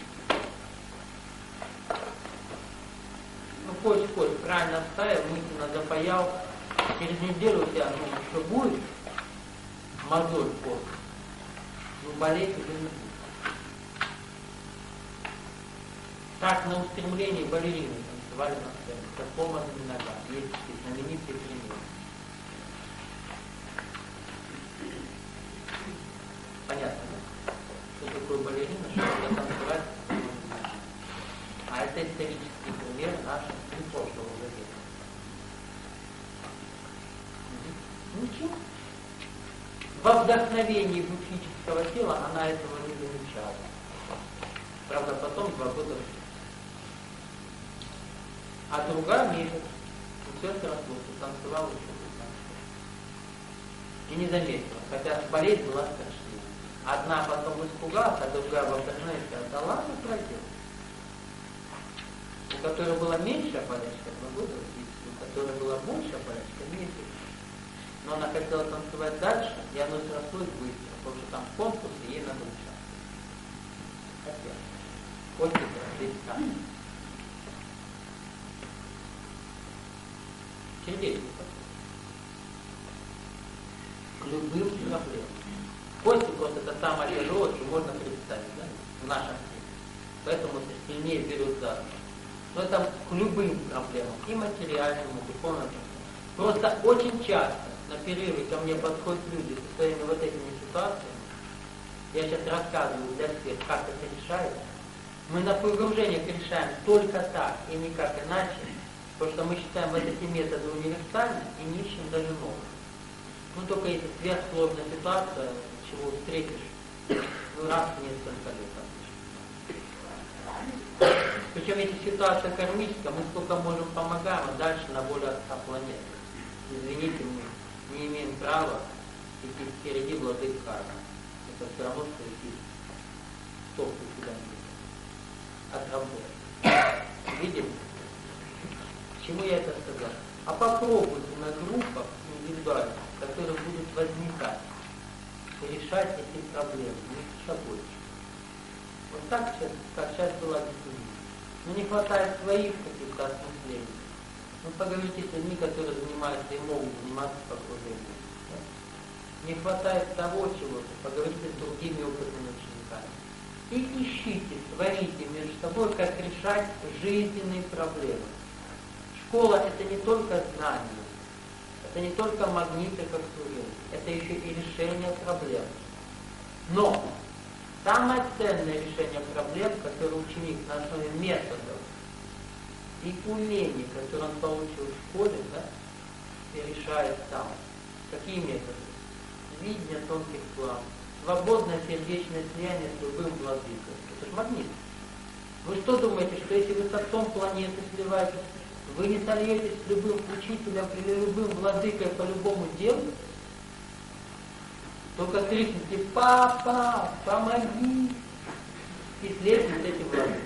Ну, кость, кость, правильно вставил, мысленно запаял. Через неделю у тебя, ну, что будет, мозоль кость. Ну, болеть уже не будет. Так на устремлении балерины танцевать. танцевали на сцене, с сломанными ногами. Есть такие знаменитые примеры. Понятно, да? Что такое балерина, что надо танцевать с сломанными ногами. А это исторический пример нашего не прошлого века. Ничего. Во вдохновении букфического тела она этого не замечала. Правда, потом два года. А другая месяц. И все сросло, танцевала еще пятнадцать. И не заметила, хотя болезнь была страшнее. Одна потом испугалась, а другая во вдохновении сказала: да ладно, пройдет. У которой была меньшая болячка, два года, у которой была большая болячка, месяц. Но она хотела танцевать дальше, и оно срослось быстро, потому что там конкурс, и ей надо участвовать. Хотела. Очень красиво. Сердечный процесс. К любым проблемам. Кости просто это самое тяжелое, что можно представить, да? В нашем мире. Поэтому это сильнее берут за. Но это к любым проблемам, и материальным, и духовным. Просто очень часто на перерыве ко мне подходят люди со своими вот этими ситуациями. Я сейчас рассказываю для всех, как это решается. Мы на погружениях решаем только так и никак иначе, потому что мы считаем вот эти методы универсальны и не ищем даже новых. Ну только если сверхсложная ситуация, чего встретишь, ну раз в несколько лет. Причем если ситуация кармическая, мы сколько можем помогаем, а дальше на волю Отца планеты. Извините, мы не имеем права идти впереди владык кармы. Это все равно, что идти в стопку куда-нибудь. Отработать. Видели? К чему я это сказал? А попробуйте на группах индивидуальных, которые будут возникать, решать эти проблемы, не еще больше. Вот так сейчас, как сейчас была дисциплина. Но не хватает своих каких-то осмыслений. Ну, поговорите с людьми, которые занимаются и могут заниматься по окружению. Да? Не хватает того чего-то, поговорите с другими опытными учениками. И ищите, творите между собой, как решать жизненные проблемы. Школа — это не только знания, это не только магниты как служение, это еще и решение проблем. Но самое ценное решение проблем, которое ученик на основе методов и умений, которые он получил в школе, да, и решает сам. Какие методы? Видение тонких планов, свободное сердечное слияние с любым владыкой. Это же магнит. Вы что думаете, что если вы с отцом планеты сливаетесь, вы не сольетесь с любым учителем или любым владыкой по любому делу? Только крикните: папа, помоги! И слезьте с этим владыкой.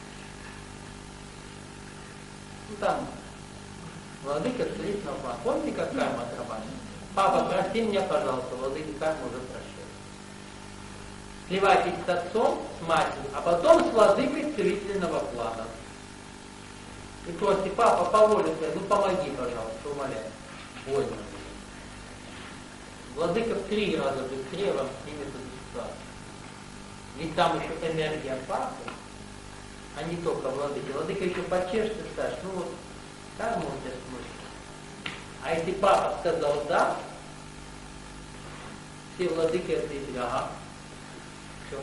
Ну там, владыка стоит на план. Помните, как карма отрабатывает? Папа, прости меня, пожалуйста, владыка карма уже прощает. Сливайтесь с отцом, с матерью, а потом с владыкой целительного плана. И просите: папа, по воле твоей, ну помоги, пожалуйста, умоляю. Больно. Владыка в три раза быстрее вам снимет эту ситуацию. Ведь там еще энергия папы, а не только владыка. Владыка еще почешется, скажет: ну вот, карма у тебя смотрит. А если папа сказал да, все владыки ответили: ага, все.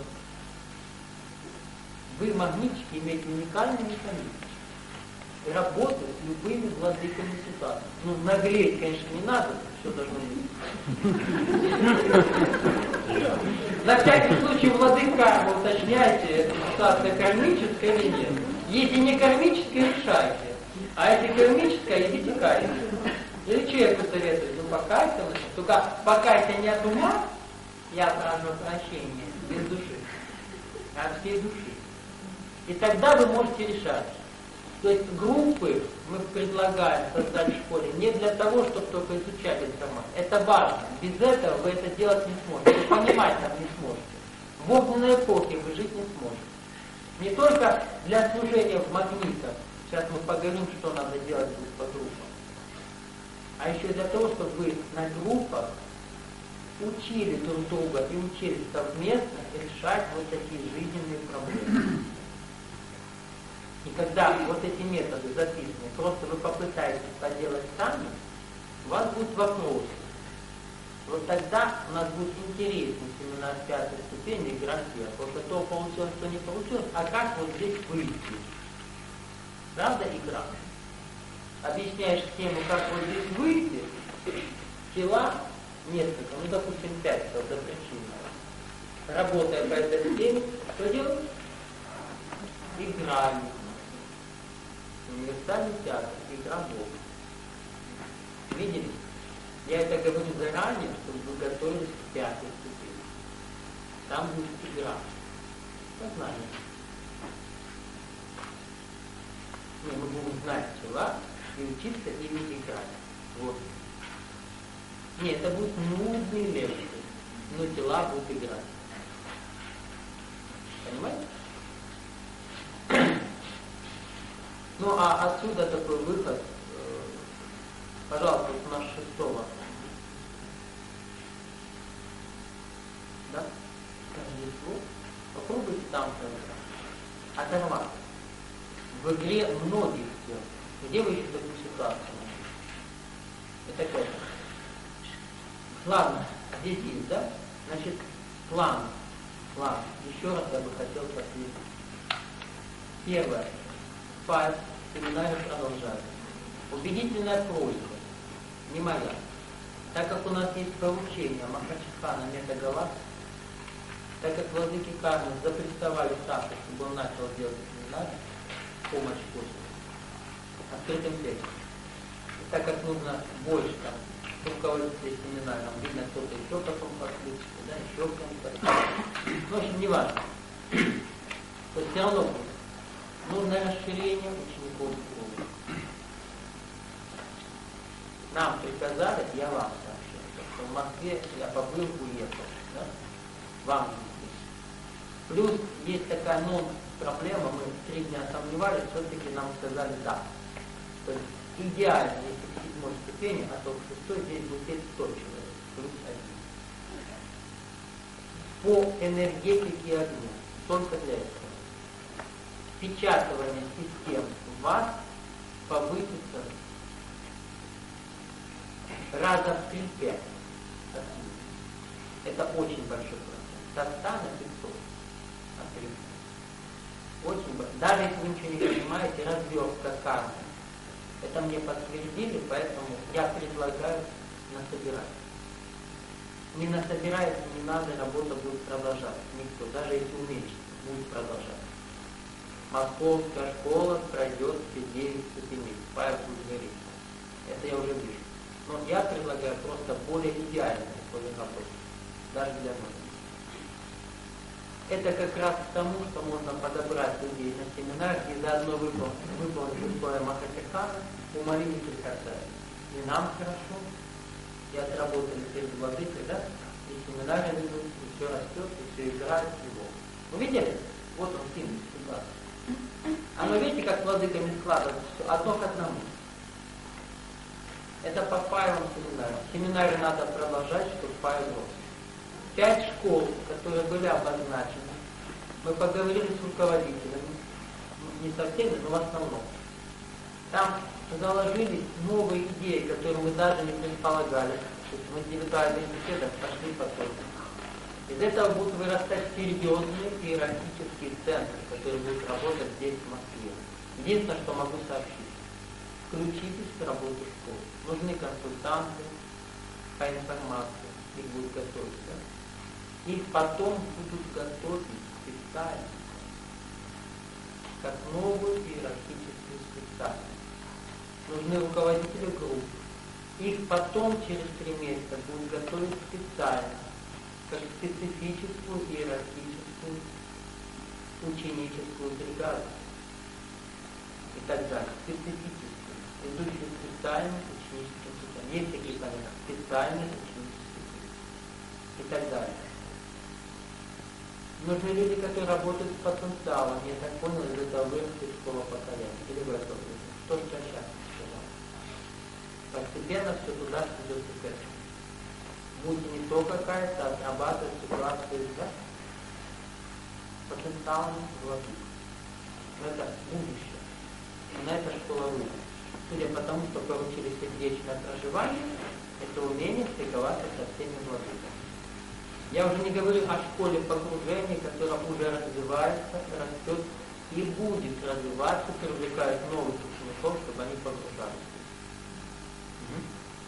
Вы, магнитчики, имеете уникальный механизм. Работать с любыми владыками ситуации. Ну, наглеть, конечно, не надо, все должно быть. На всякий случай владыка, вы уточняете, ситуация кармическая или нет. Если не кармическая, решайте. А если кармическая, идите каяться. Или человеку советует: ну покайся, только покайся не от ума, я прошу прощения, без души, а от всей души. И тогда вы можете решать. То есть группы мы предлагаем создать в школе не для того, чтобы только изучать информацию. Это важно. Без этого вы это делать не сможете. Вы понимать там не сможете. В огненной эпохе вы жить не сможете. Не только для служения в магнитах. Сейчас мы поговорим, что надо делать по группам. А еще для того, чтобы вы на группах учили друг друга и учились совместно решать вот такие жизненные проблемы. И когда вот эти методы записаны, просто вы попытаетесь поделать сами, у вас будут вопросы. Вот тогда у нас будет интереснее семинар пятой ступени игра сверху. Вот то получилось, что не получилось, а как вот здесь выйти. Правда игра? Объясняешь схему, как вот здесь выйти, тела несколько, ну допустим пять, до причины. Работая по этой схеме, что делать? Играем. Универсальный театр, игра Бога. Видели? Я это говорю заранее, чтобы вы готовились к пятой ступени. Там будет игра. Сознание. Ну, мы будем знать тела и учиться ими играть. Вот. Нет, это будут нудные лекции, но тела будут играть. Понимаете? Ну, а отсюда такой выход. Пожалуйста, у нас шестого. Да? Каждый звук. Попробуйте там оторваться. В игре многих дел. Где вы еще такую ситуацию? Это как? Ладно, здесь есть, да? Значит, план. План. Еще раз я бы хотел посвятить. Первое. Файл. Семинары продолжаются. Убедительная просьба. Не моя. Так как у нас есть поручение Махачхана Метагалас, так как владыки кармы запрессовали Сашу, чтобы он начал делать семинары, помощь после, открытым текстом. Так как нужно больше там руководителей семинаром, видно, кто-то еще потом подключится, да, еще кто-нибудь. Ну, в общем, не важно. То есть все равно нужно расширение учеников школы. Нам приказали, я вам сообщил, что в Москве я побыл, уехал, да? Вам здесь. Плюс есть такая, ну, проблема, мы три дня сомневались, все-таки нам сказали да. То есть идеально, если в седьмой ступени, а то в шестой здесь будет сто человек, плюс один. По энергетике огня, только для этого. Впечатывание систем в вас повысится раза в три-пять. Это очень большой процент. Со ста на пятьсот. Очень большой. Даже если вы ничего не понимаете, развертка кармы. Это мне подтвердили, поэтому я предлагаю насобирать. Не насобирается, не надо, работа будет продолжаться. Никто, даже если уменьшится, будет продолжаться. Московская школа пройдет все девять ступеней. Файл будет гореть. Это я уже вижу. Но я предлагаю просто более идеальные условия работы. Даже для многих. Это как раз к тому, что можно подобрать людей на семинар и заодно выполнить, выполнить условия Махачхана, умоли не прикасаясь. И нам хорошо, и отработали перед владыкой, да? И семинары ведут, и все растет, и все играет, и Бог. Вы видели? Вот он, символ, ситуация. Оно, видите, как владыками складывается, одно к одному. Это по файлам семинара. Семинары надо продолжать, чтобы файл рос. Пять школ, которые были обозначены, мы поговорили с руководителями, не со всеми, но в основном. Там заложились новые идеи, которые мы даже не предполагали. То есть в индивидуальных беседах пошли потом. Из этого будут вырастать серьезные иерархические центры, которые будут работать здесь, в Москве. Единственное, что могу сообщить. Включитесь в работу школы. Нужны консультанты по информации. Их будут готовить. Да? Их потом будут готовить специально, как новую иерархическую специальность. Нужны руководители групп. Их потом через три месяца будут готовить специально, как специфическую иерархическую ученическую бригаду и так далее. Специфическую. Идущие специальные ученические бригаду. Есть такие понятия. Специальные ученические бригаду и так далее. Нужны люди, которые работают с потенциалом. Я так понял, из этого вырастет школа поколения. Или вы это видите? Что же сейчас сказал? Постепенно все туда идет к этому. Будете не то какая-то, а отрабатывать ситуацию, да? Потенциалом владык. Но это будущее. Но на это школа выйдет. Судя по тому, что поручили сердечное проживание, это умение стыковаться со всеми владыками. Я уже не говорю о школе погружения, которая уже развивается, растет и будет развиваться, привлекает новых учеников, чтобы они погружались. Угу.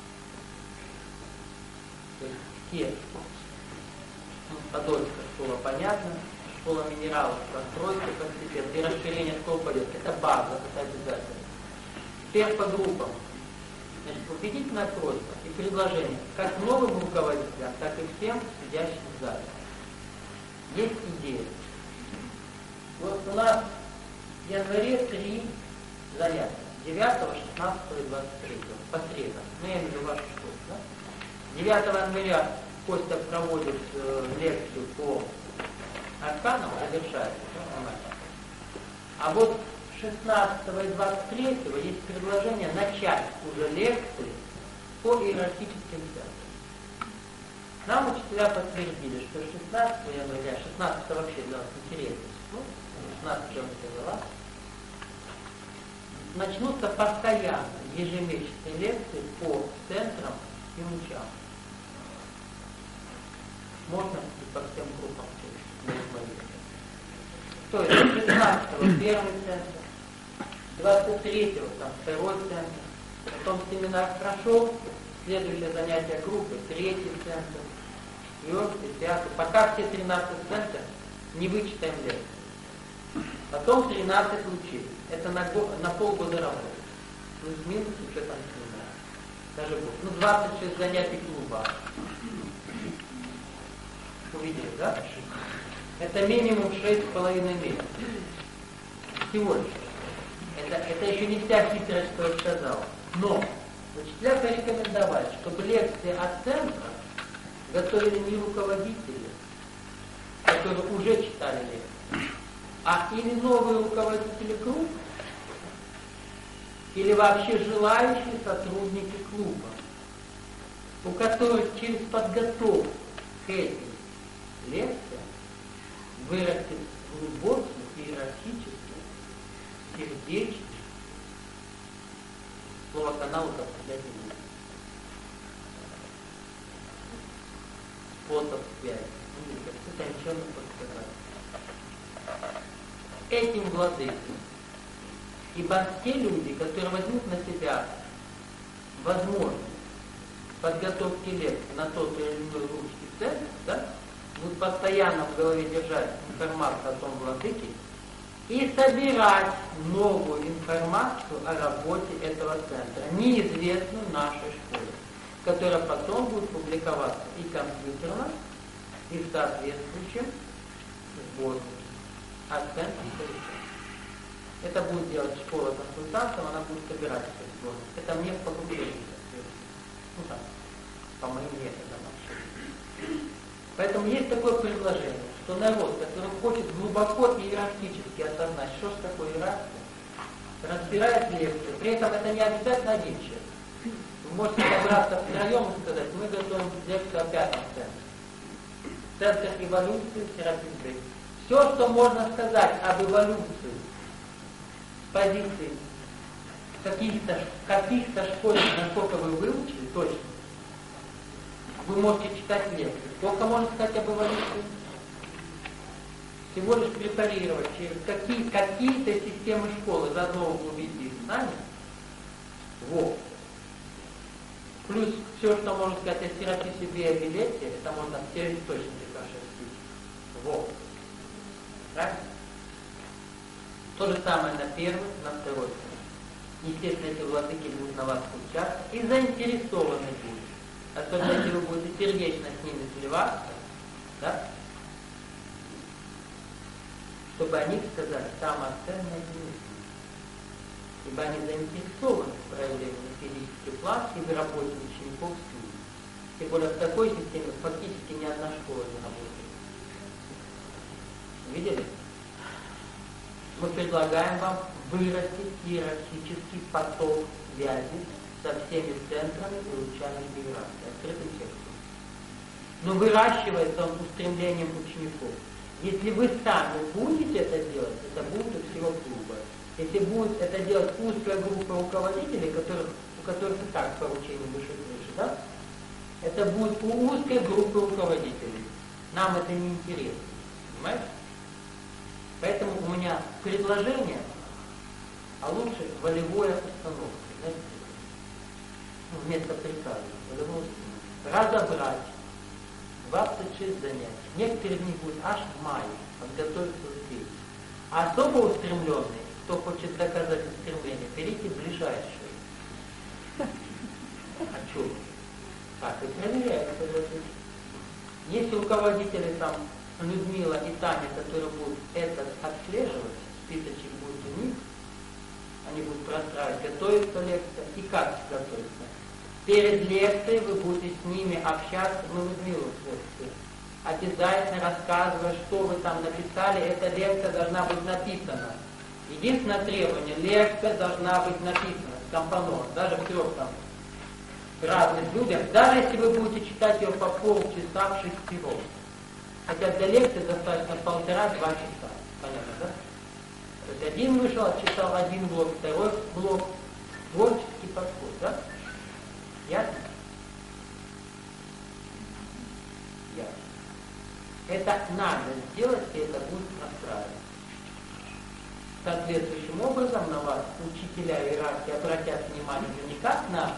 То есть те, ну, Подольская школа, понятно, школа минералов, постройка, постепенно, и расширение школ пойдет. Это база, это обязательно. Теперь по группам. Значит, убедительная просьба и предложение как новым руководителям, так и всем сидящим в зале. Есть идея. Вот у нас в январе три занятия. девятого, шестнадцатого и двадцать третьего. По средам. Ну, я имею в виду вашу школу. Да? девятого января Костя проводит э, лекцию по арканам, завершается. Да? А вот шестнадцатого и двадцать третьего есть предложение начать уже лекции по иерархическим центрам. Нам учителя подтвердили, что шестнадцатого января, шестнадцатого вообще для нас интересно, ну, шестнадцатого дела, начнутся постоянно ежемесячные лекции по центрам и лучам. Можно и по всем группам то есть шестнадцатого первый центр, двадцать третьего там второй центр, потом семинар прошел, следующее занятие группы, третий центр, четвертый, пятый, пока все тринадцать центров не вычитаем лекции. Потом тринадцать лучей. Это на, на полгода работы. Плюс-минус с учетом семинара. Даже больше. Ну, двадцать шесть занятий клуба. Увидели, да? Это минимум шесть с половиной месяцев. Всего лишь. Это, это еще не вся хитрость, что я сказал. Но учителя порекомендовали, чтобы лекции от центра готовили не руководители, которые уже читали лекции, а или новые руководители групп, или вообще желающие сотрудники клуба, у которых через подготовку к этим лекциям вырастет глубокий, иерархический, сердечный, слово канал употреблять не будет. Способ связи. Это ничего не подсказать. Этим владыкам. Ибо те люди, которые возьмут на себя возможность подготовки лекций на тот или иной русский центр, да, будут постоянно в голове держать информацию о том владыке и собирать новую информацию о работе этого центра, неизвестную нашей школе, которая потом будет публиковаться и компьютерно, и в соответствующем сборнике. А центр совершенно. Это будет делать школа консультантов, она будет собирать этот сборник. Это мне по погружению. Ну так, по моим методам вообще. Поэтому есть такое предложение, что народ, который хочет глубоко иерархически осознать, что же такое иерархия, разбирает лекции. При этом это не обязательно один человек. Вы можете собраться втроем и сказать, мы готовим лекцию о пятом центре. Центр эволюции Серафим Бей. Все, что можно сказать об эволюции с позиции каких-то каких-то школьников, насколько вы выучили, точно, вы можете читать лекции. Сколько можно сказать об эволюции? Всего лишь препарировать через какие, какие-то системы школы, заодно углубить их знания. Вот. Плюс все, что можно сказать о Серафиме Бей, билете, это можно все источники прошерстить. Вот. Правильно? То же самое на первый, на второй. Естественно, эти владыки будут на вас участвовать и заинтересованы будут. Особенно, если вы будете сердечно с ними сливаться, да? Чтобы они сказали самое ценное действие. Ибо они заинтересованы в проявлении физических план и в работе учеников с ними. Тем более в такой системе фактически ни одна школа не работает. Видели? Мы предлагаем вам вырастить иерархический поток связи со всеми центрами и лучами иерархии, открытым текстом. Но выращивается он устремлением учеников. Если вы сами будете это делать, это будет у всего клуба. Если будет это делать узкая группа руководителей, которых, у которых и так поручение выше-выше, да? Это будет у узкой группы руководителей. Нам это не интересно. Понимаете? Поэтому у меня предложение, а лучше волевое установка. Знаете, вместо приказа. Волевое установка. Разобрать двадцать шесть занятий. Некоторые из них будут аж в мае, подготовиться успеть. А особо устремленные, кто хочет доказать устремление, берите ближайшие. А что? Так, и проверяйте. Есть руководители там, Людмила и Таня, которые будут это отслеживать, списочек будет у них, они будут простраивать, готовится лекция, и как готовится. Перед лекцией вы будете с ними общаться, ну, Людмила, обязательно рассказывая, что вы там написали, эта лекция должна быть написана. Единственное требование, лекция должна быть написана, скомпонована, даже в трех там разных людях, даже если вы будете читать ее по полчаса в шестером. Хотя для лекции достаточно полтора-два часа. Понятно, да? То есть один вышел, отчитал один блок, второй блок, творческий подход, да? Ясно? Ясно. Это надо сделать, и это будет настраивать. Соответствующим образом на вас учителя иерархии обратят внимание не как на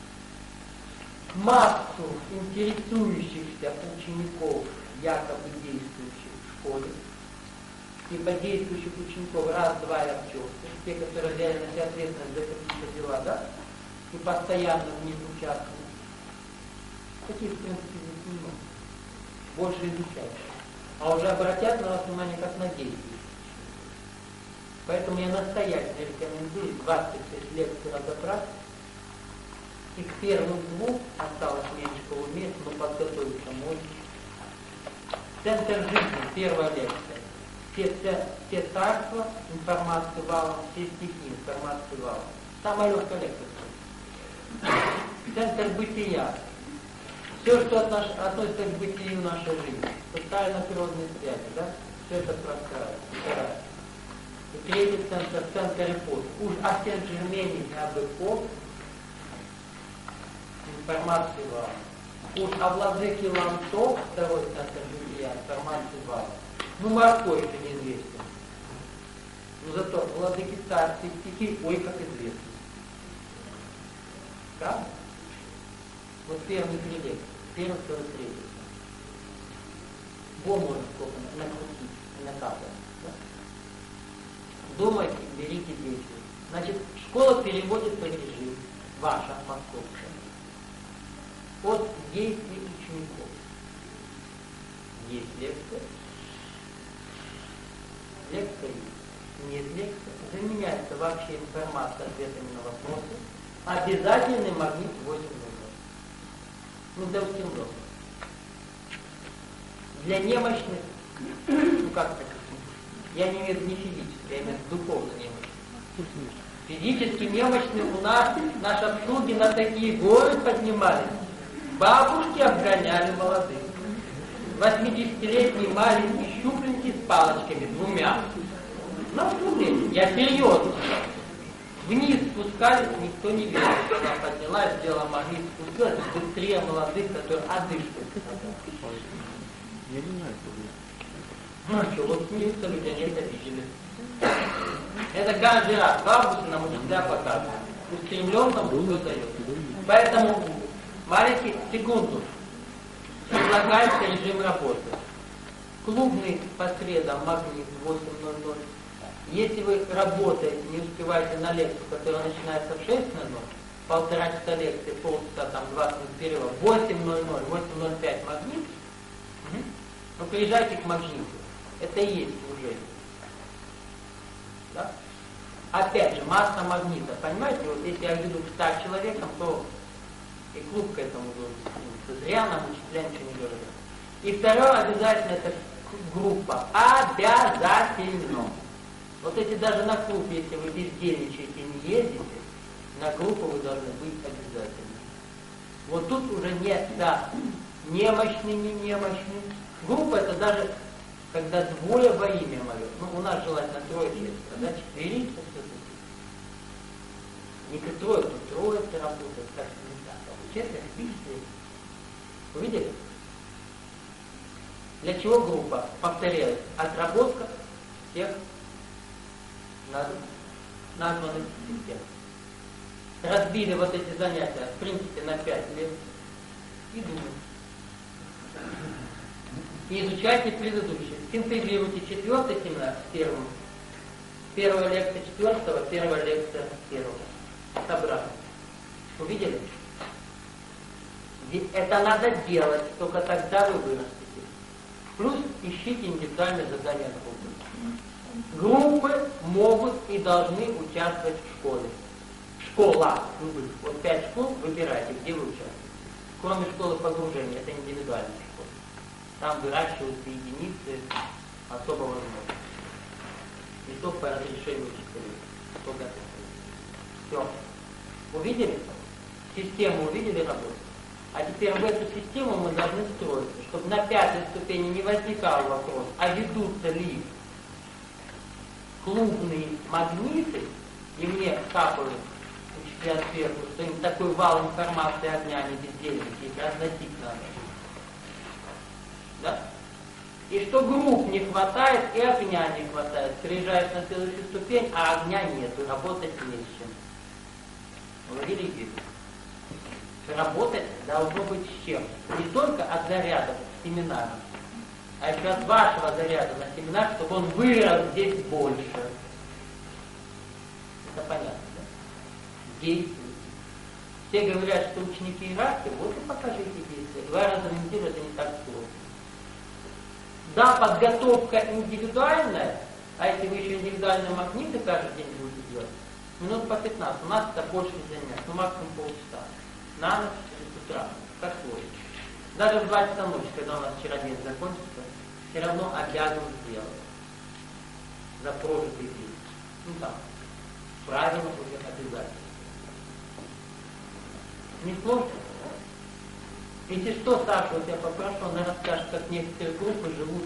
массу интересующихся учеников, якобы действующих в школе, ибо действующих учеников раз-два и обчелся, те, которые взяли на себя ответственность за какие-то дела, да, и постоянно в них участвуют. Таких, в принципе, здесь немного. Больше изучают. А уже обратят на вас внимание как на действующих. Поэтому я настоятельно рекомендую двадцать шесть лекций разобрать. И к первым двум осталось меньше полумесяца, но подготовиться можно. Центр жизни, первая лекция. Все, все, все царства, информации валом, все стихи, информации валом. Самая легкая лекция. Центр бытия. Все, что отнош, относится к бытию нашей жизни. Социально-природные связи, да? Все это простраивается. И третий центр, центр эпох. Уж о Сен-Жермене и об эпох информации валом. Уж о владыке Ланто, второй центр бытия, информации валом. Ну, морской еще неизвестен. Но зато владыки царские стихи, ой, как известно. Да? Вот первый три лекции, первый, второй, третий. Во можно сколько накрутить, накапать. Да? Думайте, берите, действуйте. Значит, школа переводится в режим, ваша московская, от действий учеников. Есть лекция, лекция есть, нет лекции, заменяется вообще информация ответами на вопросы, обязательный магнит восемь ноль ноль. Ну, для устремленных. Для немощных, ну как так, я не имею в виду не физически, я имею в виду духовно немощных. Физически немощные у нас, наши обслуги на такие горы поднимались. Бабушки обгоняли молодых. восьмидесятилетний маленький щупленький с палочками, двумя. На вступление, я серьезно. Вниз спускались, никто не видел. Она поднялась, сделала магнит, спустилась, быстрее молодых, которые одышку. Я не знаю, что будет. Ну а что, вот смеются люди, они это видели. Это каждый раз бабушки нам учителя показывают. Устремленным все дает. Поэтому, маленький, секунду. Предлагается режим работы. Клубный по средам магнит восемь ноль ноль. Если вы работаете, не успеваете на лекцию, которая начинается в шесть ноль ноль, полтора часа лекции, полчаса, там двадцать минут перерыва, восемь ноль ноль, восемь ноль пять магнит, угу. Ну приезжайте к магниту. Это и есть служение. Да? Опять же, масса магнита. Понимаете, вот если я веду к ста человекам, то и клуб к этому должен. Зря нам учителя ничего не говорят. И второе, обязательно это группа. Обязательно. Вот если даже на клуб, если вы бездельничаете и не ездите, на группу вы должны быть обязательно. Вот тут уже нет, да, немощный, не немощный. Группа это даже когда двое во имя мое, ну у нас желательно трое четверо, да, четверица все-таки. Не трое, то трое работает, как не так. Четверо, пишите. Увидели? Для чего группа? Повторяю, отработка всех названных систем. Разбили вот эти занятия, в принципе, на пять лет и думайте. И изучайте предыдущие. Синтезируйте четвертый семинар с первым. Первая лекция четвертого, первая лекция первого. Собрали. Увидели? Это надо делать, только тогда вы вырастете. Плюс ищите индивидуальные задания группы. Группы могут и должны участвовать в школе. Школа. Вот пять школ выбирайте, где вы участвуете. Кроме школы погружения, это индивидуальная школа. Там выращиваются единицы особого возможности. И то по разрешению учителей. Только это. Все. Увидели? Систему увидели работу? А теперь в эту систему мы должны строиться, чтобы на пятой ступени не возникал вопрос, а ведутся ли клубные магниты, и мне капают учителя сверху, что им такой вал информации огня, они бездельники, их разносить надо. Да? И что групп не хватает, и огня не хватает. Приезжаешь на следующую ступень, а огня нету, работать не с чем. Уловили идею? Работать должно быть с чем? Не только от заряда семинара, а еще от вашего заряда на семинар, чтобы он вырос здесь больше. Это понятно, да? Действуйте. Все говорят, что ученики иерархии, вот и покажите действия. Два раза в неделю это не так сложно. Да, подготовка индивидуальная, а если вы еще индивидуальные магниты каждый день будете делать, минут по пятнадцать, у нас это больше занятий, ну максимум полчаса. На ночь с утра, как сложно. Даже в два часа ночи, когда у нас вчера день закончится, все равно обязан сделать за прожитый день. Ну там, правильно уже обязательно. Не сложно? Если что, Саша, я тебя попрошу, она расскажет, как некоторые группы живут,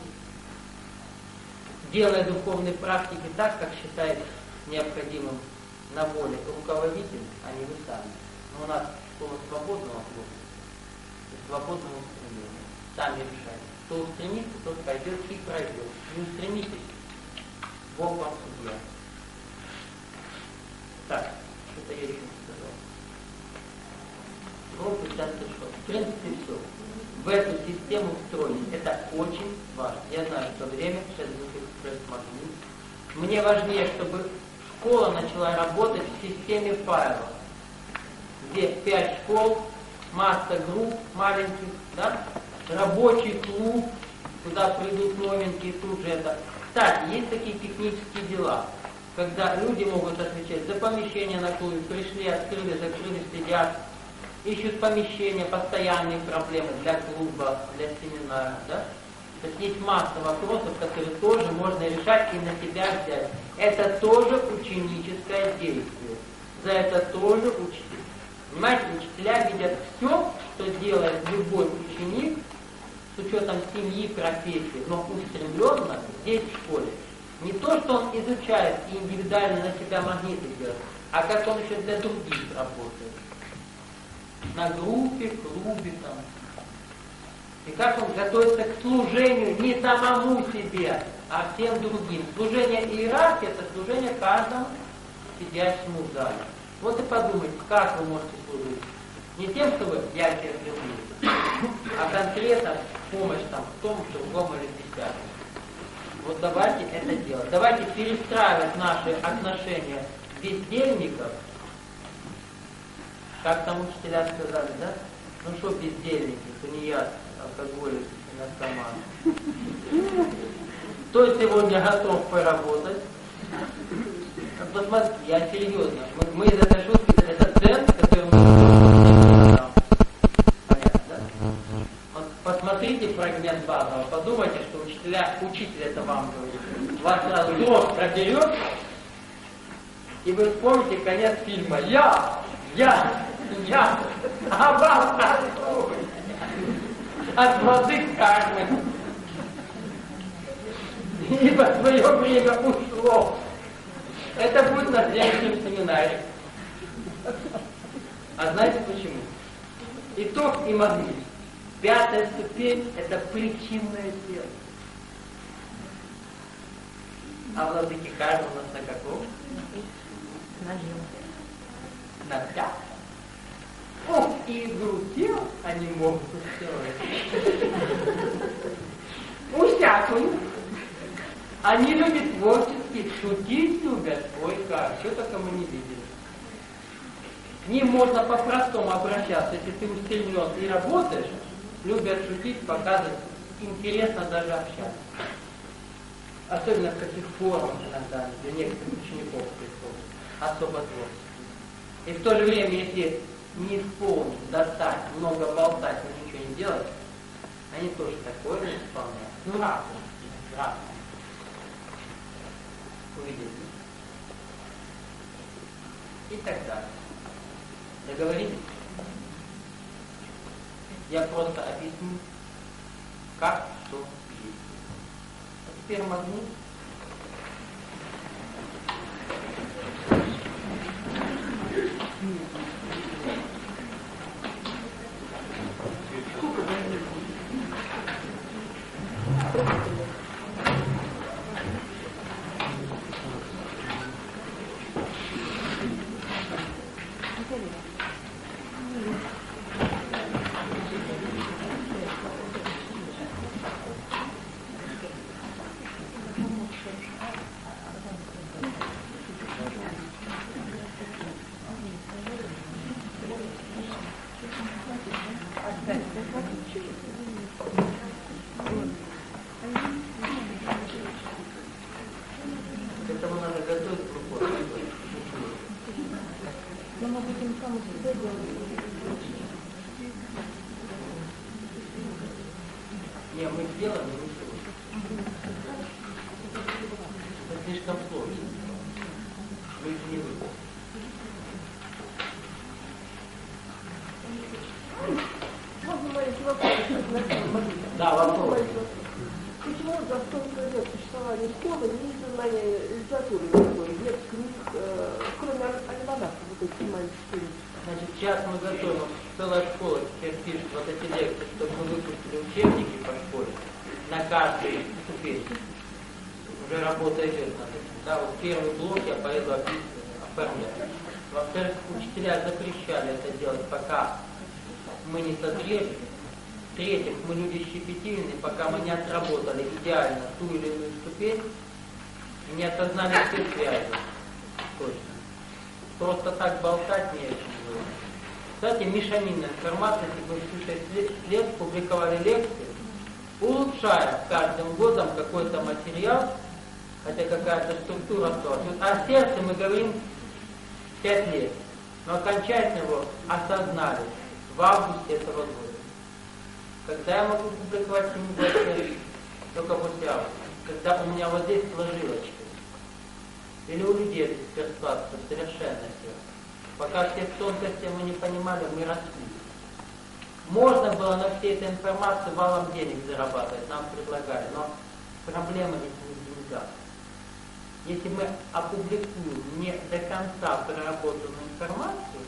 делая духовные практики так, как считает необходимым на воле руководитель, а не вы сами. Но у нас школа свободного слова, свободного устремления. Сами решайте. Кто устремится, тот пойдет и пройдет. Не устремитесь, Бог вам судья. Так, что-то я еще не сказал. Группы часто что? В принципе, все. В эту систему встроить. Это очень важно. Я знаю, что время сейчас будет экспресс-магнит. Мне важнее, чтобы школа начала работать в системе файлов. Где пять школ, масса групп маленьких, да? Рабочий клуб, куда придут новенькие, тут же это. Кстати, есть такие технические дела, когда люди могут отвечать за помещение на клубе, пришли, открыли, закрыли, следят, ищут помещения, постоянные проблемы для клуба, для семинара, да? То есть есть масса вопросов, которые тоже можно решать и на себя взять. Это тоже ученическое действие. За это тоже учитель. Понимаете, учителя видят все, что делает любой ученик, с учетом семьи, профессии, но устремленно здесь в школе. Не то, что он изучает и индивидуально на себя магниты делает, а как он еще для других работает. На группе, клубе там. И как он готовится к служению не самому себе, а всем другим. Служение иерархии — это служение каждому сидящему в зале. Вот и подумайте, как вы можете служить. Не тем, что вы «я тебя люблю», а конкретно помощь там в том, другом или десятом. Вот давайте это делать. Давайте перестраивать наши отношения бездельников. Как там учителя сказали, да? Ну что бездельники, тунеядцы, алкоголики, наркоманы. Кто сегодня готов поработать? Посмотрите, я серьезно. Мы, мы из этой шутки, это цент, который мы... Понятно, да? Вот посмотрите фрагмент Базова, подумайте, что учителя, учитель это вам говорит. Вас сразу дрожь проберет, и вы вспомните конец фильма. Я! Я! Я! А вам такой! От молодых кармы. ибо свое время ушло. Это будет на следующем семинаре. А знаете почему? Итог и магнит. Пятая ступень – это причинное тело. А владыки Карл у нас на каком? На пятом. Ох, и игру тел они могут устроить. Усякую. Они любят творчески, шутить любят. Ой, как, что только мы не видели. К ним можно по-простому обращаться, если ты устремлен и работаешь, любят шутить, показывать, интересно даже общаться. Особенно в каких формах иногда для некоторых учеников приходит. Особо творчество. И в то же время, если не исполнить, достать, много болтать, но ничего не делать, они тоже такое не исполняют. Ну, раз, раз. Увидите. И так далее. Договорились? Я просто объясню, как что есть. А теперь магнит. Не, мы сделаем, но не сложно. Это слишком сложно. Мы их не выполним. Можно маленький вопрос? Да, вопрос. Почему за столько лет существования школы не издано литературы никакой, нет книг, э, кроме альманаха, вот эти маленькие? Значит, сейчас мы готовим, целая школа теперь пишет вот эти лекции, чтобы мы выпустили учебники по школе на каждой ступени. Уже работа идет над этим. Да, вот первый блок я поеду оформлять. Во-вторых, учителя запрещали это делать, пока мы не созрели. В-третьих, мы люди щепетильные, пока мы не отработали идеально ту или иную ступень и не осознали все связи. Точно. Просто так болтать не о чем было. Кстати, мешанина информации, если вы слушаете след, публиковали лекции, улучшая с каждым годом какой-то материал, хотя какая-то структура осталась. Вот о сердце мы говорим пять лет, но окончательно его осознали в августе этого года. Когда я могу публиковать книгу о сердце? Только после августа. Когда у меня вот здесь сложилось. Или у людей перспектива совершенно сердце. Пока все тонкости мы не понимали, мы росли. Можно было на всей этой информации валом денег зарабатывать, нам предлагали, но проблема здесь не в деньгах. Если мы опубликуем не до конца проработанную информацию,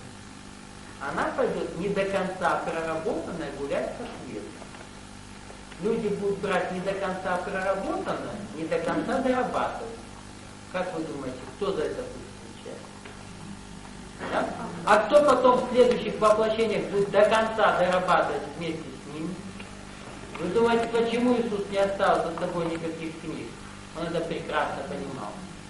она пойдет не до конца проработанная гулять по свету. Люди будут брать не до конца проработанное, не до конца дорабатывать. Как вы думаете, кто за это будет отвечать? Да? А кто потом в следующих воплощениях будет до конца дорабатывать вместе с ними? Вы думаете, почему Иисус не оставил за собой никаких книг? Он это прекрасно понимал.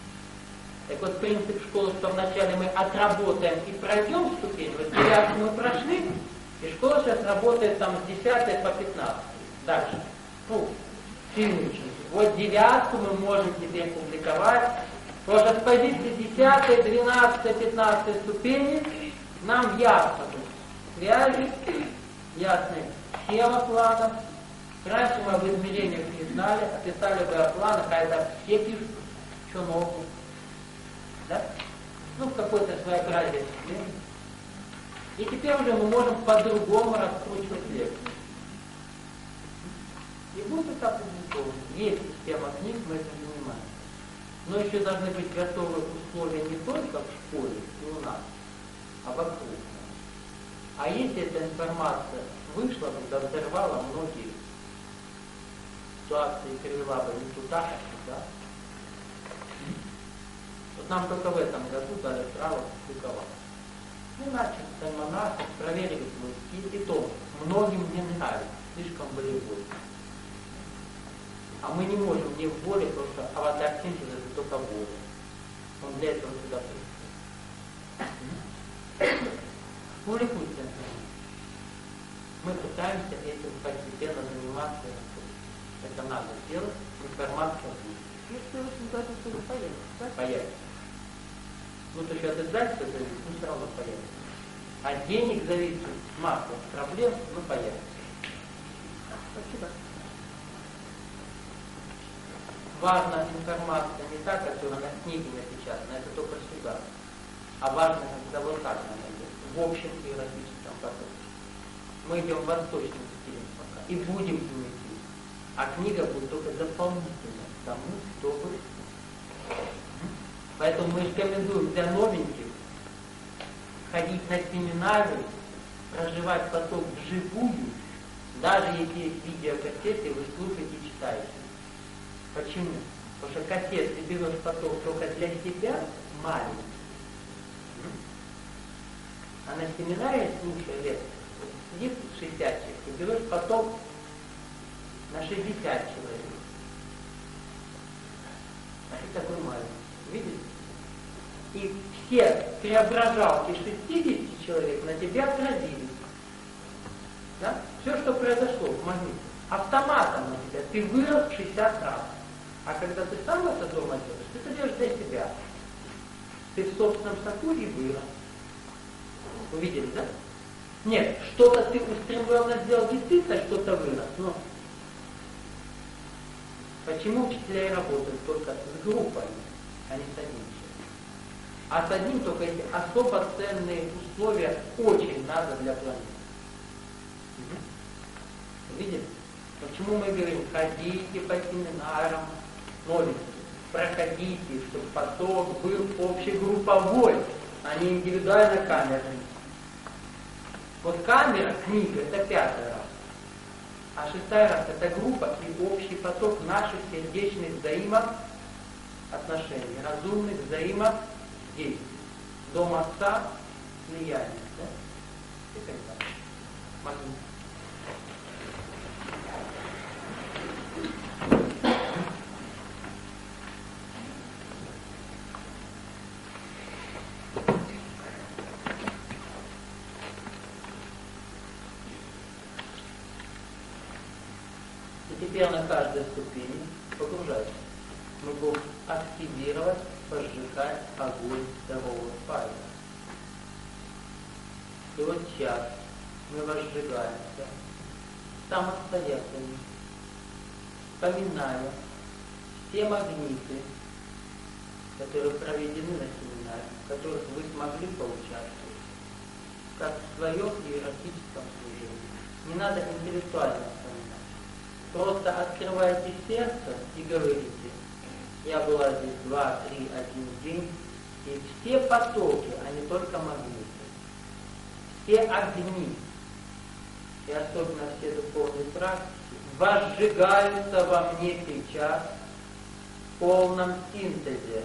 Так вот, принцип школы, что вначале мы отработаем и пройдем ступень. Вот девятку мы прошли, и школа сейчас работает там с десятой по пятнадцатой. Дальше. Ну, сильные ученики. Вот девятку мы можем теперь публиковать. Потому что с позиции десятой, двенадцатой, пятнадцатой ступени нам ясно будет связи, ясны схема планов. Раньше мы об измерениях не знали, описали бы о планах, а это все пишут, что нового. Да? Ну, в какой-то своеобразие. И теперь уже мы можем по-другому раскручивать лекцию. И будет это опубликовано. Есть система книг, мы этим занимаемся. Но еще должны быть готовы условия не только в школе и у нас, а вокруг. А если эта информация вышла, тогда взорвала многие ситуации, привела бы не туда, а сюда. Вот нам только в этом году дали право публиковать. Ну, начали монахи, проверили свой стиль, и то многим не нравится, слишком болевой. А мы не можем не в воле, просто аватар синтеза это только воля. Он для этого сюда пришел. Увлекуйся. Мы пытаемся этим постепенно заниматься. Это надо сделать, информация будет. Если очень даже что-то появится, да? Появится. Ну, то есть от издательства зависит, ну, все равно появится. От денег зависит масса проблем, но появится. Спасибо. Важна информация не та, которая на книге напечатана, это только сюда. А важно, когда вот так она идет, в общем иерархическом потоке. Мы идем восточным стилем пока и будем им идти. А книга будет только дополнительно к тому, чтобы... Поэтому мы рекомендуем для новеньких ходить на семинары, проживать поток вживую, даже если есть видеокассеты, вы слушаете и читаете. Почему? Потому что кассет ты берешь поток только для себя маленький. А на семинаре, слушая лекцию, вот сидит шестьдесят человек, ты берешь поток на шестьдесят человек. А ты такой маленький. Видите? И все преображалки шестидесяти человек на тебя отразились. Да? Все, что произошло в магните, автоматом на тебя. Ты вырос в шестьдесят раз. А когда ты сам это дома делаешь, ты это делаешь для себя. Ты в собственном соку и вырос. Увидели, да? Нет, что-то ты устремленно сделал действительно, что-то вырос. Но почему учителя и работают только с группами, а не с одним человеком? А с одним только эти особо ценные условия очень надо для планеты. Видели? Почему мы говорим, ходите по семинарам, молитесь, проходите, чтобы поток был общегрупповой, а не индивидуально камерный. Вот камера, книга, это пятый раз. А шестой раз это группа и общий поток наших сердечных взаимоотношений, разумных взаимодействий. Дом отца, влияние. Да? И так далее. Магнит. Теперь на каждой ступени погружайся. Мы будем активировать, поджигать огонь второго файла. И вот сейчас мы возжигаемся самостоятельно, вспоминая все магниты, которые проведены на семинаре, в которых вы смогли поучаствовать, как в своем иерархическом служении. Не надо интеллектуально вспоминать. Просто открывайте сердце и говорите, я была здесь два, три, один день, и все потоки, а не только магниты, все огни, и особенно все духовные практики, возжигаются во мне сейчас в полном синтезе.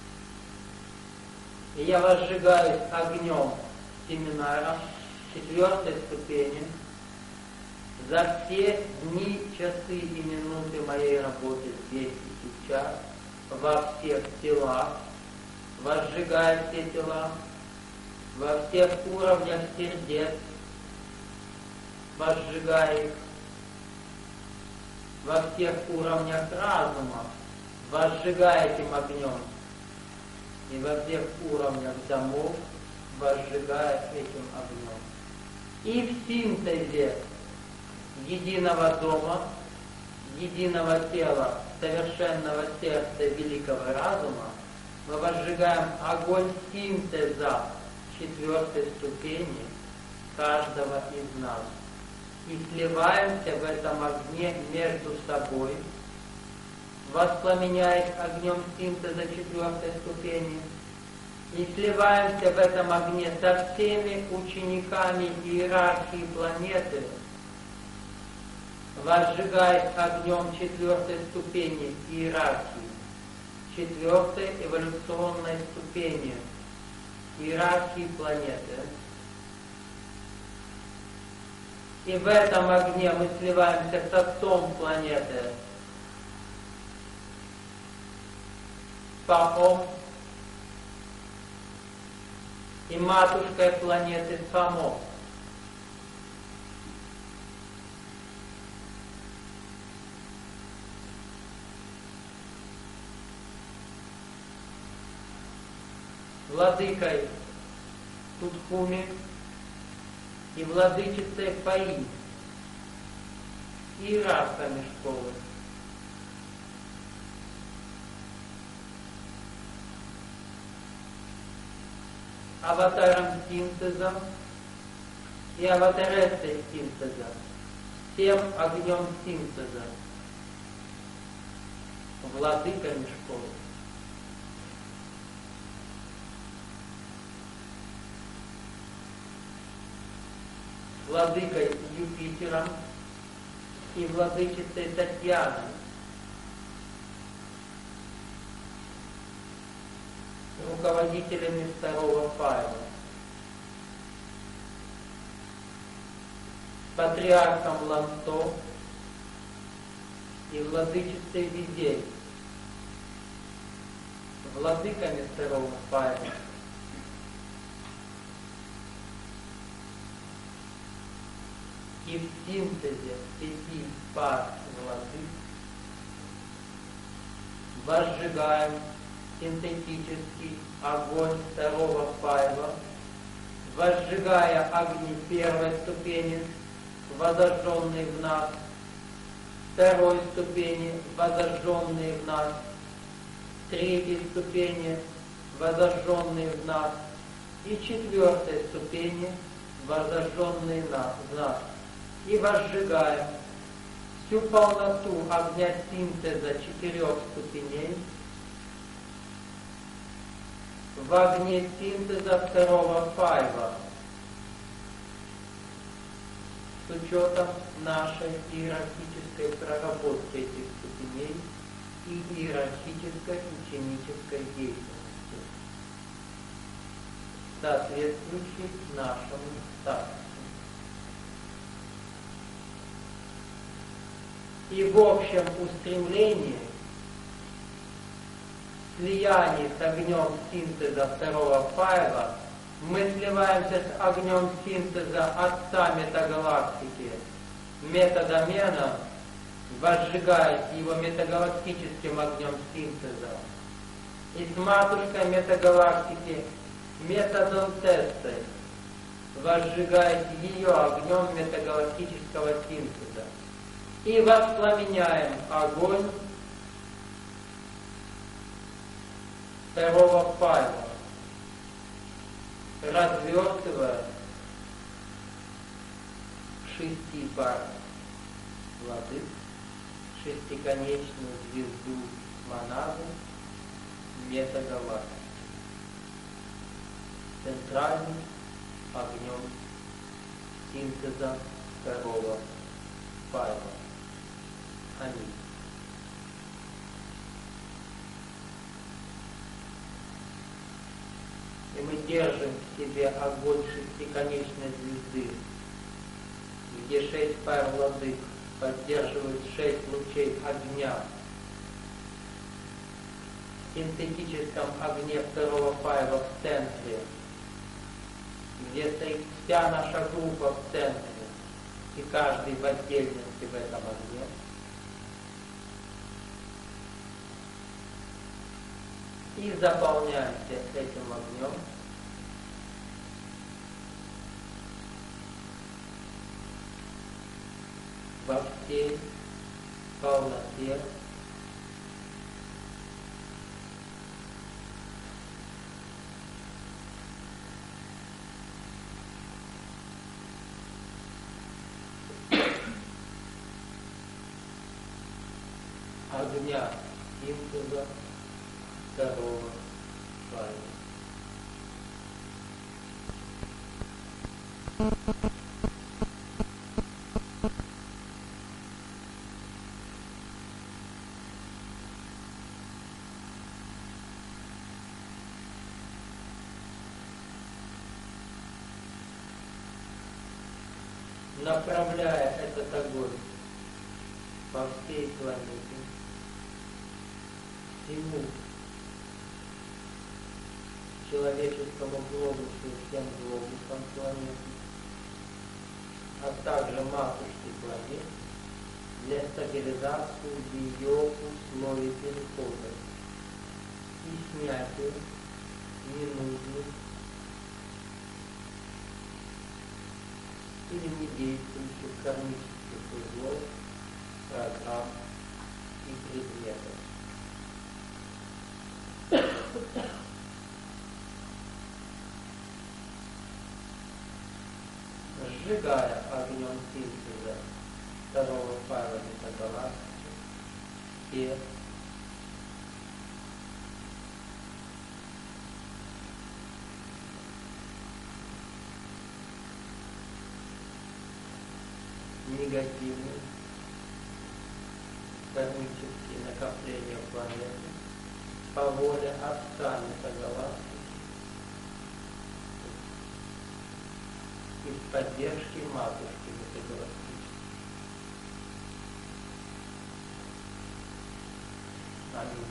И я возжигаюсь огнем семинара четвертой ступени, за все дни, часы и минуты моей работы здесь и сейчас, во всех телах, возжигая все тела, во всех уровнях сердец, возжигая их, во всех уровнях разума, возжигая этим огнем, и во всех уровнях домов, возжигая этим огнем. И в синтезе единого дома, единого тела, совершенного сердца великого разума, мы возжигаем огонь синтеза четвертой ступени каждого из нас и сливаемся в этом огне между собой, воспламеняясь огнем синтеза четвертой ступени, и сливаемся в этом огне со всеми учениками иерархии планеты, возжигаясь огнем четвертой ступени иерархии, четвертой эволюционной ступени иерархии планеты. И в этом огне мы сливаемся с Отцом планеты, Пахом, и Матушкой планеты Само. Владыкой Тутхуми и владычицей Фаи, иерархами школы. Аватаром синтеза и аватарессой синтеза, всем огнем синтеза, владыками школы. Владыкой Юпитером и владычицей Татьяной, руководителями второго файла, патриархом Лансто и владычицей Визель, владыками второго файла, и в синтезе пяти пар владык возжигаем синтетический огонь второго файла, возжигая огни первой ступени, возожженные в нас, второй ступени, возожженные в нас, третьей ступени, возожженные в нас, и четвертой ступени, возожженные в нас, и возжигаем всю полноту огня синтеза четырех ступеней в огне синтеза второго файла с учетом нашей иерархической проработки этих ступеней и иерархической ученической деятельности, соответствующей нашему статусу. И в общем устремлении, слиянии с огнем синтеза второго файла, мы сливаемся с огнем синтеза Отца метагалактики, метадомена, возжигаясь его метагалактическим огнем синтеза, и с Матушкой метагалактики, метадонтессой, возжигаясь ее огнем метагалактического синтеза. И воспламеняем огонь второго файла, развертывая шести пар владык, шестиконечную звезду монады метагалактики, центральным огнем синтеза второго файла. Аминь. И мы держим в себе огонь шестиконечной звезды, где шесть пар владык поддерживают шесть лучей огня. В синтетическом огне второго файла в центре, где стоит вся наша группа в центре, и каждый в отдельности в этом огне. И заполняемся этим огнем. Во всей полноте огня синтеза второго файла. Направляя этот огонь по всей планете, всему человеческому глобусу, всем глобусам планеты, а также матушке планеты, для стабилизации ее условий перехода и снятия ненужных или не действующих кармических узлов, программ и предметов. Сжигая огнем синтеза второго файла метагалактики все негативные кармические накопления планеты по воле Отца Метагалактики и с поддержки Матушки Метагалактики. Аминь.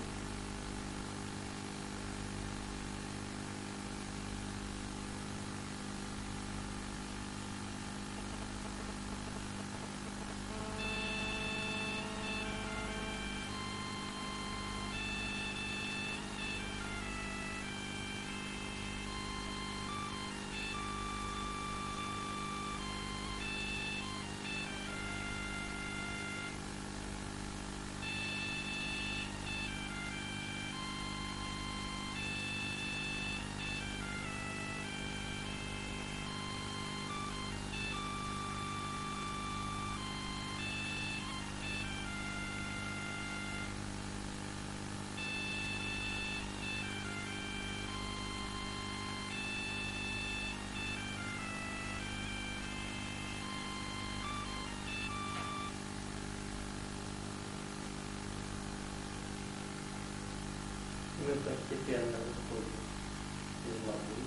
Мы постепенно выходим из воды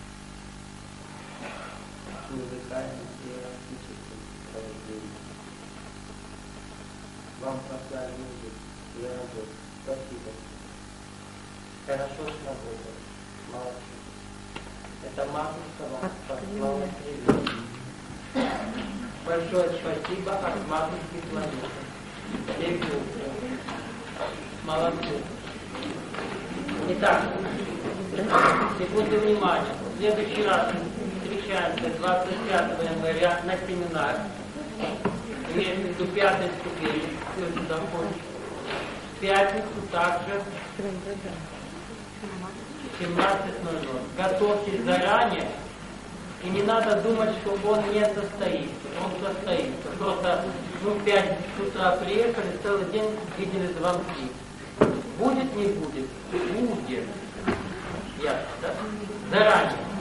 с музыкальным и эротическим сопровождением. Вам послали музыку и работу. Спасибо. Хорошо сработало. Молодцы. Это матушка вам послала привет. Большое спасибо от матушки планеты. Молодцы. Итак, секунду внимания. В следующий раз мы встречаемся двадцать пятого января на семинар. Имеется в виду пятой ступени. Все это закончится. В пятницу также семнадцать ноль ноль. Готовьтесь заранее. И не надо думать, что он не состоится. Он состоится. Просто ну, в пять утра приехали, целый день видели звонки. Будет, не будет? Будет. Ясно, да? Заранее.